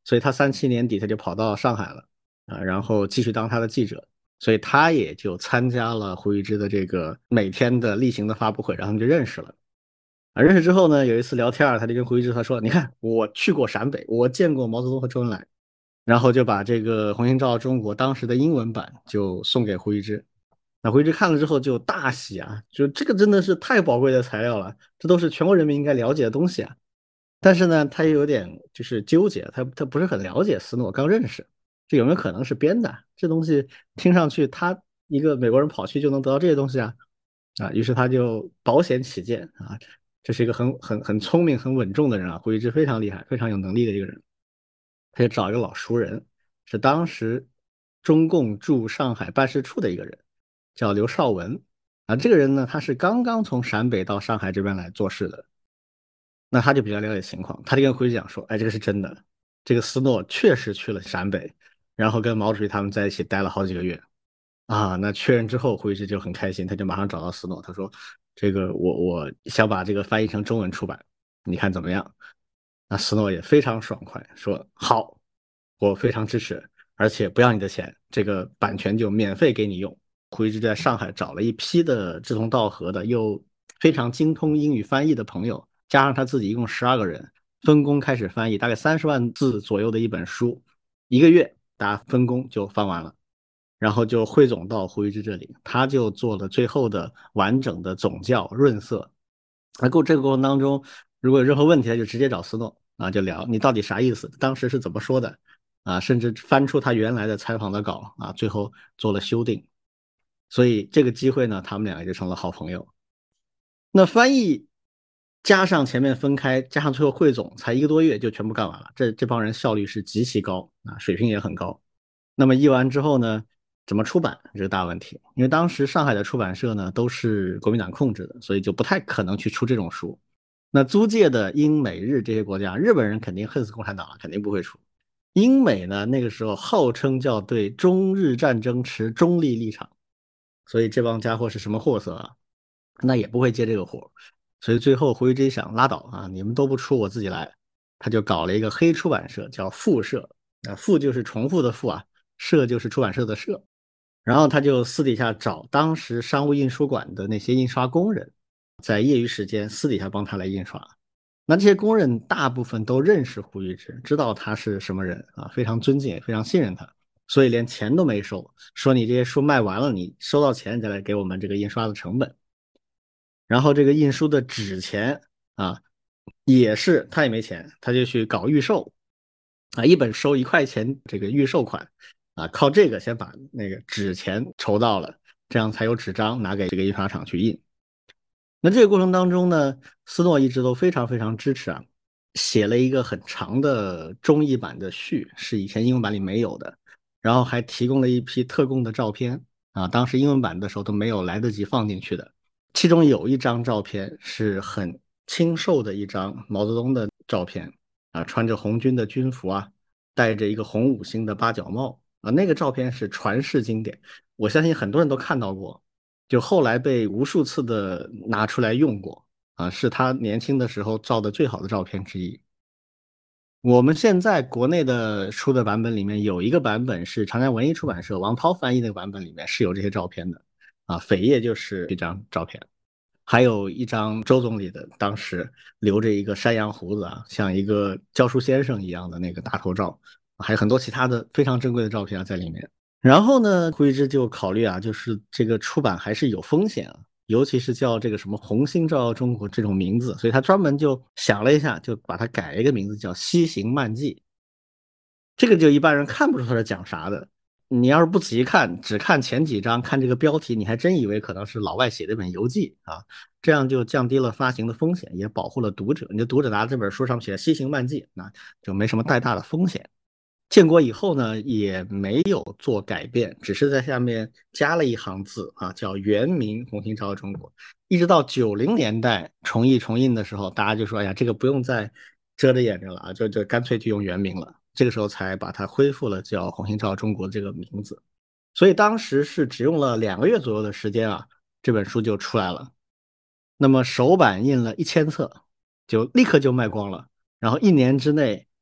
Speaker 1: 所以他37年底他就跑到上海了啊，然后继续当他的记者，所以他也就参加了胡一之的这个每天的例行的发布会，然后他们就认识了。啊，认识之后呢，有一次聊天他就跟胡一之他说：“你看，我去过陕北，我见过毛泽东和周恩来。”然后就把这个《红星照中国》当时的英文版就送给胡一之。那胡一之看了之后就大喜啊，就这个真的是太宝贵的材料了，这都是全国人民应该了解的东西啊。但是呢，他也有点就是纠结，他不是很了解斯诺，刚认识，这有没有可能是编的？这东西听上去他一个美国人跑去就能得到这些东西啊，于是他就保险起见啊，这是一个很聪明、很稳重的人啊，胡一之非常厉害、非常有能力的一个人，他就找一个老熟人，是当时中共驻上海办事处的一个人，叫刘绍文啊。这个人呢，他是刚刚从陕北到上海这边来做事的，那他就比较了解情况，他就跟胡一之讲说：“哎，这个是真的，这个斯诺确实去了陕北，然后跟毛主席他们在一起待了好几个月。”啊，那确认之后，胡一之就很开心，他就马上找到斯诺，他说：“这个我想把这个翻译成中文出版，你看怎么样？”那斯诺也非常爽快，说：“好，我非常支持，而且不要你的钱，这个版权就免费给你用。”胡一之在上海找了一批的志同道合的，又非常精通英语翻译的朋友，加上他自己一共12个人，分工开始翻译，大概30万字左右的一本书，一个月大家分工就翻完了。然后就汇总到胡一之这里，他就做了最后的完整的总校润色。这个过程当中，如果有任何问题，他就直接找斯诺啊，就聊你到底啥意思，当时是怎么说的啊，甚至翻出他原来的采访的稿啊，最后做了修订。所以这个机会呢，他们两个就成了好朋友。那翻译加上前面分开，加上最后汇总，才1个多月就全部干完了。这帮人效率是极其高啊，水平也很高。那么译完之后呢，怎么出版这个大问题？因为当时上海的出版社呢都是国民党控制的，所以就不太可能去出这种书。那租界的英美日这些国家，日本人肯定恨死共产党了，肯定不会出。英美呢那个时候号称叫对中日战争持中立立场，所以这帮家伙是什么货色啊？那也不会接这个活。所以最后胡一之想拉倒啊，你们都不出，我自己来。他就搞了一个黑出版社，叫复社啊，复就是重复的复啊，社就是出版社的社。然后他就私底下找当时商务印书馆的那些印刷工人，在业余时间私底下帮他来印刷。那这些工人大部分都认识胡一之，知道他是什么人啊，非常尊敬，也非常信任他，所以连钱都没收，说你这些书卖完了，你收到钱再来给我们这个印刷的成本。然后这个印书的纸钱啊，也是他也没钱，他就去搞预售啊，一本收1块钱这个预售款啊，靠这个先把那个纸钱筹到了，这样才有纸张拿给这个印刷厂去印。那这个过程当中呢，斯诺一直都非常非常支持啊，写了一个很长的中译版的序，是以前英文版里没有的，然后还提供了一批特供的照片啊，当时英文版的时候都没有来得及放进去的。其中有一张照片是很清瘦的一张毛泽东的照片啊，穿着红军的军服啊，戴着一个红5星的八角帽啊，那个照片是传世经典，我相信很多人都看到过，就后来被无数次的拿出来用过啊，是他年轻的时候照的最好的照片之一。我们现在国内的出的版本里面有一个版本是长江文艺出版社王涛翻译那个版本里面是有这些照片的啊，扉页就是这张照片。还有一张周总理的当时留着一个山羊胡子啊，像一个教书先生一样的那个大头照，还有很多其他的非常珍贵的照片啊在里面。然后呢，胡一之就考虑啊，就是这个出版还是有风险啊，尤其是叫这个什么“红星照耀中国”这种名字，所以他专门就想了一下，就把它改了一个名字叫《西行漫记》。这个就一般人看不出他是讲啥的。你要是不仔细看，只看前几章，看这个标题，你还真以为可能是老外写的一本游记啊，这样就降低了发行的风险，也保护了读者。你的读者拿这本书上面写的《西行漫记》，那就没什么太大的风险。建国以后呢，也没有做改变，只是在下面加了一行字啊，叫原名红星照耀中国。一直到90年代重译重印的时候，大家就说，哎呀，这个不用再遮着眼睛了啊，就干脆就用原名了。这个时候才把它恢复了叫红星照耀中国这个名字。所以当时是只用了2个月左右的时间啊，这本书就出来了。那么首版印了1000册，就立刻就卖光了。然后1年之内，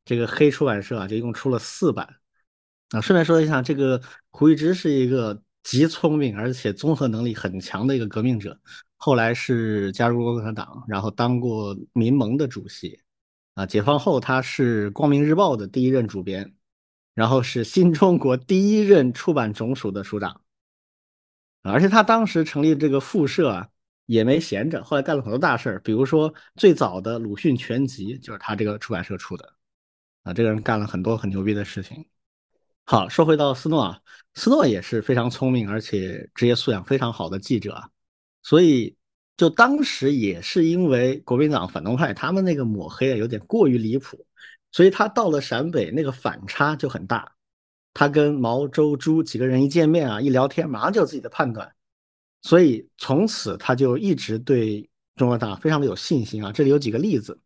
Speaker 1: 这个黑出版社啊就一共出了4版。顺便说一下，这个胡一之是一个极聪明而且综合能力很强的一个革命者，后来是加入过共产党，然后当过民盟的主席。解放后他是光明日报的第1任主编，然后是新中国第1任出版总署的署长。而且他当时成立这个复社啊，也没闲着，后来干了很多大事儿，比如说最早的鲁迅全集就是他这个出版社出的。这个人干了很多很牛逼的事情。好，说回到斯诺啊，斯诺也是非常聪明而且职业素养非常好的记者啊，所以就当时也是因为国民党反动派他们那个抹黑啊有点过于离谱，所以他到了陕北那个反差就很大。他跟毛周朱几个人一见面啊，一聊天马上就有自己的判断，所以从此他就一直对中国党非常的有信心啊。这里有几个例子，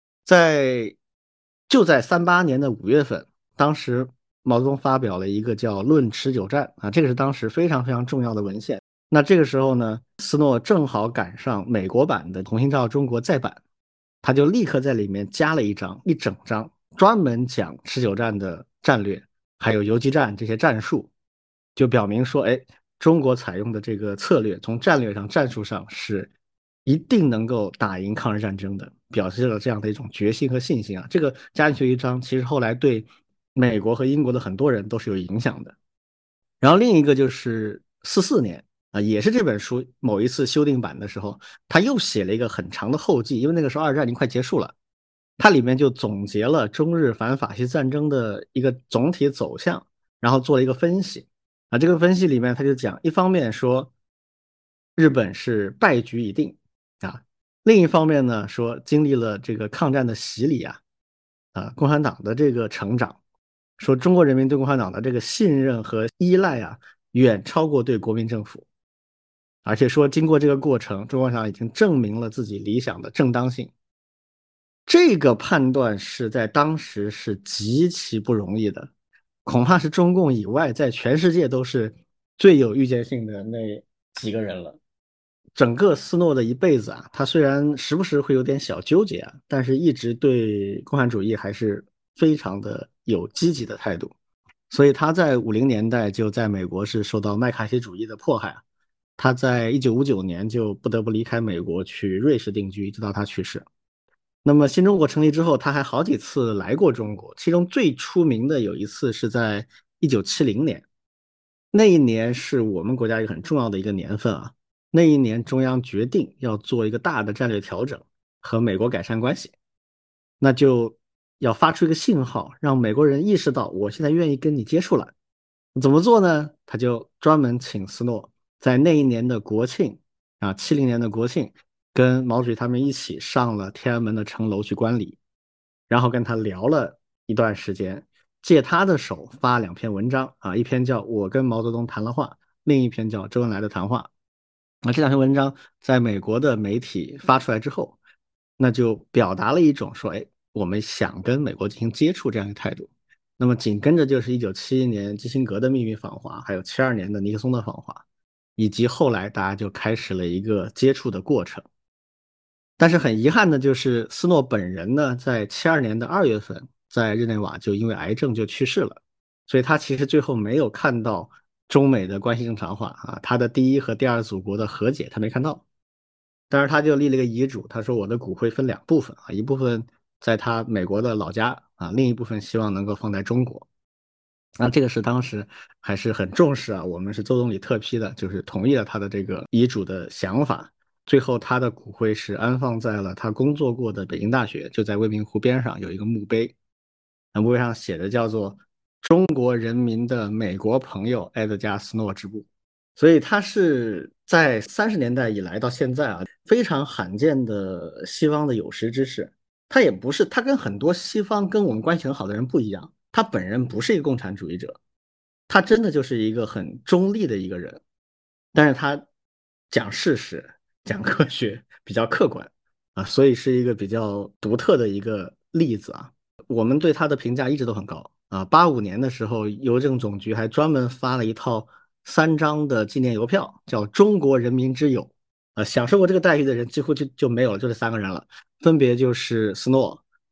Speaker 1: 就在38年的5月份，当时毛泽东发表了一个叫《论持久战》啊，这个是当时非常非常重要的文献。那这个时候呢，斯诺正好赶上美国版的《红星照中国》再版，他就立刻在里面加了一整章，专门讲持久战的战略，还有游击战这些战术，就表明说，哎，中国采用的这个策略，从战略上、战术上是一定能够打赢抗日战争的，表示了这样的一种决心和信心啊。这个加进去一章，其实后来对美国和英国的很多人都是有影响的。然后另一个就是44年也是这本书某一次修订版的时候，他又写了一个很长的后记，因为那个时候二战已经快结束了，它里面就总结了中日反法西战争的一个总体走向，然后做了一个分析这个分析里面他就讲，一方面说日本是败局已定另一方面呢说经历了这个抗战的洗礼共产党的这个成长，说中国人民对共产党的这个信任和依赖远超过对国民政府，而且说经过这个过程，中国共产党已经证明了自己理想的正当性。这个判断是在当时是极其不容易的，恐怕是中共以外在全世界都是最有预见性的那几个人了。整个斯诺的一辈子他虽然时不时会有点小纠结但是一直对共产主义还是非常的有积极的态度。所以他在50年代就在美国是受到麦卡锡主义的迫害他在1959年就不得不离开美国去瑞士定居，直到他去世。那么新中国成立之后，他还好几次来过中国，其中最出名的有一次是在1970年，那一年是我们国家一个很重要的一个年份那一年中央决定要做一个大的战略调整，和美国改善关系，那就要发出一个信号，让美国人意识到我现在愿意跟你接触了。怎么做呢？他就专门请斯诺在那一年的国庆70年的国庆，跟毛主席他们一起上了天安门的城楼去观礼，然后跟他聊了一段时间，借他的手发2篇文章一篇叫我跟毛泽东谈了话，另一篇叫周恩来的谈话。这2篇文章在美国的媒体发出来之后，那就表达了一种说，哎，我们想跟美国进行接触这样一个态度。那么紧跟着就是1971年基辛格的秘密访华，还有72年的尼克松的访华，以及后来大家就开始了一个接触的过程。但是很遗憾的就是斯诺本人呢，在72年的2月份，在日内瓦就因为癌症就去世了，所以他其实最后没有看到中美的关系正常化他的第一和第二祖国的和解他没看到。但是他就立了个遗嘱，他说我的骨灰分2部分一部分在他美国的老家另一部分希望能够放在中国。这个是当时还是很重视我们是周总理特批的，就是同意了他的这个遗嘱的想法。最后他的骨灰是安放在了他工作过的北京大学，就在未名湖边上有一个墓碑，墓碑上写的叫做中国人民的美国朋友埃德加·斯诺之墓。所以他是在30年代以来到现在非常罕见的西方的有识之士。他也不是，他跟很多西方跟我们关系很好的人不一样，他本人不是一个共产主义者，他真的就是一个很中立的一个人，但是他讲事实讲科学比较客观所以是一个比较独特的一个例子我们对他的评价一直都很高85年的时候，邮政总局还专门发了一套3张的纪念邮票，叫中国人民之友享受过这个待遇的人几乎就没有了，就这3个人了，分别就是斯诺，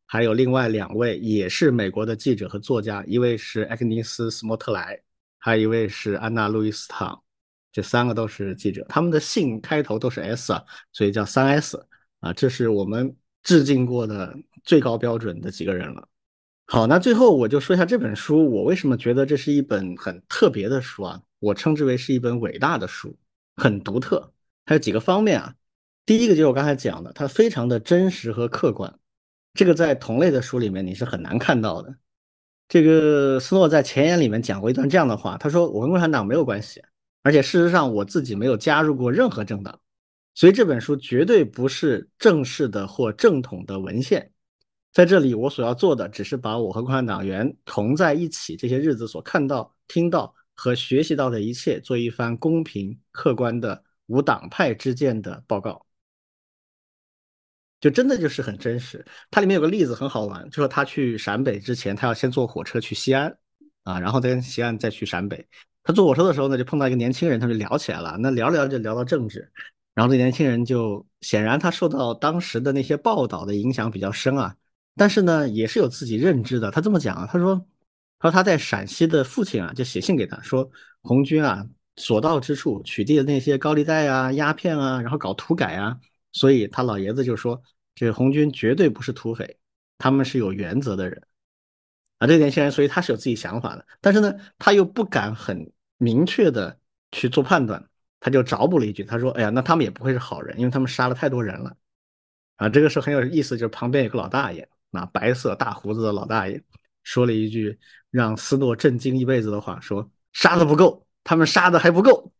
Speaker 1: 还有另外2位也是美国的记者和作家，一位是艾克尼斯·斯莫特莱，还有一位是安娜·路易斯唐，这3个都是记者，他们的姓开头都是 S 啊，所以叫3S 啊，这是我们致敬过的最高标准的几个人了。好，那最后我就说一下这本书，我为什么觉得这是一本很特别的书啊？我称之为是一本伟大的书，很独特。它有几个方面啊。第一个就是我刚才讲的，它非常的真实和客观，这个在同类的书里面你是很难看到的。这个斯诺在前言里面讲过一段这样的话，他说我跟共产党没有关系，而且事实上我自己没有加入过任何政党，所以这本书绝对不是正式的或正统的文献。在这里，我所要做的只是把我和共产党员同在一起这些日子所看到、听到和学习到的一切，做一番公平、客观的无党派之见的报告。就真的就是很真实。它里面有个例子很好玩，就说他去陕北之前，他要先坐火车去西安啊，然后再跟西安再去陕北。他坐火车的时候呢，就碰到一个年轻人，他就聊起来了。那聊聊就聊到政治，然后这年轻人就显然他受到当时的那些报道的影响比较深啊，但是呢也是有自己认知的。他这么讲啊，他说他在陕西的父亲啊就写信给他说，红军啊所到之处取缔了那些高利贷啊、鸦片啊，然后搞土改啊。所以他老爷子就说，这个红军绝对不是土匪，他们是有原则的人啊。这个年轻人，所以他是有自己想法的，但是呢，他又不敢很明确的去做判断，他就找补了一句，他说：“哎呀，那他们也不会是好人，因为他们杀了太多人了啊。”这个时候很有意思，就是旁边有个老大爷啊，白色大胡子的老大爷，说了一句让斯诺震惊一辈子的话，说：“杀的不够，他们杀的还不够。”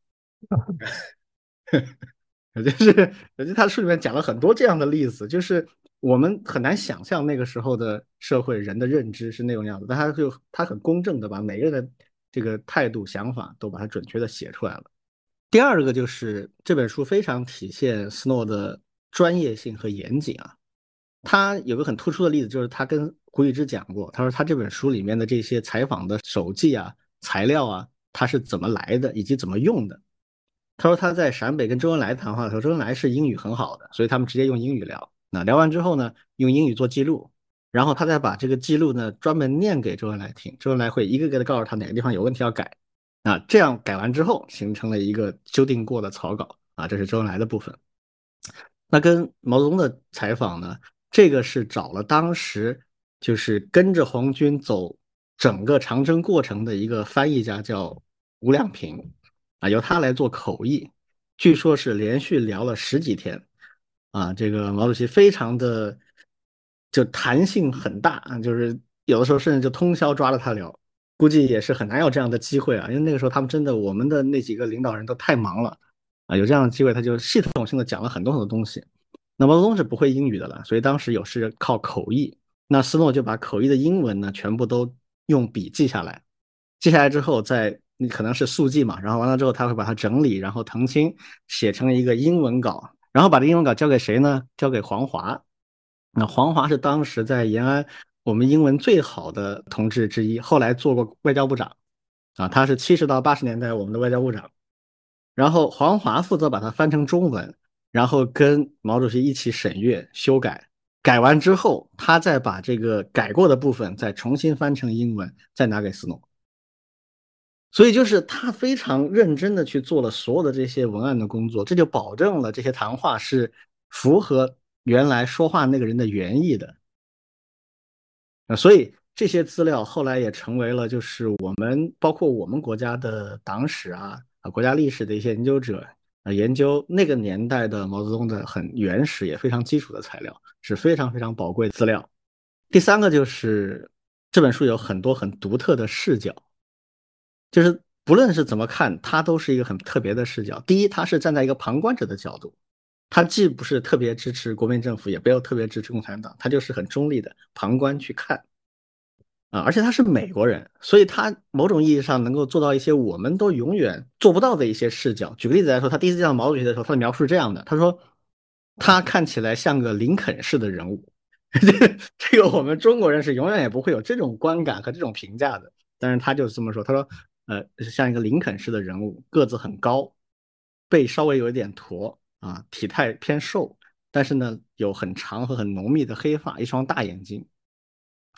Speaker 1: 就是他书里面讲了很多这样的例子，就是我们很难想象那个时候的社会人的认知是那种样子，但他很公正的把每个人的这个态度想法都把它准确的写出来了。第二个就是这本书非常体现斯诺的专业性和严谨啊。他有个很突出的例子，就是他跟胡宇之讲过，他说他这本书里面的这些采访的手记啊、材料啊，他是怎么来的，以及怎么用的。他说他在陕北跟周恩来谈话的时候，周恩来是英语很好的，所以他们直接用英语聊。那聊完之后呢，用英语做记录，然后他再把这个记录呢专门念给周恩来听，周恩来会一个个的告诉他哪个地方有问题要改。啊，这样改完之后形成了一个修订过的草稿啊，这是周恩来的部分。那跟毛泽东的采访呢，这个是找了当时就是跟着红军走整个长征过程的一个翻译家，叫吴亮平啊，由他来做口译，据说是连续聊了10几天啊。这个毛主席非常的就弹性很大啊，就是有的时候甚至就通宵抓着他聊，估计也是很难有这样的机会啊，因为那个时候他们真的我们的那几个领导人都太忙了啊，有这样的机会他就系统性的讲了很多很多东西。那毛泽东是不会英语的了，所以当时有是靠口译。那斯诺就把口译的英文呢全部都用笔记下来，记下来之后你可能是速记嘛，然后完了之后他会把它整理，然后誊清，写成一个英文稿，然后把这英文稿交给谁呢？交给黄华。那黄华是当时在延安我们英文最好的同志之一，后来做过外交部长啊，他是70到80年代我们的外交部长。然后黄华负责把它翻成中文，然后跟毛主席一起审阅修改，改完之后，他再把这个改过的部分再重新翻成英文，再拿给斯诺。所以就是他非常认真的去做了所有的这些文案的工作，这就保证了这些谈话是符合原来说话那个人的原意的。所以这些资料后来也成为了就是我们包括我们国家的党史国家历史的一些研究者研究那个年代的毛泽东的很原始也非常基础的材料，是非常非常宝贵的资料。第三个就是这本书有很多很独特的视角，就是不论是怎么看，它都是一个很特别的视角。第一，它是站在一个旁观者的角度，他既不是特别支持国民政府，也不要特别支持共产党，他就是很中立的旁观去看啊。而且他是美国人，所以他某种意义上能够做到一些我们都永远做不到的一些视角。举个例子来说，他第一次见到毛主席的时候，他的描述是这样的：他说他看起来像个林肯式的人物。这个我们中国人是永远也不会有这种观感和这种评价的，但是他就是这么说，他说像一个林肯式的人物，个子很高，背稍微有一点驼啊，体态偏瘦，但是呢有很长和很浓密的黑发，一双大眼睛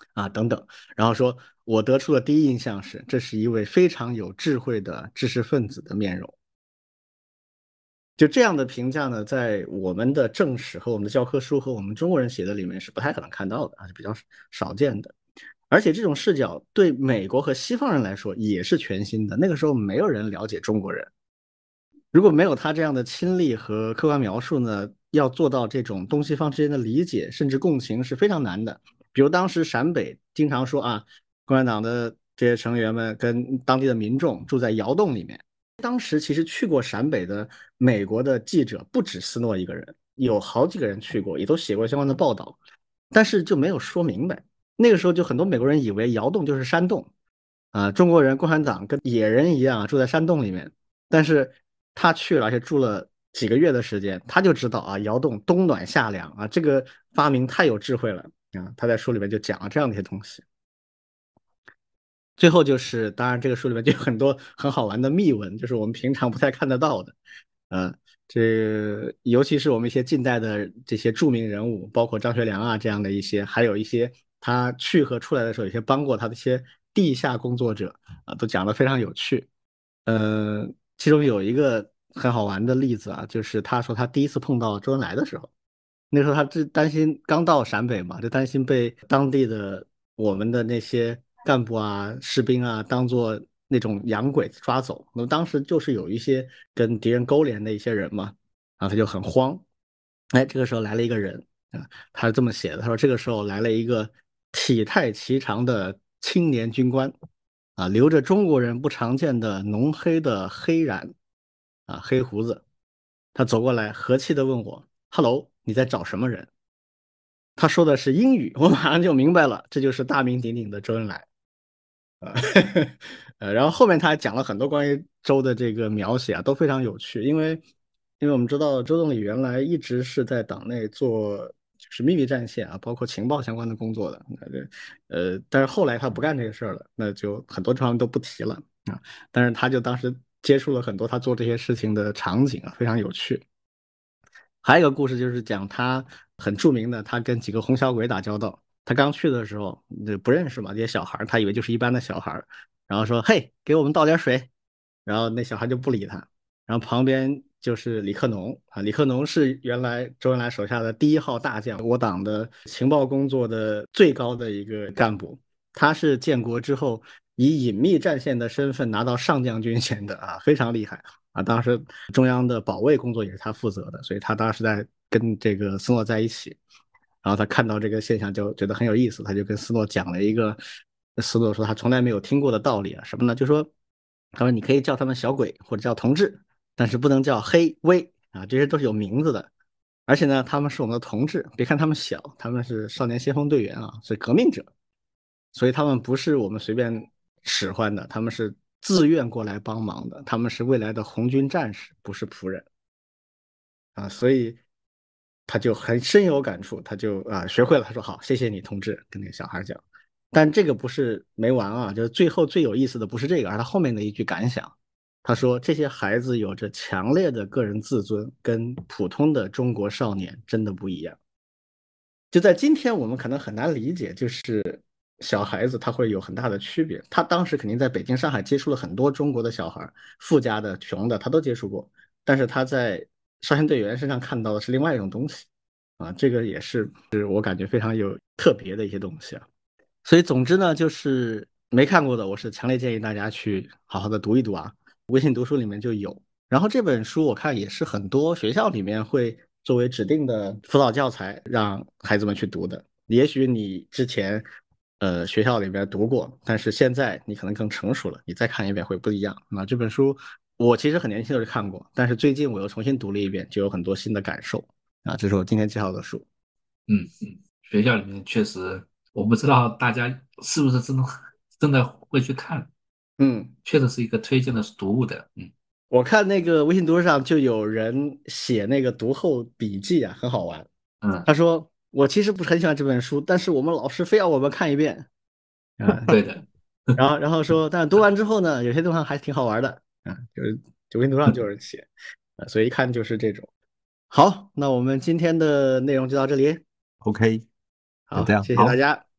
Speaker 1: 等等，然后说我得出的第一印象是，这是一位非常有智慧的知识分子的面容。就这样的评价呢，在我们的正史和我们的教科书和我们中国人写的里面是不太可能看到的，是比较少见的。而且这种视角对美国和西方人来说也是全新的，那个时候没有人了解中国人。如果没有他这样的亲历和客观描述呢，要做到这种东西方之间的理解甚至共情是非常难的。比如当时陕北经常说共产党的这些成员们跟当地的民众住在窑洞里面。当时其实去过陕北的美国的记者不止斯诺一个人，有好几个人去过，也都写过相关的报道，但是就没有说明白。那个时候就很多美国人以为窑洞就是山洞中国人共产党跟野人一样住在山洞里面，但是他去了，而且住了几个月的时间，他就知道窑洞冬暖夏凉这个发明太有智慧了他在书里面就讲了这样的一些东西。最后就是，当然这个书里面就有很多很好玩的秘闻，就是我们平常不太看得到的，这尤其是我们一些近代的这些著名人物，包括张学良这样的一些，还有一些他去和出来的时候，有些帮过他的一些地下工作者都讲得非常有趣。呃，其中有一个很好玩的例子就是他说他第一次碰到周恩来的时候，那时候他就担心刚到陕北嘛，就担心被当地的我们的那些干部士兵当做那种洋鬼子抓走。那么当时就是有一些跟敌人勾连的一些人嘛，然后他就很慌。这个时候来了一个人他是这么写的，他说这个时候来了一个体态颀长的青年军官留着中国人不常见的浓黑的黑髯黑胡子，他走过来和气的问我 ：“Hello，你在找什么人？”他说的是英语，我马上就明白了，这就是大名鼎鼎的周恩来。呃，然后后面他还讲了很多关于周的这个描写都非常有趣，因为我们知道周总理原来一直是在党内做就是秘密战线包括情报相关的工作的，但是后来他不干这个事儿了，那就很多地方都不提了但是他就当时接触了很多他做这些事情的场景非常有趣。还有一个故事就是讲他很著名的，他跟几个红小鬼打交道。他刚去的时候不认识嘛，这些小孩他以为就是一般的小孩然后说：“嘿，给我们倒点水。”然后那小孩就不理他。然后旁边就是李克农李克农是原来周恩来手下的第一号大将，我党的情报工作的最高的一个干部。他是建国之后以隐秘战线的身份拿到上将军衔的非常厉害。当时中央的保卫工作也是他负责的，所以他当时在跟这个斯诺在一起，然后他看到这个现象就觉得很有意思，他就跟斯诺讲了一个，斯诺说他从来没有听过的道理什么呢？就说他说你可以叫他们小鬼或者叫同志，但是不能叫黑威这些都是有名字的，而且呢他们是我们的同志，别看他们小，他们是少年先锋队员是革命者，所以他们不是我们随便使唤的，他们是自愿过来帮忙的，他们是未来的红军战士，不是仆人所以他就很深有感触，他就学会了，他说好，谢谢你同志，跟那个小孩讲。但这个不是没完就是最后最有意思的不是这个，而他后面的一句感想，他说这些孩子有着强烈的个人自尊，跟普通的中国少年真的不一样。就在今天我们可能很难理解，就是小孩子他会有很大的区别。他当时肯定在北京、上海接触了很多中国的小孩，富家的、穷的，他都接触过。但是他在少先队员身上看到的是另外一种东西这个也是我感觉非常有特别的一些东西所以总之呢，就是没看过的，我是强烈建议大家去好好的读一读微信读书里面就有。然后这本书我看也是很多学校里面会作为指定的辅导教材让孩子们去读的。也许你之前学校里边读过，但是现在你可能更成熟了，你再看一遍会不一样。那这本书我其实很年轻的时候看过，但是最近我又重新读了一遍，就有很多新的感受这是我今天介绍的书。
Speaker 2: 学校里面确实，我不知道大家是不是真的会去看，
Speaker 1: 嗯，
Speaker 2: 确实是一个推荐的读物的。
Speaker 1: 我看那个微信读书上就有人写那个读后笔记很好玩。
Speaker 2: 嗯，
Speaker 1: 他说我其实不是很喜欢这本书，但是我们老师非要我们看一遍
Speaker 2: 对的。
Speaker 1: 然后说，但是读完之后呢，有些地方还挺好玩的就是微信读上就有人写所以一看就是这种。好，那我们今天的内容就到这里。
Speaker 3: OK，就
Speaker 1: 好，
Speaker 3: 这样。
Speaker 2: 好，
Speaker 1: 谢谢大家。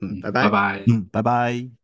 Speaker 1: 拜拜。
Speaker 2: 拜拜。
Speaker 3: 拜拜。